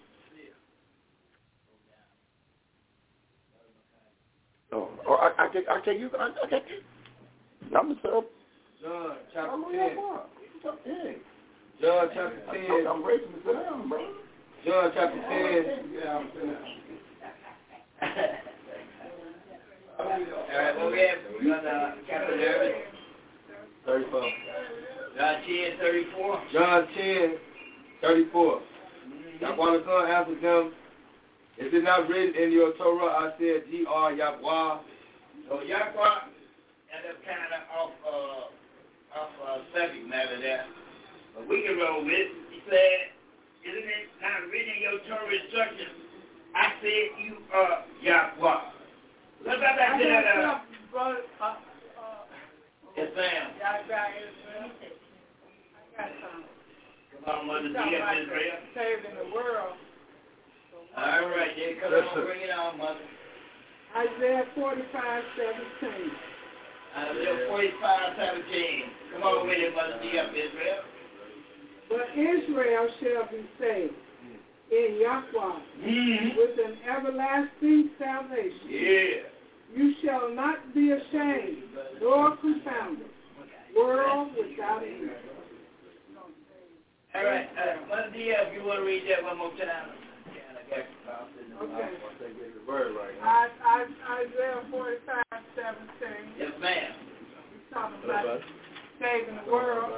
I take you. I'm the sub. John chapter 10. John chapter 10. I'm racing to sit down, bro. John chapter 10. Yeah, I'm sitting down. All right, what we have? We got Captain David. 34. John 10, 34. John 10, 34. Yahweh the Son answered them, is it not written in your Torah, I said, ye are Yahweh? So Yahweh ended up kind of off subject matter there. But we can roll with it. He said, isn't it not written in your Torah instructions, I said you are Yahweh. Let's go back to that. Yes, ma'am. I got some. Come on, Mother D of Israel. Saving the world. All right, yeah, come on, bring it on, Mother. Isaiah 45:17. Isaiah 45:17. Come on with it, Mother D of Israel. But Israel shall be saved in Yahweh with an everlasting salvation. Yeah. You shall not be ashamed nor confounded, world without end. All right, Mother D, if you want to read that one more time. Okay. Isaiah 45:17. Yes, ma'am. He's talking about saving the world.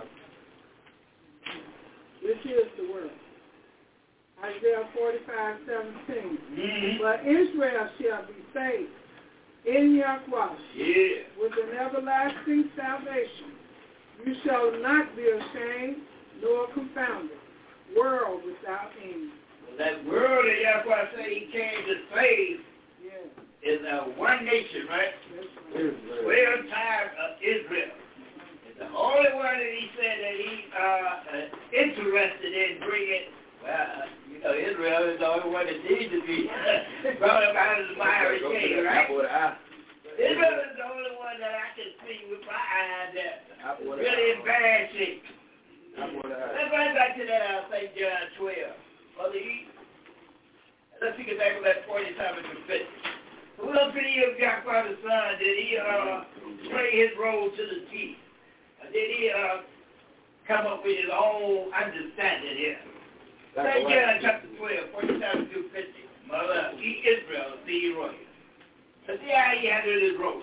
This is the world. Isaiah 45:17. But Israel shall be saved in Yahweh with an everlasting salvation. You shall not be ashamed nor confounded, world without end. That world that Yahweh said he came to save is one nation, right? 12 tribes of Israel. It's the only one that he said that he interested in bringing. Well, you know, Israel is the only one that needs to be brought up out of the miry clay, right? Israel is the only one that I can see with my eyes that really in bad shape. Let's go back to that St. John 12. Let's take it back to that 47 to 50. Who else could he have got by the Son? Did he play his role to the teeth? Did he come up with his own understanding here? St. John chapter 12, 47 through 50. Mother, Israel, see you right. Let's see how he handled his role.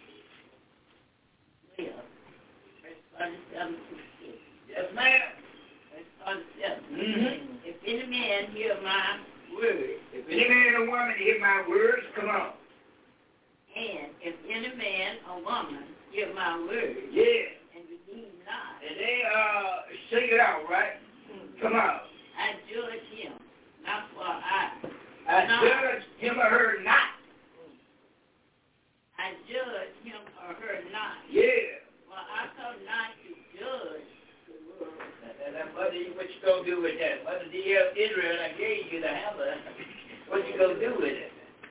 Yes, ma'am. If any man hear my word. If any man or woman hear my words, come on. And if any man or woman hear my word. Yeah. And believe not. And they sing it out, right? Come on. I judge him, not for I judge him or her not. I judge him or her not. Yeah. For I come not to judge the world. What you gonna do with that? Mother Israel, I gave you the hammer. What you gonna do with it?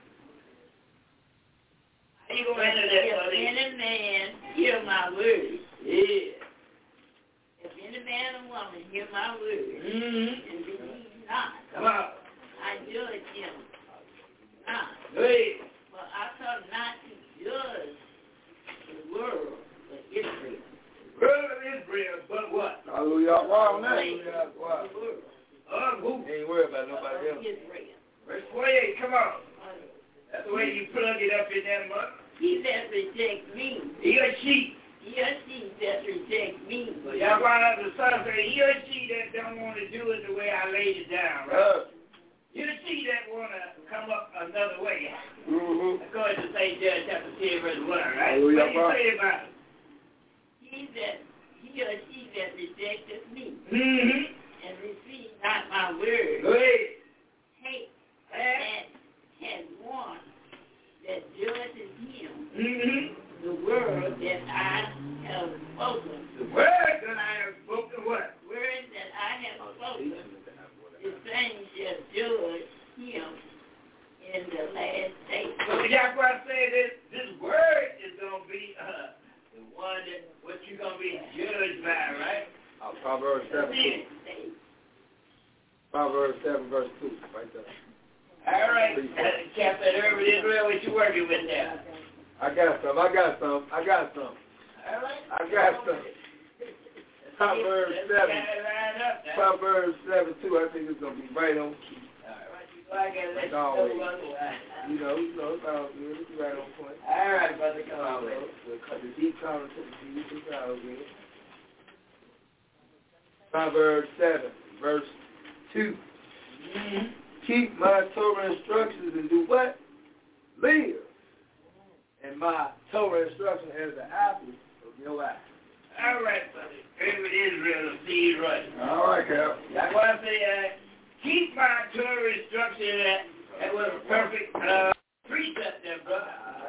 How you gonna handle that, Mother? If any man hear my word. Yeah. If any man or woman hear my word and believe not, come on. I judge him not. Hey. For I come not to judge the world, but Israel. World of Israel, but what? Hallelujah. Wow, man. Wow. Who? Ain't worried about nobody else. Israel. Verse 48, come on. That's the way you plug it up in that mother. He that rejects me. He or she. He or she that rejects me. Well, y'all find out the son say, he or she that don't want to do it the way I laid it down, right? You or she that want to come up another way. According to St. John chapter 10, verse 1, right? What do you say about it? He or she that rejected me and received not my word. Hate that has one that judges him. The word that I have spoken. The word that I have spoken what? Word that I have spoken. The same shall judge him in the last day. So Yahweh said this word is going to be the one that what you're going to be judged by, right? Proverbs 7. Proverbs 7, verse 2, right there. All right. Captain Herbert Israel, what you working with there? I got some. All right. Proverbs 7. Proverbs 7, 2. I think it's going to be right on key. All right. I got to let you know otherwise. You know, it's all good. It's right on point. All right, brother. Come on, man. We'll cut the deep column to the deep. It's all good. Proverbs 7, verse 2. Keep my Torah instructions and do what? Live. And my Torah instruction as the apple of your eye. All right, brother. Favorite Israel to see you right. All right, Cap. That's why I say, keep my Torah instruction. That was a perfect precept there, brother.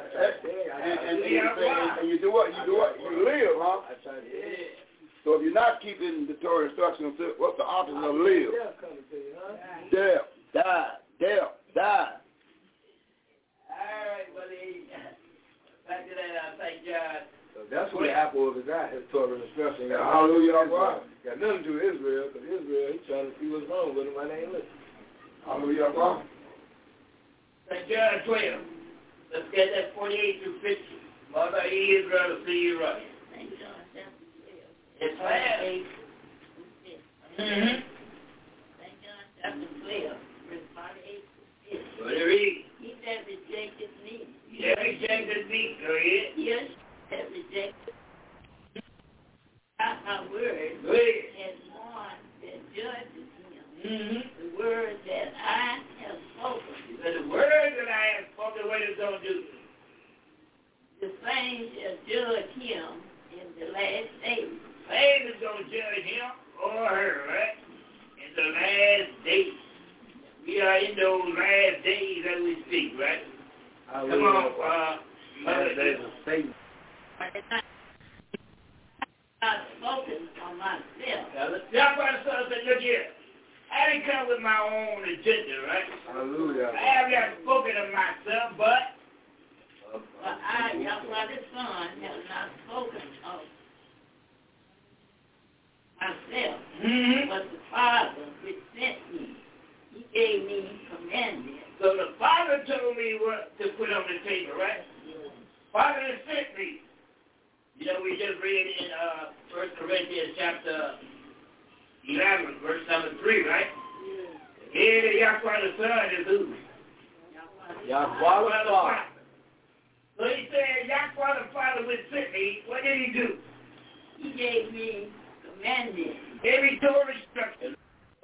And you do what? You live, huh? Yeah. So if you're not keeping the Torah instructions, what's the opposite of live? Death. Die. All right, buddy. Back to that, thank God. So that's what the apple of his eye, his Torah instruction. Hallelujah. Got nothing to do with Israel, because Israel, he's trying to see what's wrong with him while they ain't listening. Hallelujah. St. John 12. Let's get that 48 through 50. Mother Israel to see you right. St. John chapter 12. It's bad. St. John chapter 12, verse 48 through 50. What do you read? He that rejected me. He that rejected me, go ahead. He that rejected not my word has one that judges him. The word that I have spoken. The word that I have spoken, what is going to do? The same shall judge him in the last days. Same is going to judge him or her, right? In the last days. We are in those last days as we speak, right? Come on, last days of Satan. I've spoken for myself. That's why the son said, look here. I didn't come with my own agenda, right? Hallelujah. I have not spoken of myself, but I, Yahweh the Son, have not spoken of myself, but the Father which sent me. He gave me commandments. So the Father Father told me what to put on the table, right? Father sent me. You know, we just read in 1 Corinthians chapter 11, verse number 3, right? Here the Yahweh the Son is who? Yahweh the Father. So he said, Yahweh the Father which sent me, what did he do? He gave me commandments. Gave me Torah instructions.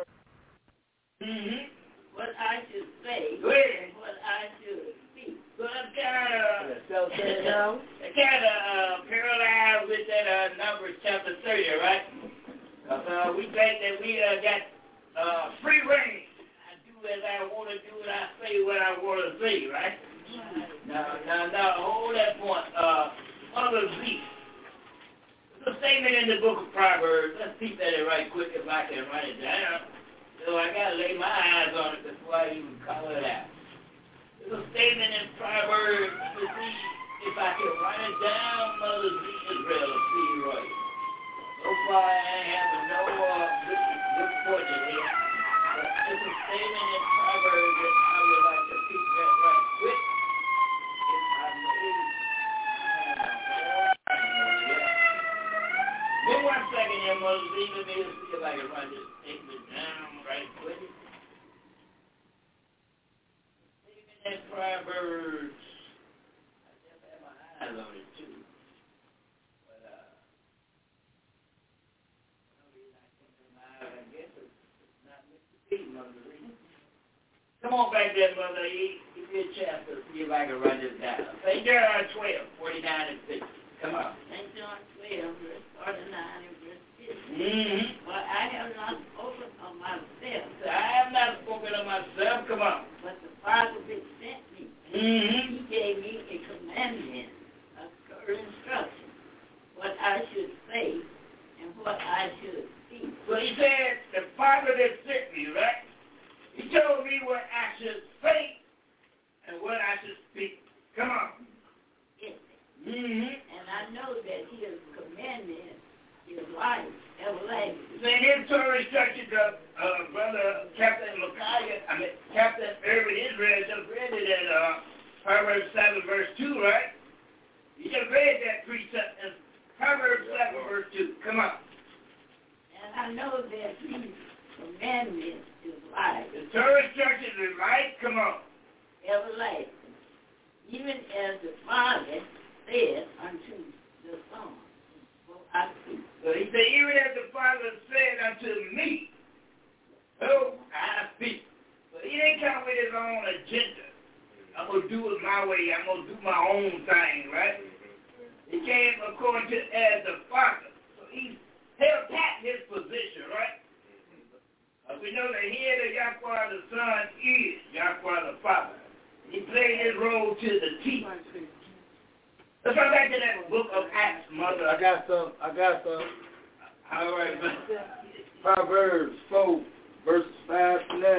What I should say and what I should speak. So that's kind of parallel with that Numbers chapter 30, right? We think that we got free reign. I do as I want to do and I say what I want to say, right? Now, hold that point. Mother Z. There's a statement in the book of Proverbs. Let's peep at it right quick if I can write it down. So I got to lay my eyes on it before I even call it out. There's a statement in Proverbs, if I can write it down, Mother Z. Israel of C. Roy. So far, I ain't having no good fortune here. But there's a statement in Proverbs that I would like to peep at right quick. If I may. Give 1 second here, Mother Z. Let me see if I can write this statement down right quick. Statement in Proverbs. I just have my eyes on it too. But I guess it's not Mr. P, Mother Z. Come on back there, Mother E. Give me a chance to see if I can write this down. St. John 12, 49 and 50. Come on. St. John 12, verse 49 and verse 50. But I have not spoken of myself. I have not spoken of myself. Come on. But the Father which sent me, he gave me a commandment, a instruction, what I should say and what I should speak. So he said, the Father that sent me, right? He told me what I should say and what I should speak. Come on. Yes. And I know that his commandment is life, everlasting. So in his Torah instructions of Brother Captain Captain Irvin Israel just read it in Proverbs 7 verse 2, right? You just read that precept in Proverbs 7 verse 2. Come on. And I know that his commandment is life. The Torah instructions is life. Come on. Everlasting. Even as the Father said unto the Son, so I speak. So he said, even as the Father said unto me, so I speak. But he didn't come with his own agenda. I'm going to do it my way. I'm going to do my own thing, right? He came according to as the Father. So he held pat his position, right? We know that here the Yahweh the Son is Yahweh the Father. He played his role to the T. Let's go back to that book of Acts, Mother. I got some. All right, man. Proverbs 4, verses 5 to 9.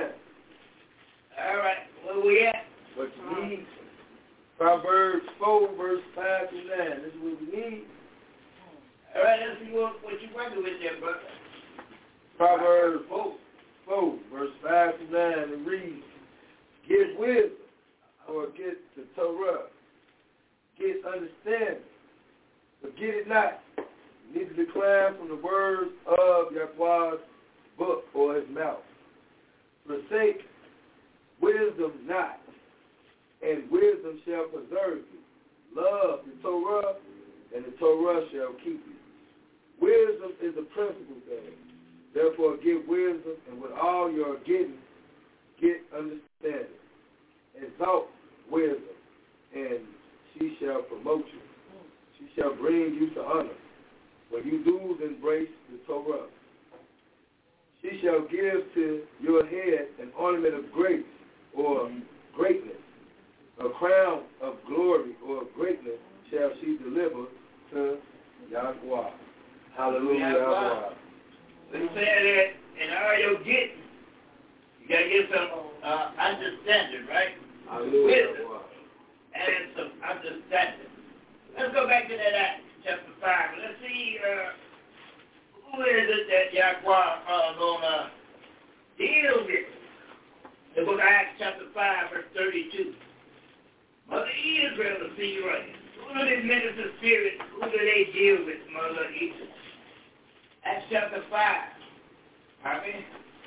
All right, where we at? What you need. Proverbs 4, verse 5 to 9. This is what we need. All right, let's see what you're working with there, brother. Proverbs 4, verse 5 to 9. It reads, get wisdom, or get the Torah. Get understanding, but get it not. You need to decline from the words of Yahweh's book or his mouth. Forsake wisdom not, and wisdom shall preserve you. Love the Torah, and the Torah shall keep you. Wisdom is a principal thing. Therefore get wisdom, and with all your getting, get understanding. Exalt wisdom, and she shall promote you. She shall bring you to honor. When you do embrace the Torah, she shall give to your head an ornament of grace or greatness. A crown of glory or greatness shall she deliver to Yahweh. Hallelujah. Yahweh. So he said that in all your getting, you got to get some understanding, right? Hallelujah. Wisdom and some understanding. Let's go back to that Acts chapter 5. Let's see who is it that Yahweh going to deal with. The book of Acts chapter 5, verse 32. Israel to see right. Who do these minister spirits, who do they deal with, Mother Eva? Acts chapter 5. Amen.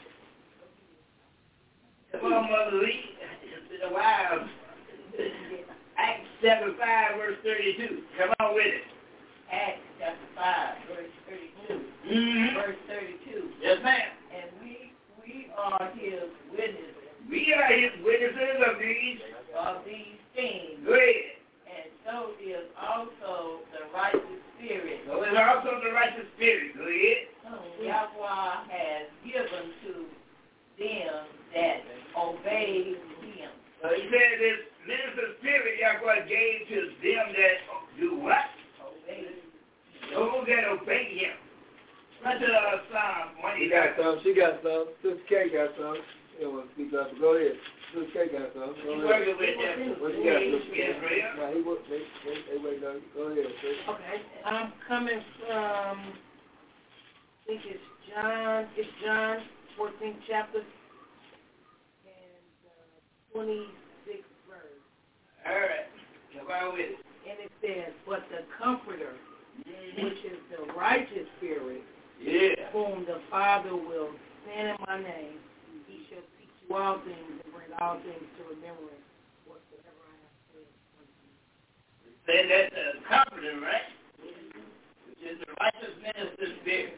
Come on, Mother Lee. It's been a while. Acts chapter 5, verse 32. Come on with it. Acts chapter 5, verse 32. Mm-hmm. Verse 32. Yes, ma'am. And we are his witnesses. We are his witnesses of these things. Go ahead. And so is also the righteous spirit. So is also the righteous spirit. Go ahead. Yahweh has given to them that obey him. So he said this minister spirit Yahweh gave to them that do what? Obey him. Those that obey him. Let's Psalm 1. He got some. She got some. Sister K got some. She don't want to speak up. Go ahead. Sister K got some. He's working with them. What you got, Sister K? Israel? No, they wait on you. Go ahead, sis. Okay. I'm coming from, I think it's John 14th chapter and 26th verse. All right. Come on with it. And it says, but the Comforter, which is the righteous spirit, whom the Father will send in my name, he shall teach you all things and bring all things to remembrance whatsoever I have said unto you. Say that's the Comforter, right? Which is the righteous minister spirit.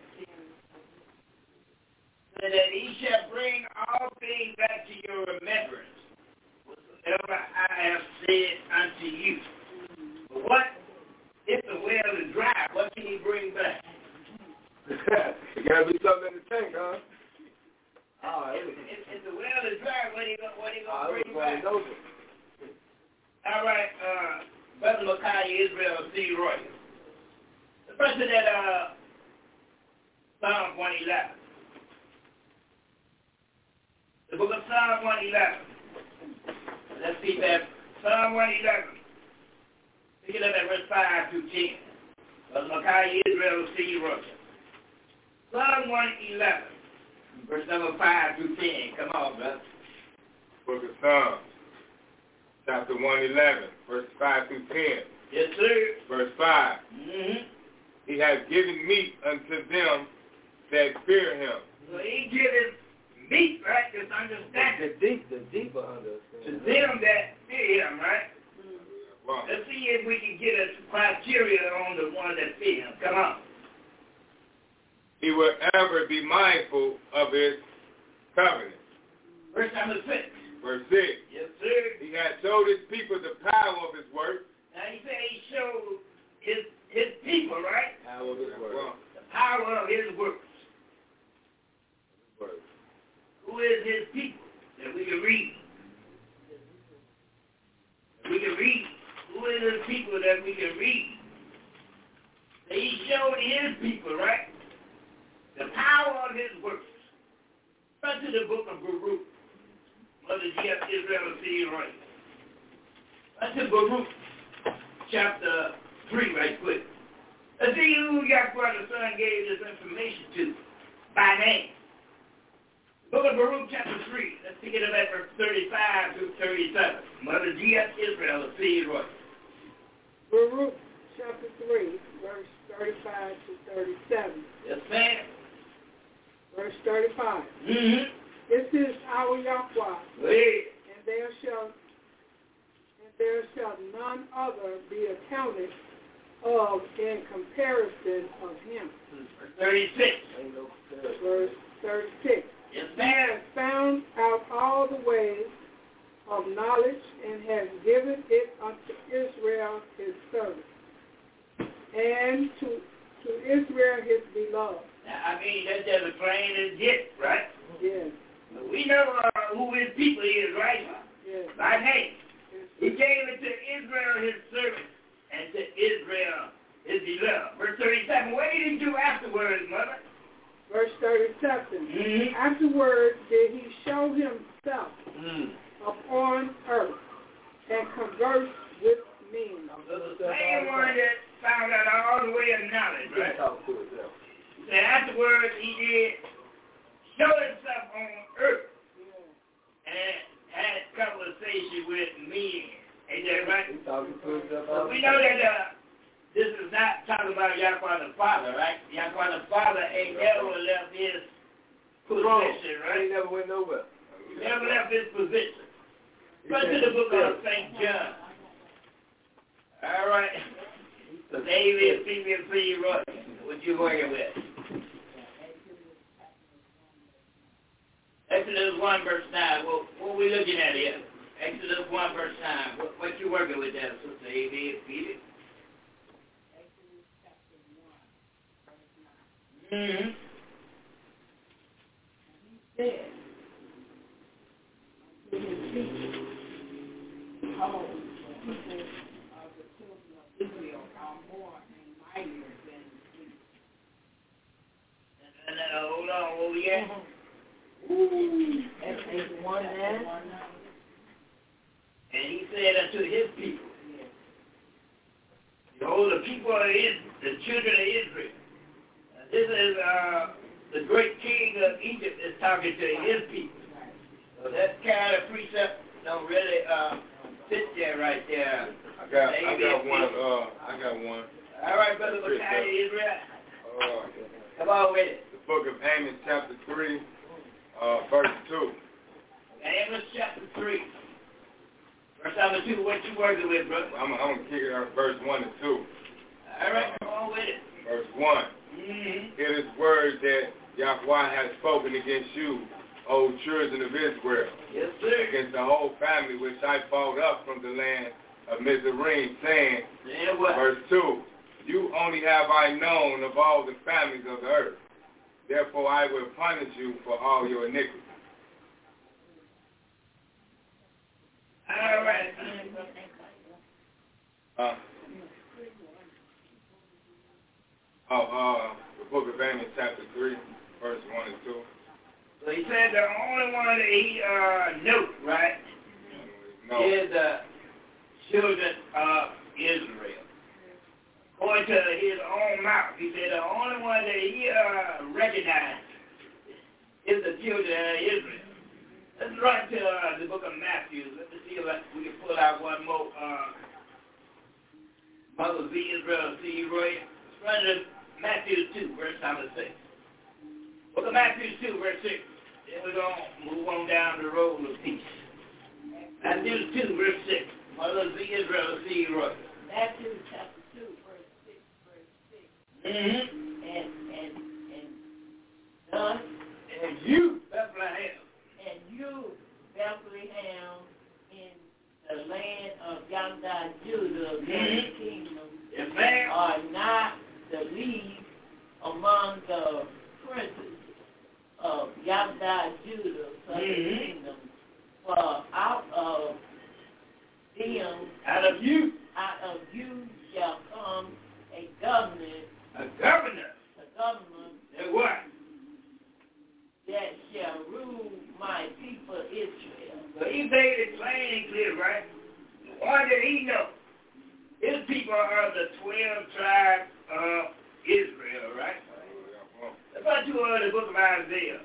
So that he shall bring all things back to your remembrance, whatsoever I have said unto you. But what if the well is dry? What can he bring back? It got to be something in the tank, huh? If the well is dry, what he gonna bring back? All right, Brother Micaiah Israel C. Roy. The person that Psalm 111. The book of Psalm 111. Let's see that. Psalm 111. Pick it up at verse 5 through 10. Brother Micaiah Israel C. Roy. Psalm 111. Verse number 5 through 10. Come on, brother. Book of Psalms, chapter 111, verse 5 through 10. Yes, sir. Verse 5. Mm-hmm. He has given meat unto them that fear him. So he given meat, right? Just understand. The deeper understanding. To them that fear him, right? Wow. Let's see if we can get a criteria on the one that fear him. Come on. He will ever be mindful of his covenant. Verse number 6. Verse 6. Yes, sir. He has showed his people the power of his work. Now he said he showed his people, right? Power of his work. The power of his works. Who is his people that we can read? We can read. Who is his people that we can read? So he showed his people, right? The power of his works. Turn to the book of Baruch. Mother G.F. Israel C. Right. Turn to Baruch, chapter 3, right quick. Let's see who Yahweh the Son gave this information to by name. Book of Baruch, chapter 3. Let's pick it up at verse 35 through 37. Mother G.F. Israel C. Right. Baruch, chapter 3, verse 35 to 37. Yes, ma'am. Verse 35. Mm-hmm. This is our Yahweh, and there shall none other be accounted of in comparison of him. Verse 36. Verse 36. Yes, he has found out all the ways of knowledge and has given it unto Israel his servant, and to Israel his beloved. I mean, that's just as plain as it, right? Yes. We know who his people is, right? Yes. By name. He gave it to Israel his servant, and to Israel his beloved. Verse 37. What did he do afterwards, Mother? Verse 37. Mm-hmm. Afterwards did he show himself upon earth and converse with men. The same one that found out all the way of knowledge, right? And afterwards he did show himself on earth and had conversation with men. Ain't that right? He's talking to himself. So we know that this is not talking about Yahweh the Father, right? Yahweh the Father ain't never left his position, right? He never went nowhere. He never left his position. Go to the book of St. John. All right. So David, female, free, right? What you working with? Exodus 1 verse 9. What we looking at here? Exodus 1 verse 9. What you working with there, Sister A.B.? Peter? Exodus chapter 1 verse 9. Mm-hmm. He said to his people, behold, the people of the children of Israel are more and mightier than we. Hold on, what we at? Exodus 1:9. And he said unto his people, behold, the people of Israel, the children of Israel. This is the great king of Egypt is talking to his people. So that kind of precept don't really fit there right there. I got one. All right, Brother Messiah Israel. Come on with it. The book of Amos, chapter 3, verse 2. Amos chapter 3. Verse number 2, what you working with, brother? I'm going to kick it out verse 1 and 2. All right, come on with it. Verse 1. Mm-hmm. It is word that Yahweh has spoken against you, O children of Israel. Yes, sir. Against the whole family which I brought up from the land of Mizraim, saying, verse 2, you only have I known of all the families of the earth. Therefore I will punish you for all your iniquities. All right. The book of Amos, chapter 3, verse 1 and 2. So he said the only one that he knows, right, is the children of Israel. According to his own mouth, he said the only one that he recognized is the children of Israel. Let's run to the book of Matthew. Let me see if we can pull out one more. Mother V. Israel, C. Roy. Let's run to Matthew 2, verse number 6. Book of Matthew 2, verse 6. Then we're going to move on down the road of peace. Matthew 2, verse 6. Mother V. Israel, C. Roy. Matthew chapter 2, verse 6, verse 6. Mm-hmm. And thus, and you, Bethlehem. And you, Bethlehem, in the land of Yahda, Judah, the kingdom, are not the least among the princes of Yahda, Judah, the kingdom. For out of them, out of you shall come a government. A governor. And what? That shall rule my people Israel. So he made it plain and clear, right? The one that he knows. His people are the 12 tribes of Israel, right? Let's go to the book of Isaiah.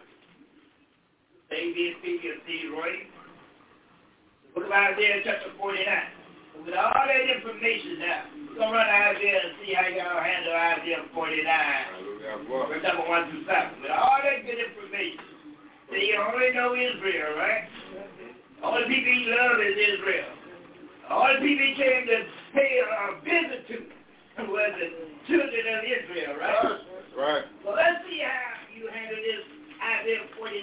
A.B. speaking of C. Roy. The book of Isaiah, chapter 49. So with all that information now, we're going to run Isaiah and see how y'all handle Isaiah 49. Verse number 1 through 7. With all that good information, so you only know Israel, right? The only people he loved is Israel. The only people he came to pay a visit to was the children of Israel, right? Right. So let's see how you handle this Isaiah 49,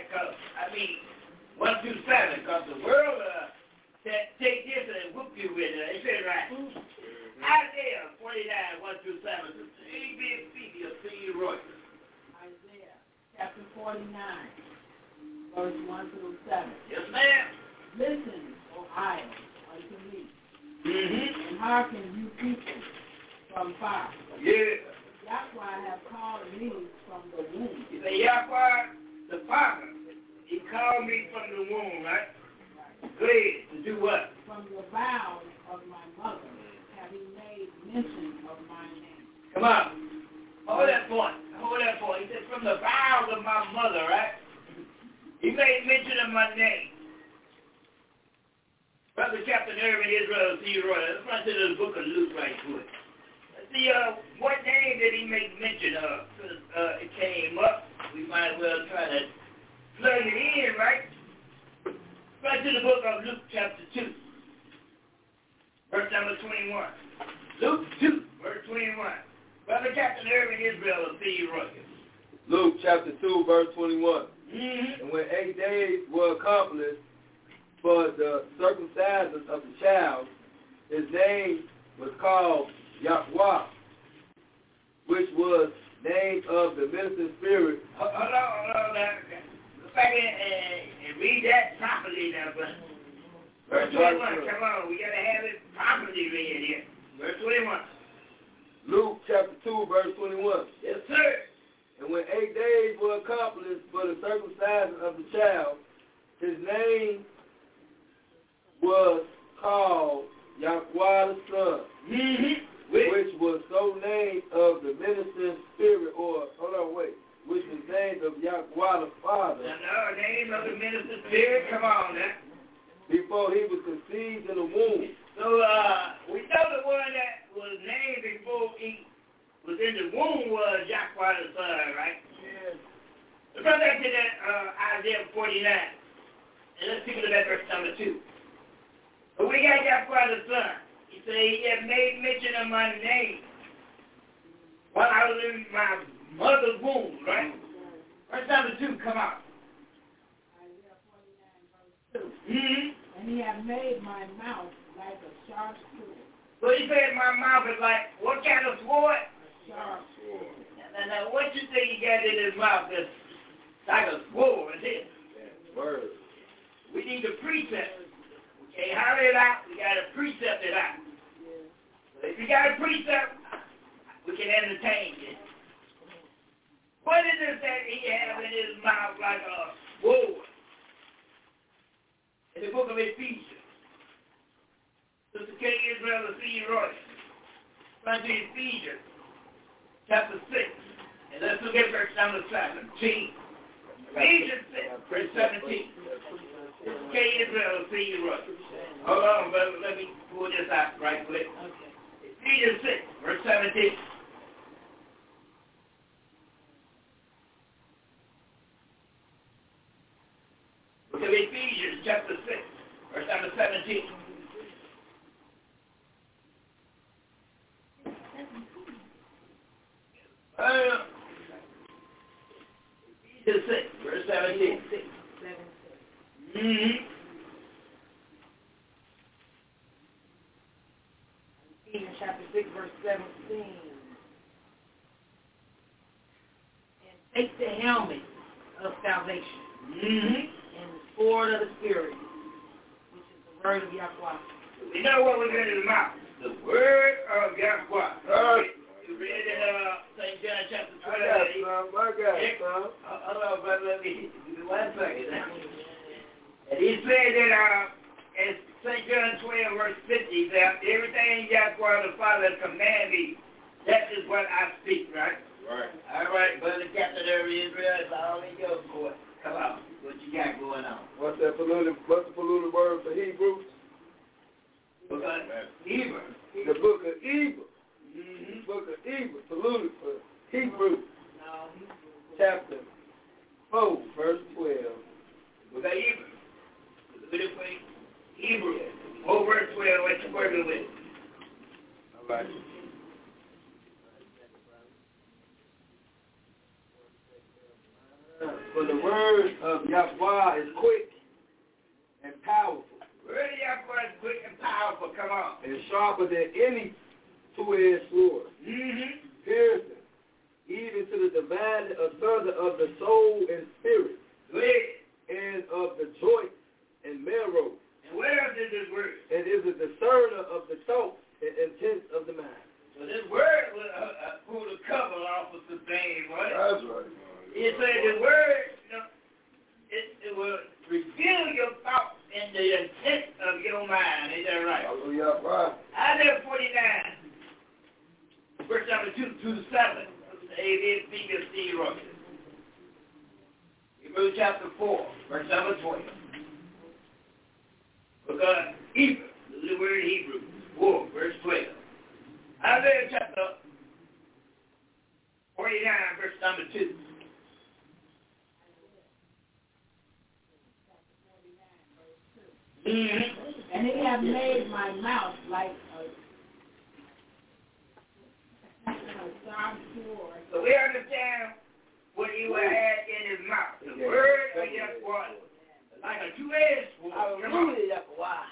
1 through 7, because the world take this and whoop you with it. They say, right? Isaiah 49, 1 through 7. A.B.C. of C. Roy. Isaiah chapter 49, verse 1 through 7. Yes, ma'am. Listen, O isles, unto me, and hearken, you people, from far. Yeah. Yahweh have called me from the womb. You say, Yahweh, the Father, he called me from the womb, right? Go ahead. To do what? From the bowels of my mother have he made mention of my name. Come on. Hold that point. He said, from the bowels of my mother, right? He made mention of my name. Brother Captain Irvin Israel C. Roy. Let's run to the book of Luke right quick. Let's see, what name did he make mention of? Because it came up. We might as well try to plug it in, right? Right to the book of Luke chapter 2. Verse number 21. Luke 2, verse 21. Brother Captain Irvin Israel C. Roy. Luke chapter 2, verse 21. Mm-hmm. And when 8 days were accomplished for the circumcision of the child, his name was called Yahweh, which was named of the ministering spirit. Hold on. Go back and read that properly now, brother. Verse 21, come on, we got to have it properly read here. Verse 21. Luke chapter 2, verse 21. Yes, sir. And when 8 days were accomplished for the circumcision of the child, his name was called Yahweh the Son, which was so named of the ministering spirit, which was named of Yahweh the Father. No, name of the ministering spirit, come on now. Before he was conceived in the womb. So, we know the one that was named before he was in the womb was Yahweh the Son, right? Yes. Let's go back to that Isaiah 49. And let's take a look at verse number 2. But we got Yahweh the Son. He said, he had made mention of my name while I was in my mother's womb, right? Verse number 2, come on. Mm-hmm. And he had made my mouth like a sharp sword. So he said my mouth is like, what kind of sword? A sharp sword. Now, what you think he got in his mouth that's like a sword, is it? Word. We need a precept. We can't holler it out, we got to precept it out. Yeah. So if you got a precept, we can entertain it. What is it that he has in his mouth like a sword? In the book of Ephesians, Sister K. Israel C. Roy, turn to Ephesians, chapter 6, and let's look at verse number 17. Ephesians 6, verse 17. Sister K. Israel C. Roy. Hold on, brother, let me pull this out right quick. Okay. Ephesians 6, verse 17. Book of Ephesians, chapter 6, verse number 17. Ephesians 6, verse 17. Mm-hmm. Ephesians chapter 6, verse 17. And take the helmet of salvation. Mm-hmm. And the sword of the Spirit, which is the word of Yahweh. We know what we're going to do now. The word of Yahweh. You read in St. John chapter 12. I got it, son. Hold on, brother. Let me give me 1 second. And he said that in St. John 12, verse 50, that everything Yahweh the Father commanded me, that is what I speak, right? Right. All right, brother Captain Irvin Israel, it's all in your court. Come on. What you got going on? What's the polluted word for Hebrew? Book of Hebrew. The book of Hebrew. Mm-hmm. Book of Hebrew. Polluted for Hebrew. Chapter 4, verse 12. Book of Hebrew. Polluted for Hebrew. 4 verse 12. What you working with? All right. For the word of Yahweh is quick and powerful. The word of Yahweh is quick and powerful. Come on. And sharper than any two-edged sword. Mm-hmm. Piercing, even to the dividing asunder of the soul and spirit. And of the joints and marrow. And what else is this word? And is a discerner of the thoughts and intents of the mind. So this word will pull the cover off of the thing, right? That's right. It said the word, it will reveal your thoughts and the intent of your mind. Is that right? Hallelujah. Right. Isaiah 49, verse number 2 to 7. Ephesians C. Roy. Hebrews chapter 4, verse number 20. Because Hebrew. The word Hebrew. 4, verse 12. Isaiah chapter 49, verse number 2. Mm-hmm. And he have made my mouth like a sharp sword. So we understand what he had in his mouth. The word of Yahweh. Like a two-edged sword. Hallelujah, Yahweh.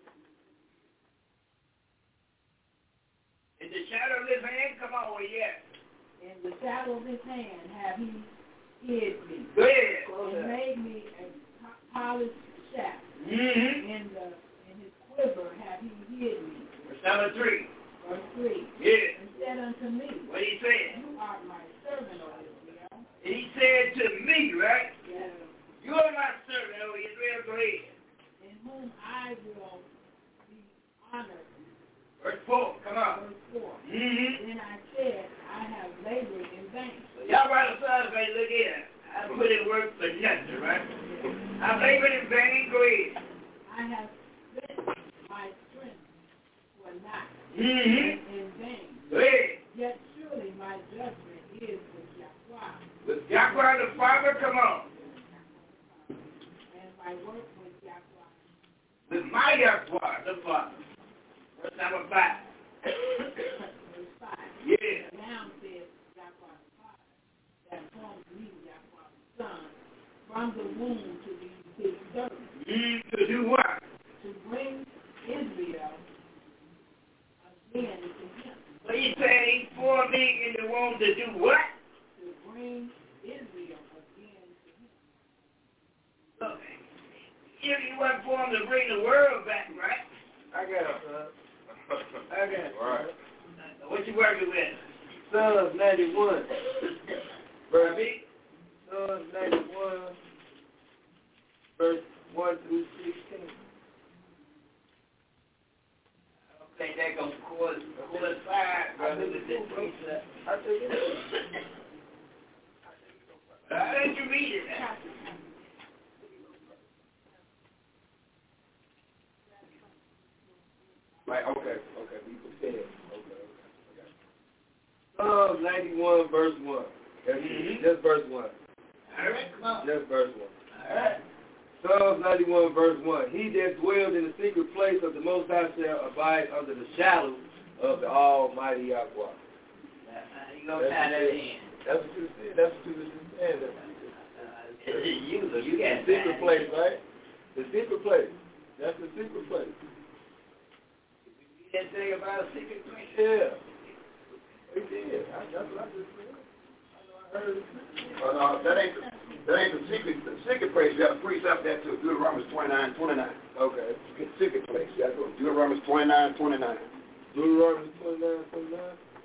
In the shadow of his hand, come on, yes. In the shadow of his hand have he hid me. Go ahead. And made me a polished shaft. Mm-hmm. In his quiver have he hid me. Verse number 3. Verse 3. Yeah. And said unto me, what he said? You are my servant, O Israel. And he said to me, right? Yes. You are my servant, O Israel. Go ahead. In whom I will be honored. Verse 4, come on. Verse 4. Mm-hmm. Then I said, I have labored in vain. So y'all right aside, say, look here. I put in work for nothing, right? I labored in vain. Go ahead. I have spent my strength for naught. Mm-hmm. In vain. Go ahead. Yet surely my judgment is with Yahweh. With Yahweh the Father, come on. And my work with Yahweh. With my Yahweh the Father. Verse number 5. Verse 5. Yeah. Now says Yahweh the Father, that formed me, Yahweh the Son, from the womb to be his servant. To do what? To bring Israel again to him. So you say he formed me in the womb to do what? To bring Israel again to him. Look, if he wasn't formed to bring the world back, right? I got it, son. I got it. All right. What you working with? Psalms 91. Verse Psalms 91, verse 1 through 16. I don't think they're going to coincide, brother, with this precept. I think it is. How did you read it? Right, okay. Be prepared. Okay. Psalms 91, verse 1. Just verse 1. All right, come on. Just verse 1. All right. Psalms 91, verse 1. He that dwells in the secret place of the Most High shall abide under the shadow of the Almighty Yahweh. You gonna tie that in? That's what you said. That's what you were saying. You got the secret place, right? The secret place. That's the secret place. You didn't say about a secret place? Yeah. We did. That's what I just said. I heard it. No, that ain't the secret. The secret place. You got to precept that to Deuteronomy 29:29. Okay. Get secret place. You got to go to Deuteronomy 29:29. Deuteronomy 29:29.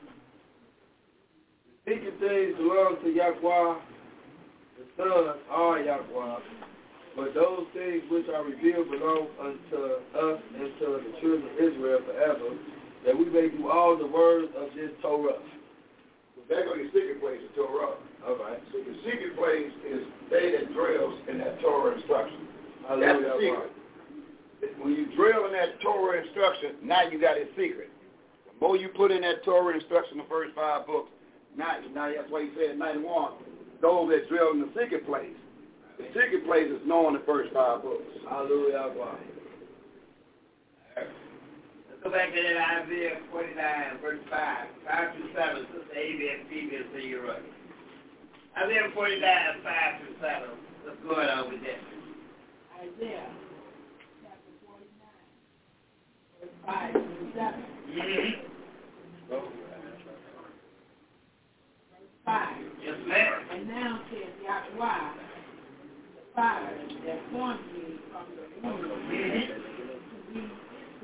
The secret things belong to Yahweh. The Son are Yahweh. But those things which are revealed belong unto us and to the children of Israel forever, that we may do all the words of this Torah. Back on the secret place is Torah. All right. So the secret place is they that dwells in that Torah instruction. Hallelujah. That's the secret. When you drill in that Torah instruction, now you got a secret. The more you put in that Torah instruction, the first 5 books, now that's why he said in 91, those that drill in the secret place. The secret place is known in the first 5 books. Hallelujah. Let's go back to that Isaiah 49, verse 5 through 7. Sister A.B. and female to your right. Isaiah 49, 5 through 7. What's going on with that? Isaiah chapter 49, verse 5 through 7. Verse 5. Yes, ma'am. And now says Yahweh, the Father that formed me from the womb to be his servant,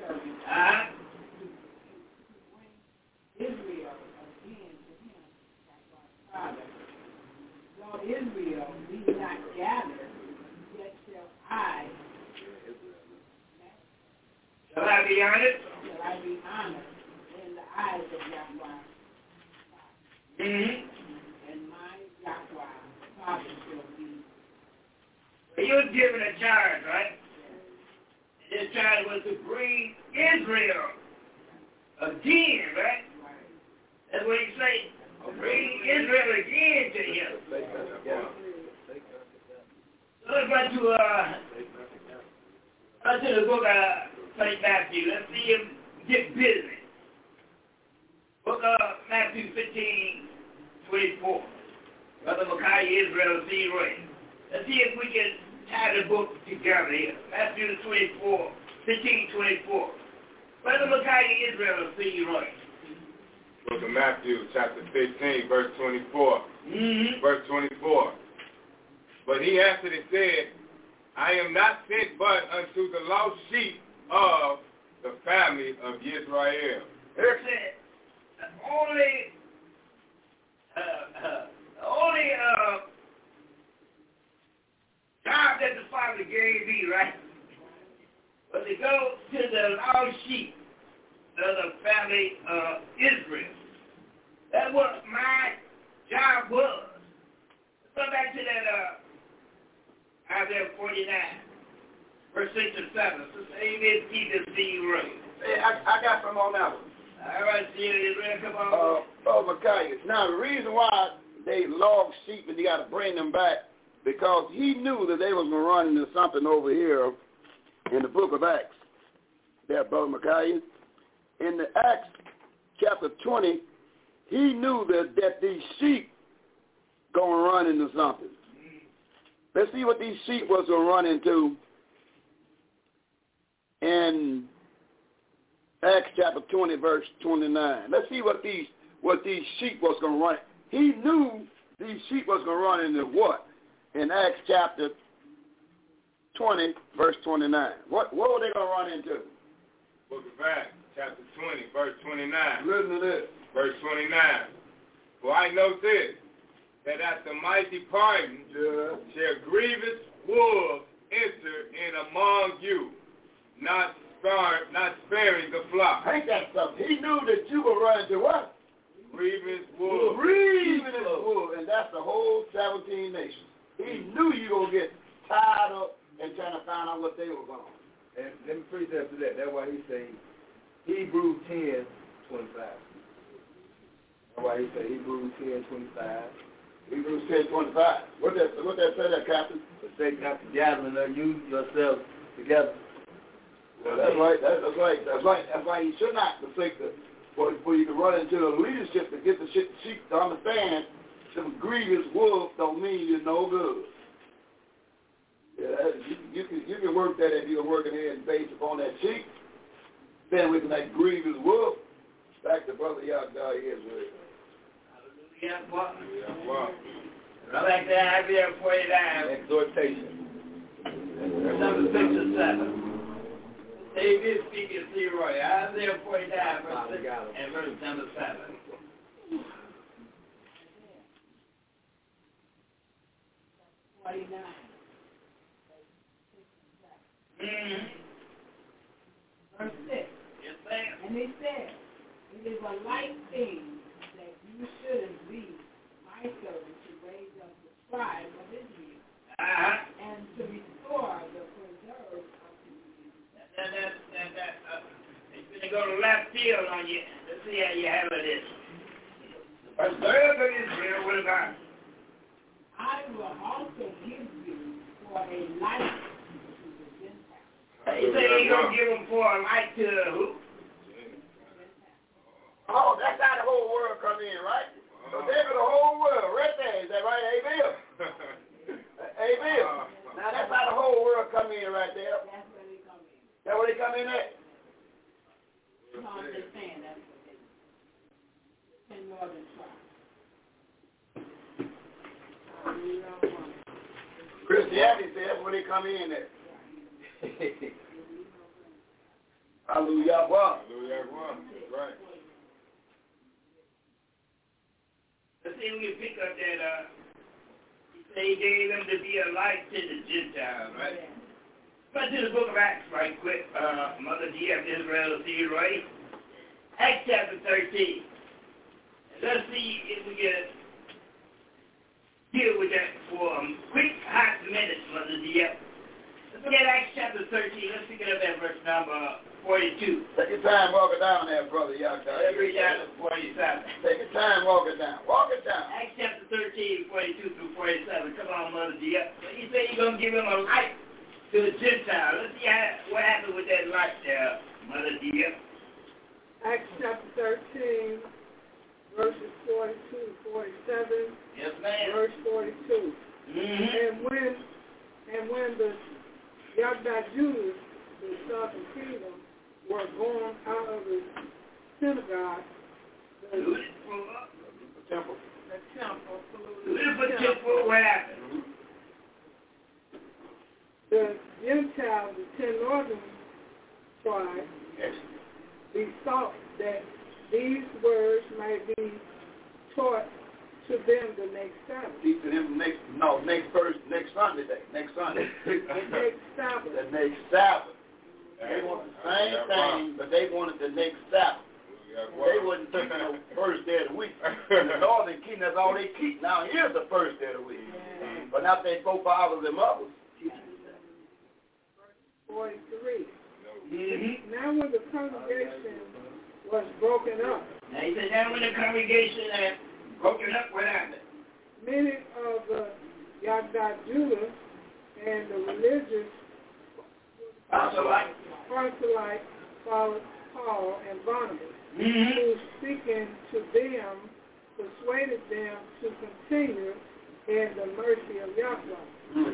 to bring Israel again to him, Yahweh the Father. Though Israel be not gathered, yet shall I be honored? Shall I be honored in the eyes of Yahweh. And my Yahweh, Father, shall be. You was given a charge, right? And this charge God was to bring Israel again, right? That's what he said. Bring Israel again to him. So let's go to the book of St. Matthew. Let's see him get busy. Book of Matthew 15:24. Brother Micaiah Israel Leroy. Let's see if we can tie the book together here. Matthew 15:24. Brother Micaiah Israel Leroy. Book of Matthew, chapter 15, verse 24. Mm-hmm. Verse 24. But he answered and said, I am not sent but unto the lost sheep of the family of Israel. There said, the only job that the Father gave me, right, was to go to the lost sheep of the family of Israel. That's what my job was. Let's go back to that Isaiah 49, verse 6 and 7. So amen, keep this thing right. Hey, I got some on that one. All right, see you, Israel, come on. Micaiah. Now, the reason why they lost sheep and you got to bring them back, because he knew that they was going to run into something over here in the book of Acts. There, Brother Micaiah. In the Acts chapter 20, he knew that these sheep going to run into something. Let's see what these sheep was going to run into in Acts chapter 20, verse 29. Let's see what these sheep was going to run. He knew these sheep was going to run into what? In Acts chapter 20, verse 29. What were they going to run into? Book of Acts, chapter 20, verse 29. Listen to this. Verse 29. For I know this, that at the mighty pardon shall grievous wolves enter in among you, not sparing the flock. Ain't that something? He knew that you were running to what? Grievous wolves. Grievous wolves. And that's the whole 17 nations. He knew you were going to get tied up and trying to find out what they were going. And let me precept to that. That's why he say Hebrews 10:25. That's why he say Hebrews 10:25. Hebrews 10:25. What that say there, Captain? Forsake not the gathering of you yourselves together. Well, that's right. That's why you should not forsake for you to run into the leadership to get the sheep to understand some grievous wolves don't mean you're no good. Yeah, you can work that if you're working here based upon that sheep. Then with that grievous wolf, back to Brother Yahweh Israel. Hallelujah. Right back to Isaiah 49. Exhortation. Verse number 6 and 7. David speaking to Leroy. Isaiah 49, verse 6 and verse number 7. 49. Verse 6. Yes, ma'am. And he said, it is a light thing that you should be my servant to raise up the scribe of Israel and to restore the preserved of Israel. It's going to go to left field on you. Let's see how you handle this. The preserved of Israel, what about? I will also give you for a light. He said he's going to give them for a light to who? Oh, that's how the whole world come in, right? So there go the whole world right there. Is that right, Bill? Bill. Now that's how the whole world come in right there. That's where they come in. That's where they come in at? No, I'm just saying that's what they do. In Northern Tribe. Christianity says that's where they come in at. Hallelujah. Hallelujah. Right. Let's see if we can pick up that, he said he gave them to be a light to the Gentiles, right? Let's do the book of Acts right quick. Mother G.F. Israel, see you right. Acts chapter 13. And let's see if we can deal with that for a quick hot minute, Mother G.F. Let's look at Acts chapter 13. Let's pick it up at verse number 42. Take your time walking down there, brother Yaka. Let's read down to 47. Take your time walking down. Walk it down. Acts chapter 13, 42 through 47. Come on, Mother Dia. So you say you're going to give him a light to the Gentiles. Let's see what happened with that light there, Mother Dia. Acts chapter 13, verses 42 to 47. Yes, ma'am. Verse 42. Mm-hmm. And when the Yagda Jews, the southern kingdom, were gone out of the synagogue, the temple, what happened? The Gentiles, the 10 northern tribes, besought that these words might be taught to them the next Sabbath. Teach to them next Sunday. Next Sabbath. The next Sabbath. They want the same thing, but they wanted the next Sabbath. They wouldn't keep the first day of the week. In the northern kingdom, that's all they keep. Now here's the first day of the week. But now they go fathers and mothers. 43. Now when the congregation was broken up. Now he said, now when the congregation had broken up, what happened? Many of the Yagda Judah and the religious proselytes followed Paul and Barnabas, who speaking to them persuaded them to continue in the mercy of Yahweh.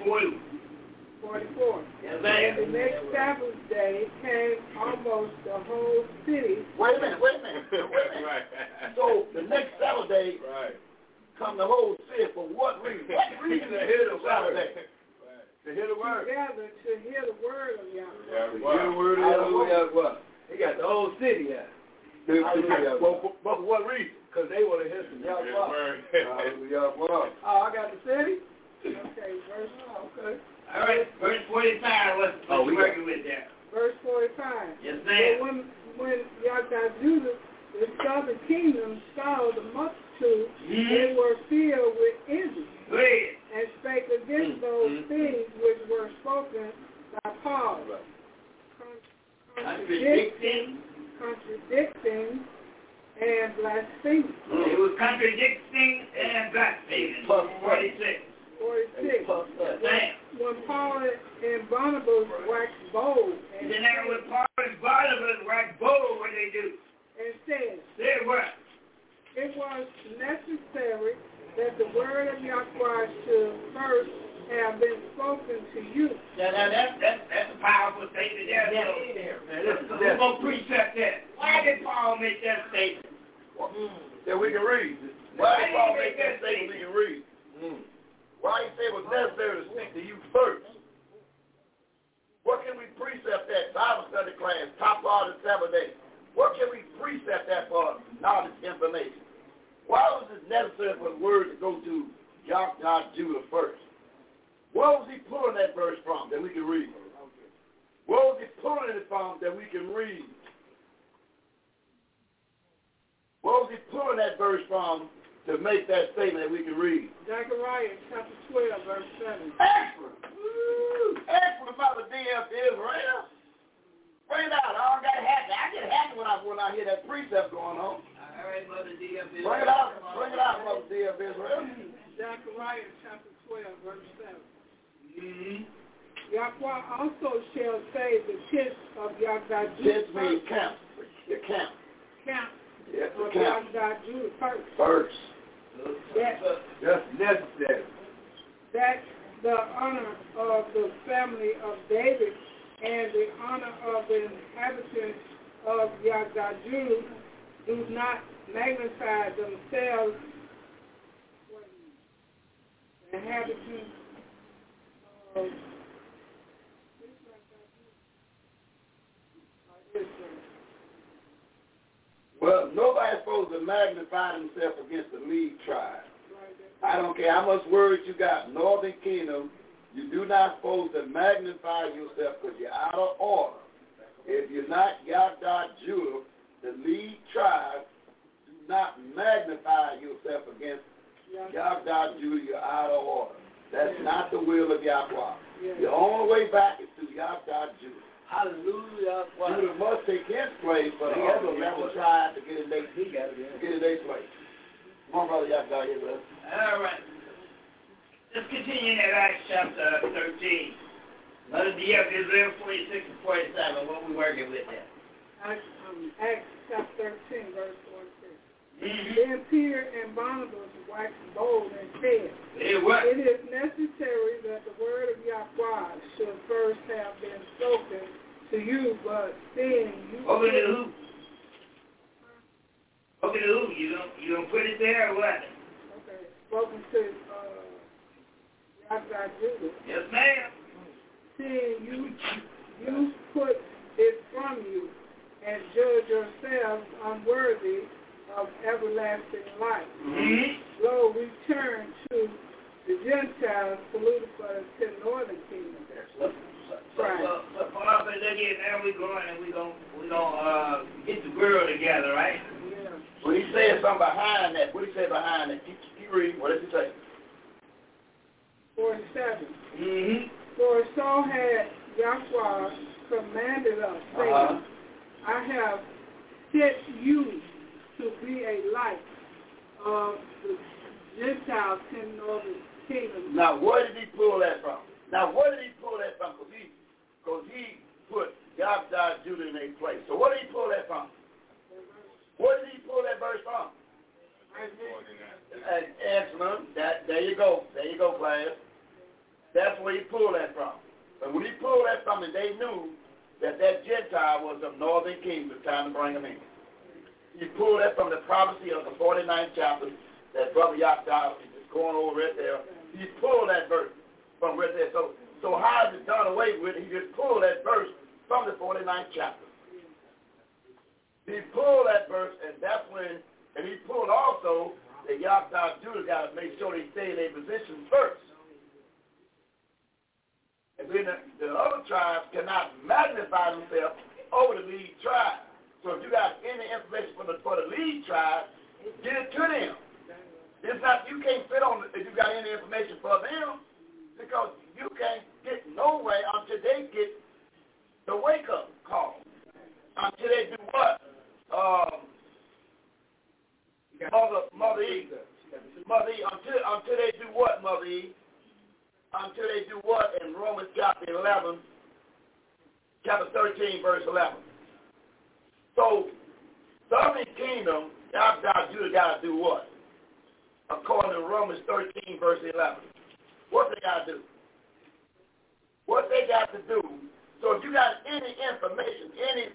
44. Yes, and the next Sabbath day came almost the whole city. Wait a minute. So the next Sabbath day come the whole city for what reason? What reason to hear the Sabbath day? To hear the word. Together to hear the word of Yahweh. To hear the word of Yahweh. He got the whole city out. But for what reason? Because they want to hear some Yahweh. Oh, I got the city? Okay, verse. Okay. All right, verse 45, what you working with there? Verse 45. Yes, ma'am. So when Yagda Judah, the southern kingdom, saw the multitude, they were filled with envy, and spake against those things which were spoken by Paul, contradicting and blaspheming. It was contradicting and blaspheming. 46. When Paul and Barnabas waxed bold. And then when Paul and Barnabas waxed bold, what they do? And said. Said what? It was necessary that the word of Yahweh should first have been spoken to you. That's a powerful statement there. Let's go precept that. Why did Paul make that statement? That we can read. Why did Paul make that statement we can read? Why he said it was necessary to speak to you first? What can we precept that? Bible study class, top part of the Sabbath day. What can we precept that for knowledge information? Why was it necessary for the word to go to Yahweh Judah first? Where was he pulling that verse from that we can read? Where was he pulling it from that we can read? Where was he pulling that verse from to make that statement that we can read? Zechariah chapter 12, verse 7. Excellent. Excellent about the D.F. Israel. Bring it out. I don't got happy. I get happy when I hear that precept going on. All right, Mother D.F. Israel. Bring it out. Bring it out, Mother D.F. Israel. Zechariah chapter 12, verse 7. Yahweh also shall save the tents of Yahweh Judah. Tents means camp. The camp. Camp. Yes, the of camp. Yahweh Judah First. That's necessary. That the honor of the family of David and the honor of the inhabitants of Yahweh Judah do not magnify themselves. The inhabitants of Well, nobody's supposed to magnify himself against the lead tribe. I don't care how much words you got. Northern Kingdom, you do not supposed to magnify yourself because you're out of order. If you're not Yahweh Judah, the lead tribe, do not magnify yourself against Yahweh Judah. You're out of order. That's not the will of Yahweh. The only way back is through Yahweh Judah. Hallelujah. Judah must take his place, but he has to try to get in their place. Come on, Brother Yahweh, here with us. All right. Let's continue in Acts chapter 13. Let us be up Israel 46 and 47. What we working with there? Acts chapter 13, verse 46. Then Peter and Barnabas waxed bold and said, It is necessary that the word of Yahweh should first have been spoken to you, but seeing you... Open to who? Open to who? You don't put it there or what? Okay. Spoken to Yahweh Judah. Yes, ma'am. Seeing you put it from you and judge yourselves unworthy of everlasting life. Lo, we turn to the Gentiles polluted for the northern kingdom. Right. So Father, now we're going and we're gonna get the world together, right? Yeah. Well, he said something behind that. What did he say behind that? Keep reading. What did he say? 47. For so had Yahweh commanded us, saying, I have set you to be a light of the Gentiles in the northern kingdom. Now, where did he pull that from? Because he put Yahweh Judah in a place. So where did he pull that from? Where did he pull that verse from? Excellent. There you go. There you go, class. That's where he pulled that from. And when he pulled that from, and they knew that Gentile was of northern kingdom, it's time to bring them in. He pulled that from the prophecy of the 49th chapter that Brother Yahweh is just going over right there. He pulled that verse from right there. So how is it done away with? He just pulled that verse from the 49th chapter. He pulled that verse, and that's when, and he pulled also that Yahweh Judah got to make sure they stay in their position first. And then the other tribes cannot magnify themselves over the lead tribe. So if you got any information for the lead tribe, get it to them. It's not, you can't fit on it if you got any information for them, because you can't get nowhere until they get the wake-up call. Until they do what? Mother E. Until they do what, Mother E? Until they do what in Romans chapter 13, verse 11. So, Southern Kingdom, Judah got to do what? According to Romans 13, verse 11. What they got to do? What they got to do. So if you got any information,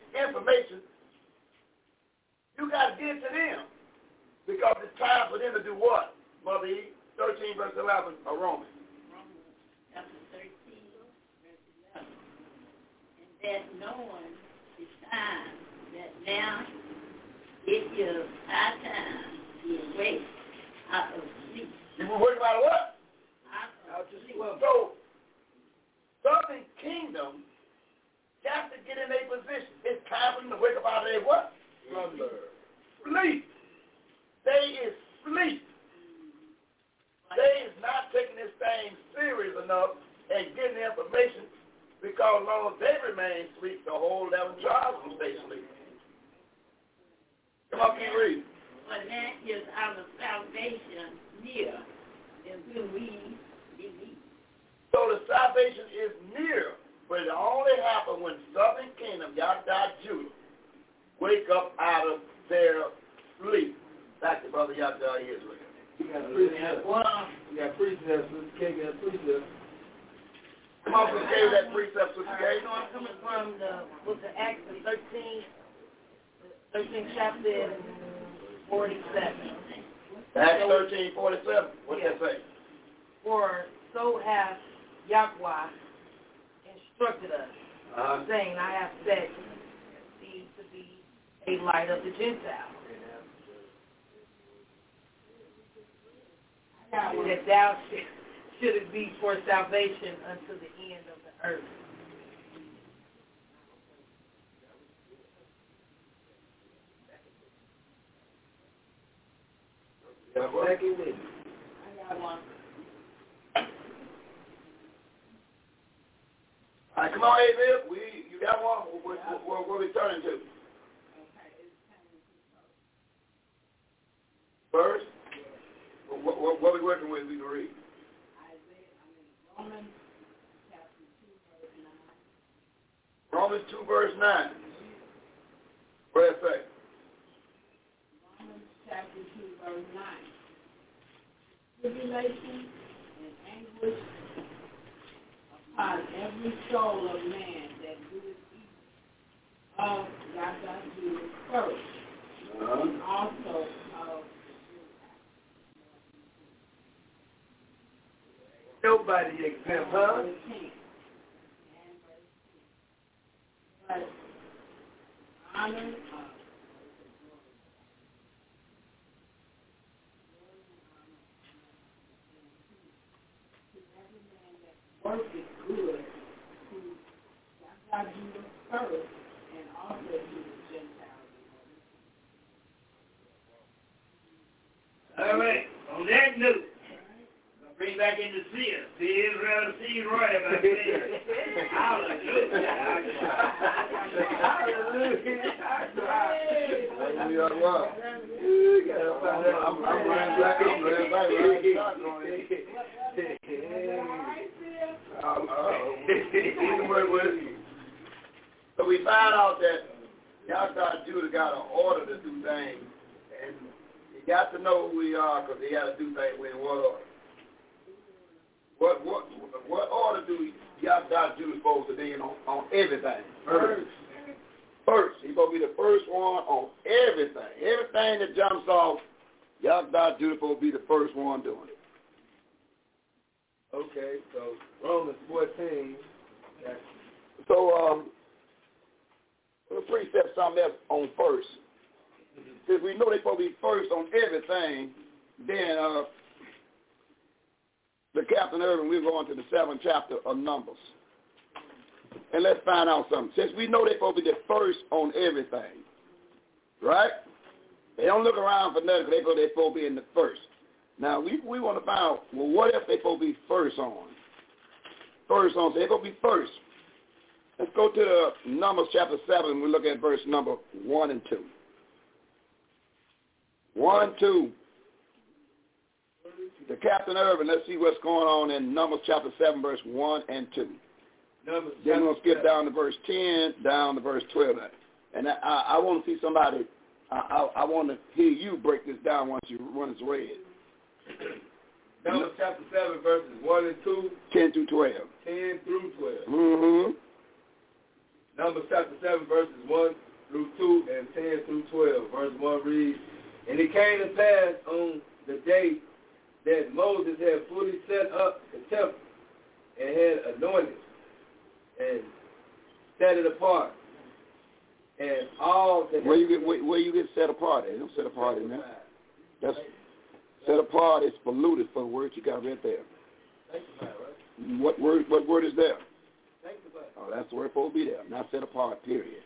you got to give it to them. Because it's time for them to do what? Mother E, 13, verse 11 of Romans. Chapter 13, verse 11. And that knowing the time, that now it is our time to awake out of sleep. You were worried about what? Out of sleep. So, Southern Kingdom got to get in their position. It's time for them to wake up out of their what? Slumber. Sleep. They is sleep. They is not taking this thing serious enough and getting the information, because long as they remain asleep, the whole 11 tribes will stay asleep. Come on, keep reading. But that is our salvation near, and will we believe. So the salvation is near, but it only happens when Southern Kingdom, Yahweh Judah, wake up out of their sleep. Back to Brother Yahweh Israel. You got precepts. You got precepts. Sister K got precepts. Come on, Sister K, that precept, Sister K. So I'm coming from the book of Acts, the 13th chapter, 47. Acts 13:47. What's that say? For so hath Yahweh instructed us, saying, I have set thee to be a light of the Gentiles, that thou shouldest be for salvation unto the end of the earth. right, come on, Abel. You got one. What we turning to? First? What we working with? We can read. Romans 2, verse 9. What does it say? Romans chapter 2, verse 9. Tribulation and anguish upon every soul of man that doeth evil, of Yahweh first, and also of nobody exempt, huh? But honor work is good to God first and also to the Gentiles. All right. On that note, I'll bring back in the seer. See Israel, see Roy about that. Hallelujah. So we find out that Yahweh Judah got an order to do things, and you got to know who we are because he got to do things in what order. What order do Yahweh Judah supposed to be in on everything? First. He's supposed to be the first one on everything. Everything that jumps off, Yahweh Judah supposed to be the first one doing it. Okay, so Romans 14. So, let's precept something else on first. If we know they're supposed to be first on everything, then the Captain Irvin, we're going to the 7th chapter of Numbers. And let's find out something. Since we know they're supposed to be the first on everything, right? They don't look around for nothing. They're supposed to be in the first. Now, we want to find out, well, what if they're supposed to be first on? First on, so they're supposed to be first. Let's go to Numbers chapter 7, and we look at verse number 1 and 2. 1 and 2. The Captain Irvin, let's see what's going on in Numbers chapter 7, verse 1 and 2. Then we're going to skip down to verse 10, down to verse 12. And I want to see somebody, I want to hear you break this down once it's read. Numbers chapter 7, verses 1 and 2. 10 through 12. 10 through 12. Mm-hmm. Numbers chapter 7, verses 1 through 2 and 10 through 12. Verse 1 reads, And it came to pass on the day that Moses had fully set up the temple and had anointed and set it apart. And all the... Where you get set apart at? Don't set apart in there. That's... Set apart is polluted for the word you got right there. Sanctified, right? What word is there? Sanctified. Oh, that's the word supposed to be there. Not set apart, period.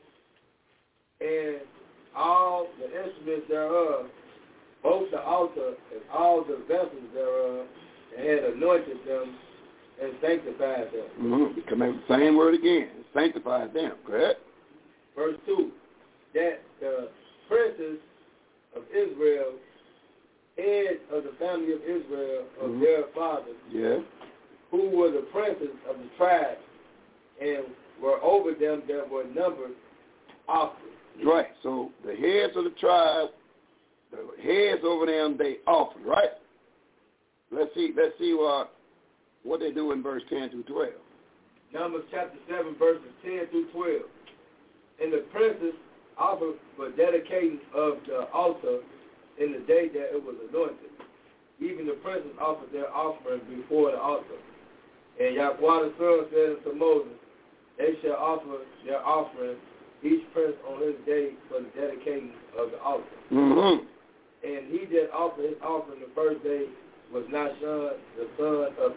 And all the instruments thereof, both the altar and all the vessels thereof, and had anointed them and sanctified them. Mm-hmm. Come in, same word again. Sanctified them, correct? Verse 2, that the princes of Israel, heads of the family of Israel, of their fathers, who were the princes of the tribes, and were over them that were numbered often. Right. So the heads of the tribe, the heads over them, they offered, right? Let's see what they do in verse 10 through 12. Numbers chapter 7, verses 10 through 12. And the princes offered for dedicating of the altar in the day that it was anointed. Even the princes offered their offering before the altar. And Yahweh the Son said unto Moses, They shall offer their offering, each prince on his day for the dedicating of the altar. Mm-hmm. And he that offered his offering the first day was Nahshon, the son of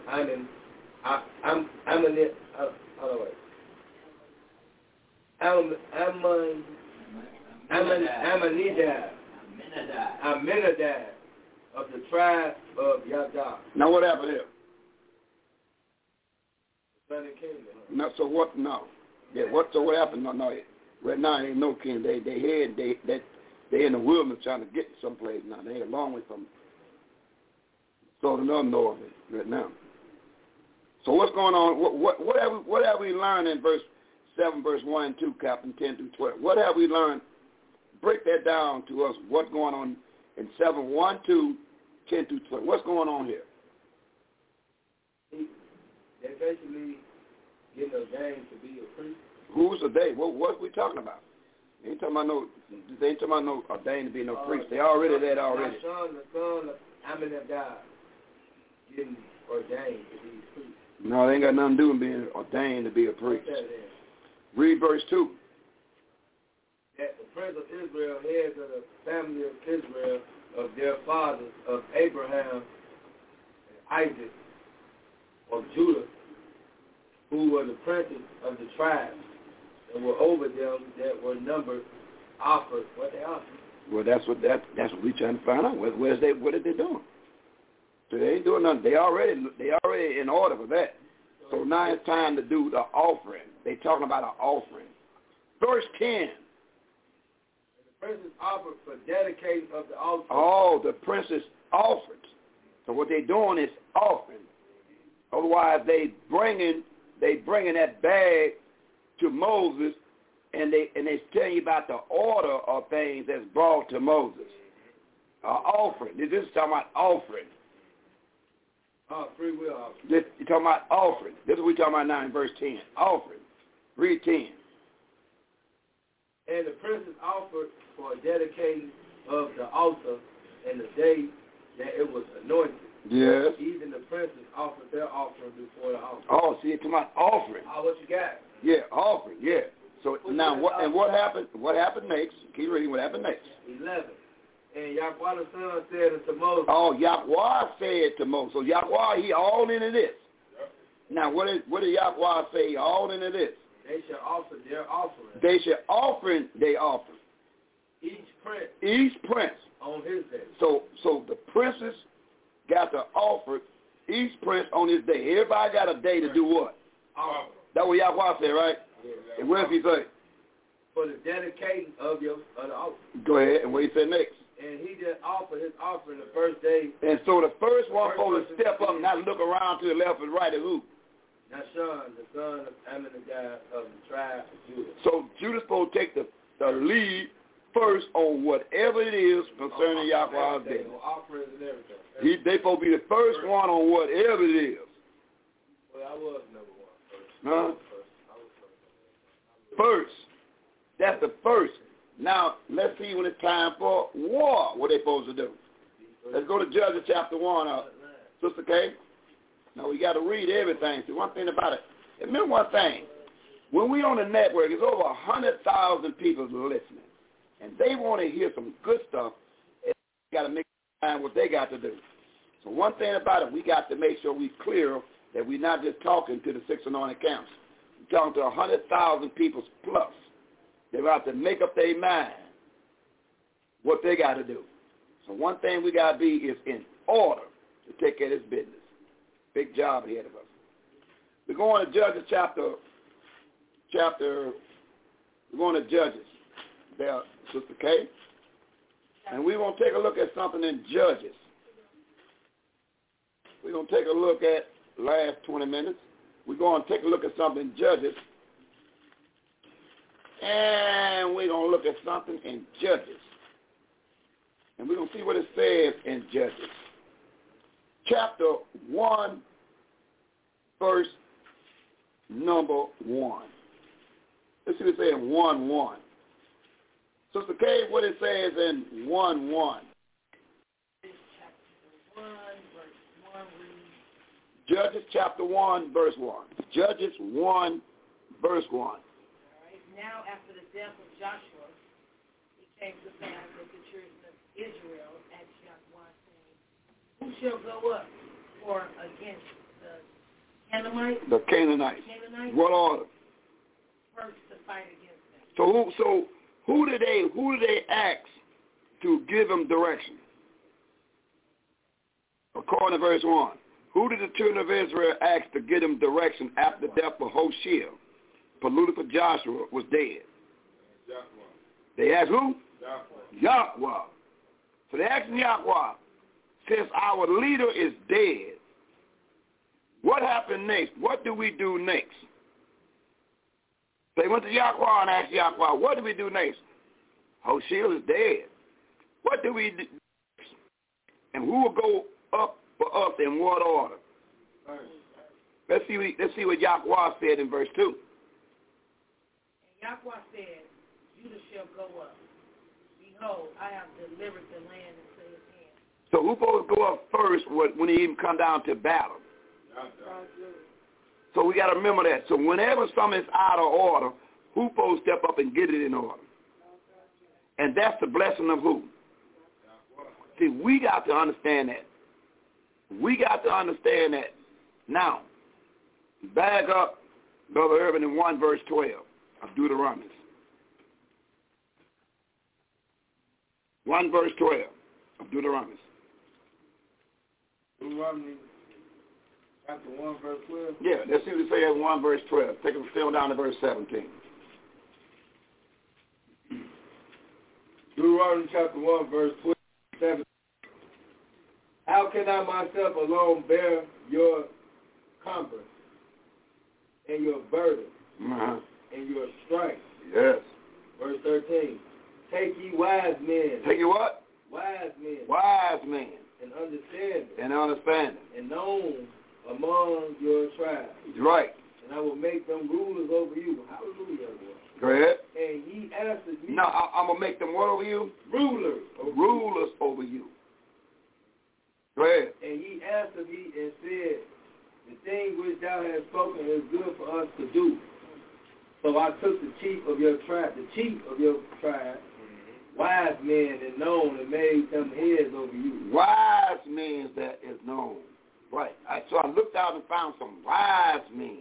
Aminadab of the tribe of Yahdah. Now what happened here? Southern Kingdom. No, so what? No. Yeah, what? So what happened? No. Right now, ain't no king. They in the wilderness trying to get someplace now. They ain't a long way from. So the north right now. So what's going on? What have we learned in verse 7, verse 1 and 2, Captain, 10 through 12? What have we learned? Break that down to us. What's going on in 7, 1, 2, 10 through 12? What's going on here? They're basically getting ordained to be a priest. Who's the they? What are we talking about? They ain't talking about no ordained to be no priest. They already that already. The son of Aminadab getting ordained to be a priest. No, they ain't got nothing to do with being ordained to be a priest. Read verse 2. That the prince of Israel, heads of the family of Israel, of their fathers, of Abraham, and Isaac, of Judah, who were the princes of the tribes, and were over them that were numbered, offered what they offered. Well, that's what we trying to find out. What are they doing? So they ain't doing nothing. They already in order for that. So now it's time to do the offering. They talking about an offering. Verse 10. And the princes offered for dedicating of the altar. Oh, the princes offered. So what they doing is offering. Otherwise, they bringing that bag to Moses, and they telling you about the order of things that's brought to Moses. Offering. This is talking about offering. Free will offering. You're talking about offering. This is what we're talking about now in verse 10. Offering. Read 10. And the princes offered for dedicating of the altar in the day that it was anointed. Yes. Even the princes offered their offering before the altar. Oh, see, it's talking about offering. Oh, what you got? Yeah, offering, yeah. So now, what happened? What happened next? Keep reading. What happened next? 11. And Yahweh the son said unto Moses. Oh, Yahweh said to Moses. So Yahweh, he all into this. Yep. Now, what did Yahweh say? He all into this. They shall offer their offering. They shall offer their offering. Each prince. On his day. So the princes got to offer each prince on his day. Everybody got a day to do what? Offering. That's what Yahweh said, right? Yeah, and what does he say? For the dedicating of the altar. Go ahead. And what he said next? And he did offer his offering the first day. And so the first one supposed to step up, not look around to the left and right of who? Nahshon, the son of Aminadab of the tribe of Judah. So Judah's supposed to take the lead first on whatever it is concerning Yahweh's day. Offerings and everything. They supposed to be the first one on whatever it is. Well, I was number one first. Huh? First. That's the first. Now, let's see when it's time for war, what they supposed to do. Let's go to Judges chapter 1, Sister Kay. Now, we got to read everything. See, one thing about it. Remember one thing. When we on the network, there's over 100,000 people listening. And they want to hear some good stuff. They got to make time what they got to do. So one thing about it, we got to make sure we clear that we're not just talking to the 6 anointed camps. We're talking to 100,000 people plus. They have to make up their mind what they got to do. So one thing we got to be is in order to take care of this business. Big job ahead of us. We're going to Judges chapter. We're going to Judges there, Sister Kay. And we're going to take a look at something in Judges. We're going to take a look at last 20 minutes. We're going to take a look at something in Judges. And we're going to look at something in Judges. And we're going to see what it says in Judges. Chapter 1, verse number 1. Let's see what it says in 1:1. Sister Kay, what it says in 1:1. Judges chapter 1, verse 1. Judges 1, verse 1. Now, after the death of Joshua, it came to pass that the children of Israel asked Yahweh, saying, who shall go up for against the Canaanites? The Canaanites. What order? First to fight against them. So who did they ask to give them direction? According to verse 1. Who did the children of Israel ask to give them direction after the death of Hoshea, polluted for Joshua, was dead? They asked who? Yahweh. So they asked Yahweh, since our leader is dead, what happened next? What do we do next? They went to Yahweh and asked Yahweh, what do we do next? Hoshea is dead. What do we do? And who will go up for us in what order? Let's see what Yahweh said in verse 2. And Yahweh said, Judah shall go up. Behold, I have delivered the land into his hand. So who's supposed to go up first when he even come down to battle? So we got to remember that. So whenever something is out of order, who's supposed to step up and get it in order? And that's the blessing of who? See, we got to understand that. We got to understand that. Now, back up, Brother Urban, in 1 verse 12 of Deuteronomy. 1 verse 12 of Deuteronomy. Deuteronomy chapter 1 verse 12? Yeah, let's see what it says in 1 verse 12. Take them still down to verse 17. Deuteronomy chapter 1 verse 12, 7. How can I myself alone bear your cumber and your burden and your strife? Yes. Verse 13. Take ye wise men. Take ye what? Wise men. Wise men. And understanding. And understanding. And known among your tribes. Right. And I will make them rulers over you. Hallelujah. Go ahead. And he answered me. No, I'm going to make them what over you? Rulers. Rulers over you. Go ahead. And he answered me and said, the thing which thou hast spoken is good for us to do. So I took the chief of your tribe, wise men and known, and made them heads over you. Wise men that is known. Right. So I looked out and found some wise men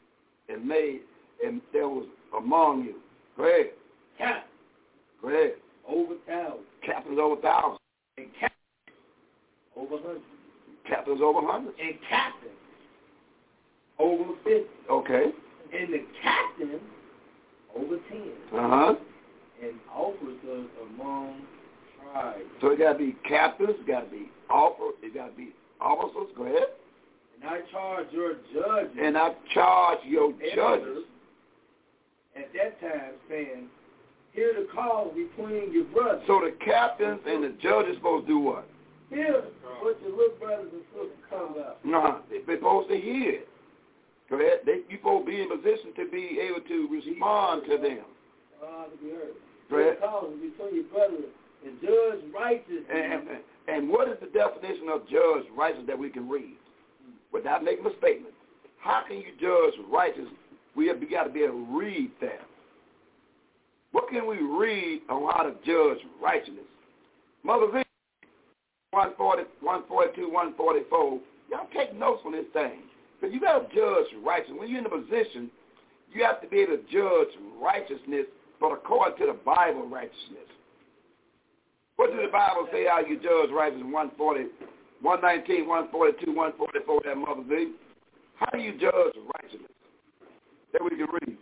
and there was among you. Go ahead. Captains. Go ahead. Over 1,000. Captains over 1,000. And captains over 100. Captains over 100. And captains over 50. Okay. And the captain over 10. Uh-huh. And officers among tribes. So it got to be captains, it got to be officers. Go ahead. And I charge your judges. And I charge your judges. At that time, saying, hear the call between your brothers. So the captains and the judges supposed to do what? Hear what your little brothers and sisters come up. No, they're supposed to hear it. Go ahead. You're supposed to be in position to be able to respond to them. To be heard. Go ahead. Calls between your brothers and judge righteousness. And what is the definition of judge righteousness that we can read without making a statement? How can you judge righteousness? We got to be able to read that. What can we read on how to judge righteousness? Mother V, 140, 142, 144. Y'all take notes on this thing. Because you got to judge righteousness. When you're in a position, you have to be able to judge righteousness, but according to the Bible righteousness. What does the Bible say how you judge righteousness? 140, 119, 142, 144, that Mother V. How do you judge righteousness? That we can read.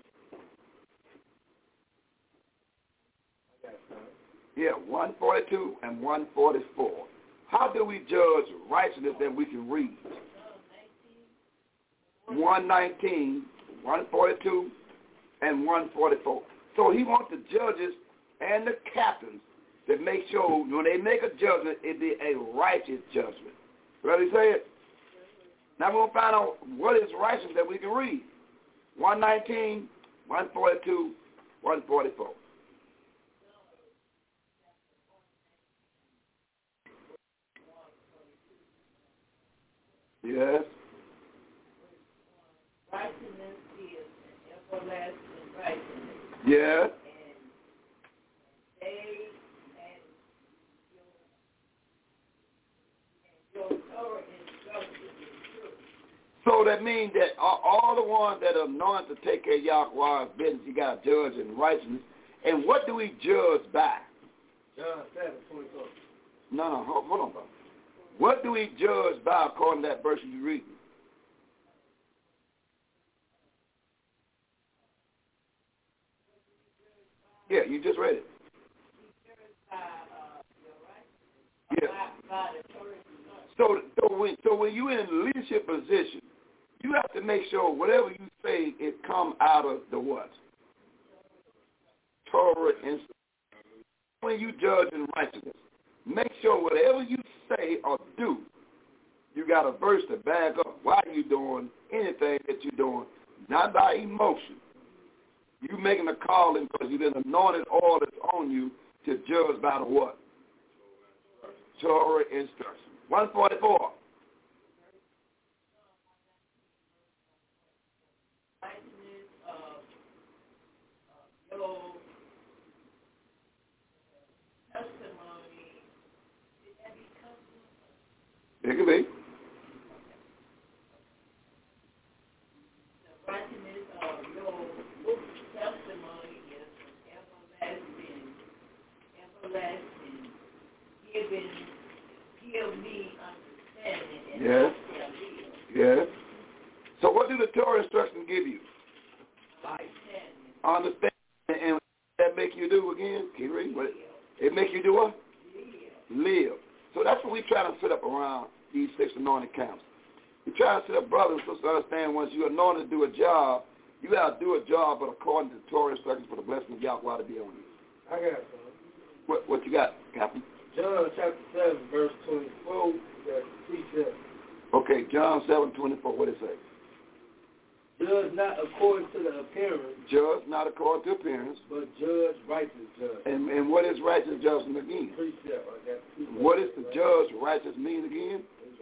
Yeah, 142 and 144. How do we judge righteousness that we can read? 119, 142, and 144. So he wants the judges and the captains to make sure when they make a judgment, it be a righteous judgment. Ready to say it? Now we're going to find out what is righteous that we can read. 119, 142, 144. Yes. Righteousness is an everlasting righteousness. Yes. And they and your Torah instruction is true. So that means that all the ones that are anointed to take care of Yahweh's business, you got to judge in righteousness. And what do we judge by? John 7:24. No, hold on, brother. What do we judge by according to that verse you read? Yeah, you just read it. Yeah. So when you're in a leadership position, you have to make sure whatever you say, it come out of the what? Torah and when you judge in righteousness, make sure whatever you say or do, you got a verse to back up why you're doing anything that you're doing, not by emotion. You making a calling because you've been anointed oil that's on you to judge by the what? Torah instruction. 144. It can be. The righteousness of your testimony is everlasting, give me understanding. And yes. Yes. So what do the Torah instructions give you? Understanding. And what that make you do again? Can you read? What it make you do what? Live. So that's what we try to set up around these 6 anointed camps. We try to set up brothers and sisters to understand once you're anointed to do a job, you got to do a job, but according to the Torah instructions for the blessing of Yahweh to be on you. I got something. What you got, Captain? John chapter 7, verse 24, that's precept. Okay, John 7:24, what did it say? Judge not according to the appearance. Judge not according to appearance. But judge righteous judge. And what is righteous judgment again? Precept. What does the judge righteous mean again?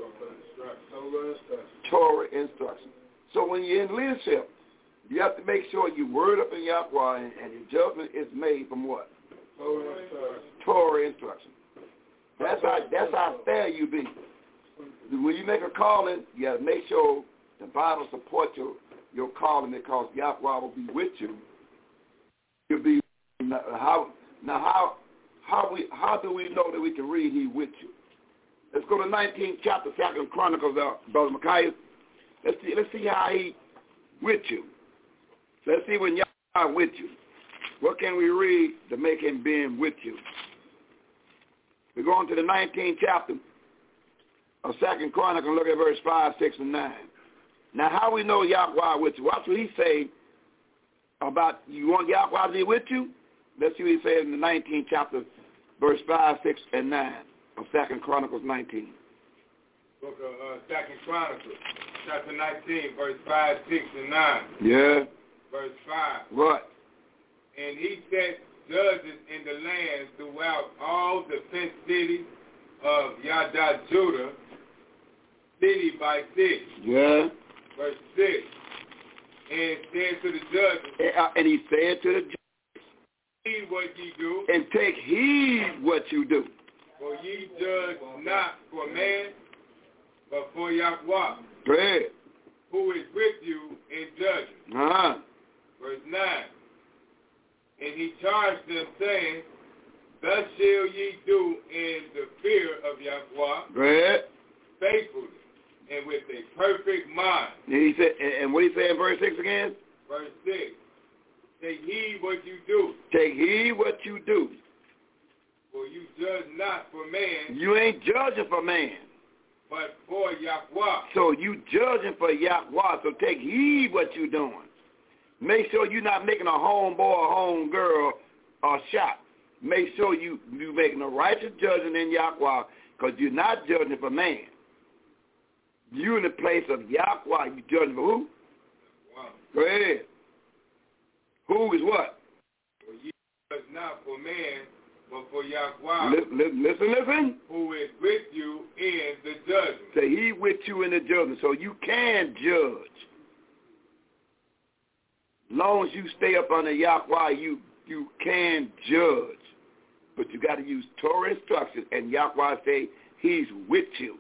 Torah instruction. So when you're in leadership, you have to make sure you word up in Yahweh and your judgment is made from what? Torah instruction. That's how fair you be. When you make a calling, you got to make sure the Bible supports your calling because Yahweh will be with you. You'll be how do we know that we can read He with you? Let's go to 19th chapter, 2nd Chronicles, Brother Micaiah. Let's see how He with you. Let's see when Yahweh with you. What can we read to make Him being with you? We're going to the 19th chapter of 2nd Chronicles. Look at verse 5, 6, and 9. Now, how we know Yahweh with you? Watch what He say about you want Yahweh to be with you. Let's see what He says in the 19th chapter, verse 5, 6, and 9 of 2nd Chronicles 19. Book of 2nd Chronicles, chapter 19, verse 5, 6, and 9. Yeah. Verse 5. What? And He set judges in the land throughout all the fenced cities of Yada Judah, city by city. Yeah. Verse 6. And said to the judges. And He said to the judges. Heed what ye do. And take heed what you do. For ye judge not for man, but for Yahweh. Great. Who is with you in judgment. Uh-huh. Verse 9. And He charged them, saying, thus shall ye do in the fear of Yahweh. Great. Faithfully and with a perfect mind. And He said, and what He said in verse 6 again? Verse 6. Take heed what you do. Take heed what you do. For you judge not for man. You ain't judging for man. But for Yahweh. So you judging for Yahweh. So take heed what you doing. Make sure you're not making a homeboy or homegirl a shot. Make sure you making a righteous judgment in Yahweh because you're not judging for man. You in the place of Yahweh. You judging for who? Wow. Go ahead. Who is what? For you judge not for man, but for Yahweh. Listen. Who is with you in the judgment. Say He with you in the judgment. So you can judge. As long as you stay up under Yahweh, you can judge. But you got to use Torah instructions, and Yahweh say He's with you.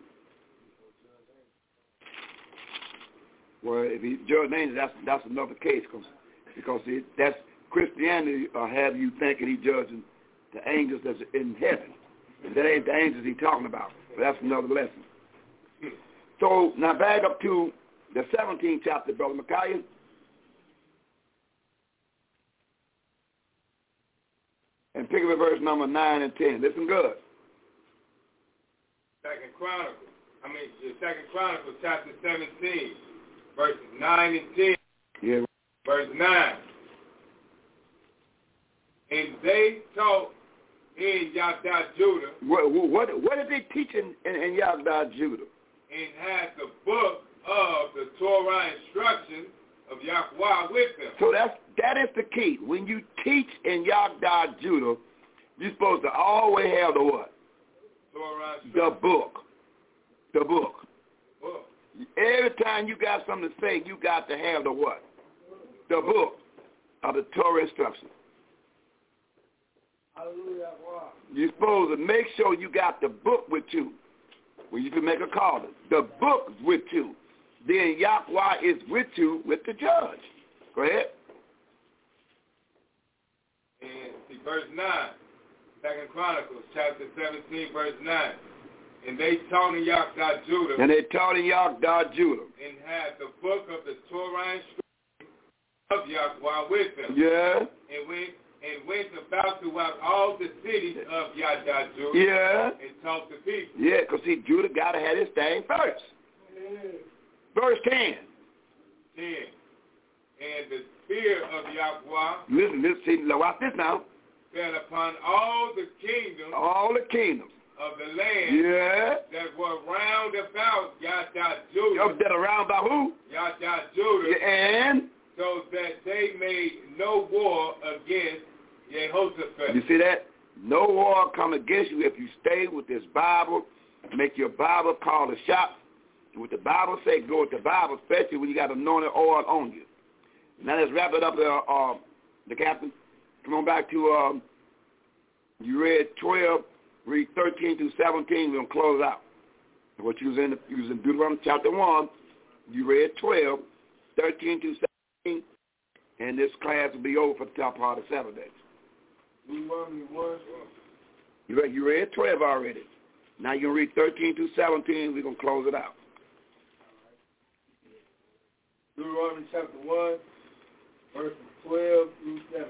Well, if He judged angels, that's another case because that's Christianity have you thinking He judging the angels that's in heaven. And that ain't the angels He's talking about. But that's another lesson. So now back up to the 17th chapter, Brother Micaiah. And pick up at verse number 9 and 10. Listen good. Second Chronicles chapter 17, verses 9 and 10. Yeah. Verse 9. And they taught in Yagdah Judah. What is they teaching in Yagdah Judah? And had the book of the Torah instructions of Yahweh with them. So that is the key. When you teach in Yagdah Judah, you're supposed to always have the what? Torah the book. The book. Every time you got something to say, you got to have the what? The book of the Torah instructions. Hallelujah. Wow. You're supposed to make sure you got the book with you when you can make a call. The book is with you. Then Yahweh is with you with the judge. Go ahead. And see, verse 9, 2 Chronicles chapter 17, verse 9. And they taught in Yagdah Judah. And they taught in Yagdah Judah. And had the book of the Torah instructions of Yahweh with them. Yeah. And went about throughout all the cities of Yagdah Judah. Yeah. And taught the people. Yeah, because see, Judah got to have his thing first. Verse 10. 10. And the fear of Yahweh. Listen, see, watch this now. Fell upon all the kingdoms. All the kingdoms. Of the land. Yeah. That were round about Yagdah Judah. That are round about who? Yagdah Judah. Yeah, and? So that they made no war against Jehoshaphat. You see that? No war come against you if you stay with this Bible, make your Bible call the shots. And what the Bible say, go with the Bible, especially when you got anointed oil on you. Now let's wrap it up, the captain. Come on back to, you read 12, read 13 through 17. We're going to close out. What you was in Deuteronomy chapter 1, you read 12, 13 through 17, and this class will be over for the top part of 7 days. Deuteronomy 1. You read 12 already. Now you're going to read 13 through 17. We're going to close it out. Deuteronomy chapter 1, verses 12 through 17.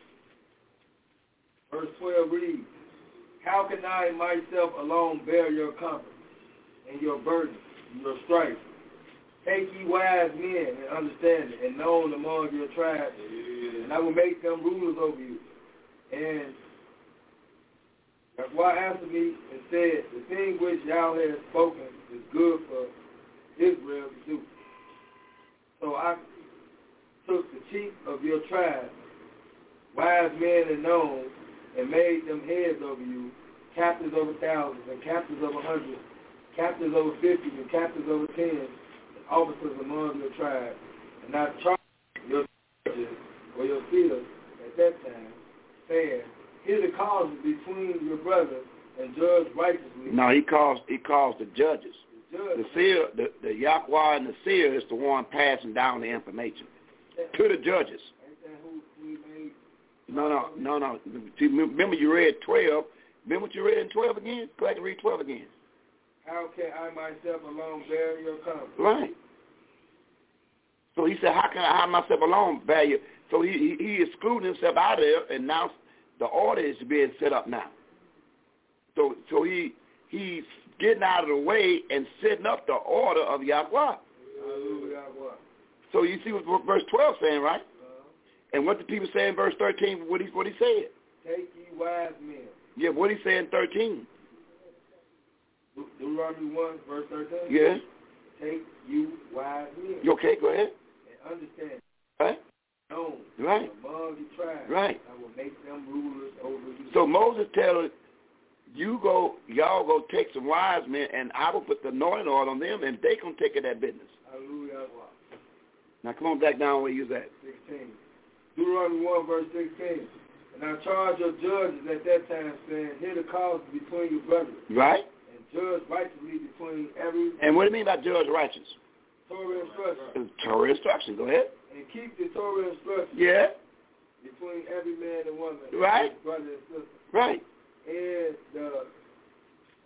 Verse 12 reads, How can I myself alone bear your comfort and your burden and your strife? Take ye wise men and understanding and known among your tribes, and I will make them rulers over you. And that's why answered me and said, the thing which thou hast spoken is good for Israel to do. So I took the chief of your tribe, wise men and known, and made them heads over you, captains over thousands, and captains over hundreds, captains over 50, and captains over 10, and officers among your tribe. And I charged your judges or your seers at that time, saying, Hear the causes between your brothers and judge righteously. No, he calls the judges. The seer, the Yahweh and the seer is the one passing down the information to the judges. No. See, remember you read 12. Remember what you read in 12 again? Go ahead and read 12 again. How can I myself alone bear your comfort? Right. So he said, how can I myself alone bear you? So he excluding himself out of there, and now the order is being set up now. So he's getting out of the way and setting up the order of Yahweh. So you see what verse 12 saying, right? And what the people say in verse 13, what he said? Take ye wise men. Yeah, what he said in 13? Deuteronomy 1, verse 13? Yeah. Take you wise men. Okay, go ahead. And understand. Right. Known. Right. Among the tribes. Right. I will make them rulers over you. So Moses tells y'all go take some wise men, and I will put the anointing oil on them, and they gonna take care of that business. Hallelujah. Now come on back down where you was at. 16. Deuteronomy 1, verse 16. And I charge your judges at that time, saying, Hear the cause between your brothers. Right. And judge righteously between every... And what do you mean by judge righteous? Torah instruction. Torah instruction. Go ahead. And keep the Torah instruction. Yeah. Between every man and woman. Right. Brother and sister. Right. And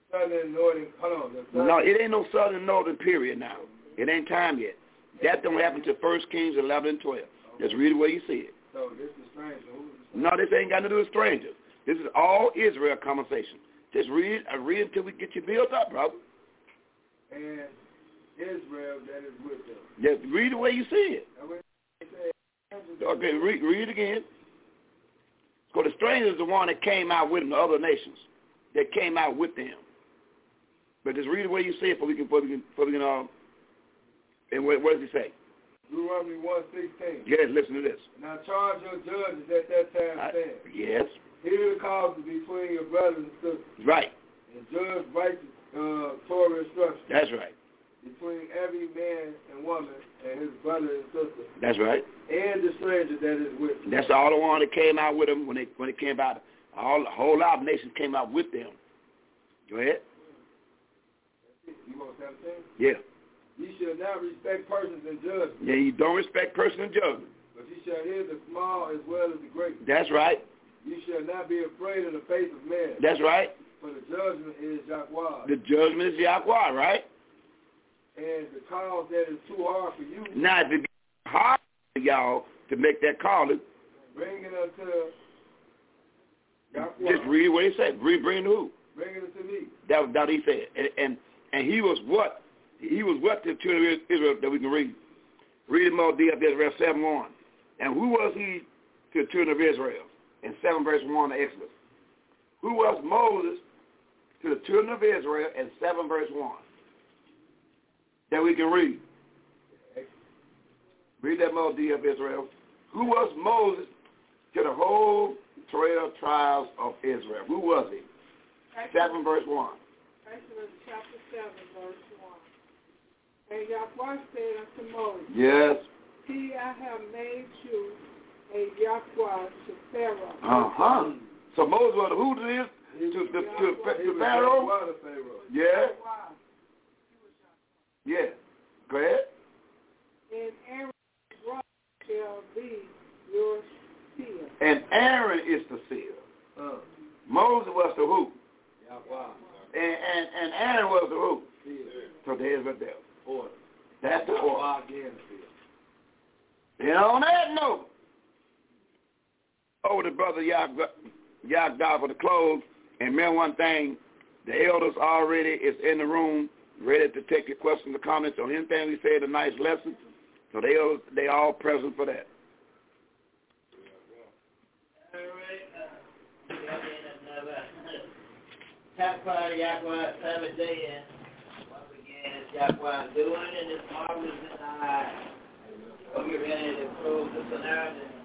Southern and northern, hold on. No, it ain't no southern and northern period now. It ain't time yet. That don't happen to 1 Kings 11 and 12. Just read it where you see it. So this is stranger. No, this ain't got to do with strangers. This is all Israel conversation. Just read until we get you built up, brother. And Israel that is with them. Just read the way you see it. Okay, read it again. Because the stranger is the one that came out with them, the other nations. That came out with them. But just read the way you see it, before we can and what does he say? Deuteronomy 1:16. Yes, listen to this. Now charge your judges at that time saying. Yes. Hear the cause between your brothers and sisters. Right. And judge righteous Torah instruction. That's right. Between every man and woman and his brother and sister. That's right. And the stranger that is with them. That's all the one that came out with them when it came out. A whole lot of nations came out with them. Go ahead. You want 17? Yeah. You shall not respect persons in judgment. Yeah, you don't respect person in judgment. But you shall hear the small as well as the great. That's right. You shall not be afraid of the face of man. That's right. For the judgment is Yahweh. The judgment is Yahweh, right? And the cause that is too hard for you. Now, if it's hard for y'all to make that calling, bring it unto Yahweh. Just read what he said. Bring it to who? Bring it unto me. That what he said. And he was what? He was what to the children of Israel that we can read. Read him all day up Israel 7:1. And who was he to the children of Israel? In 7 verse 1 of Exodus. Who was Moses to the children of Israel in 7 verse 1? That we can read. Read that more day of Israel. Who was Moses to the whole 12 tribes of Israel? Who was he? 7 verse 1. Exodus chapter 7 verse 1. And Yahweh said unto Moses, yes. See, I have made you a Yahweh to Pharaoh. Uh-huh. So Moses was who to this? To Pharaoh? Yeah. Yeah. Go ahead. And Aaron's rod shall be your seer. And Aaron is the seer. Moses was the who? Yahweh. And Aaron was the who? So there's what there. Order. That's the order. And on that note, over to Brother Yahweh for the close. And remember one thing, the elders already is in the room, ready to take your questions or comments on anything we say tonight's lesson. So they all present for that. Top part of Yahweh's Sabbath day, and once again, it's Yahweh doing, and it's marvelous in our eyes. We're ready to close this one out.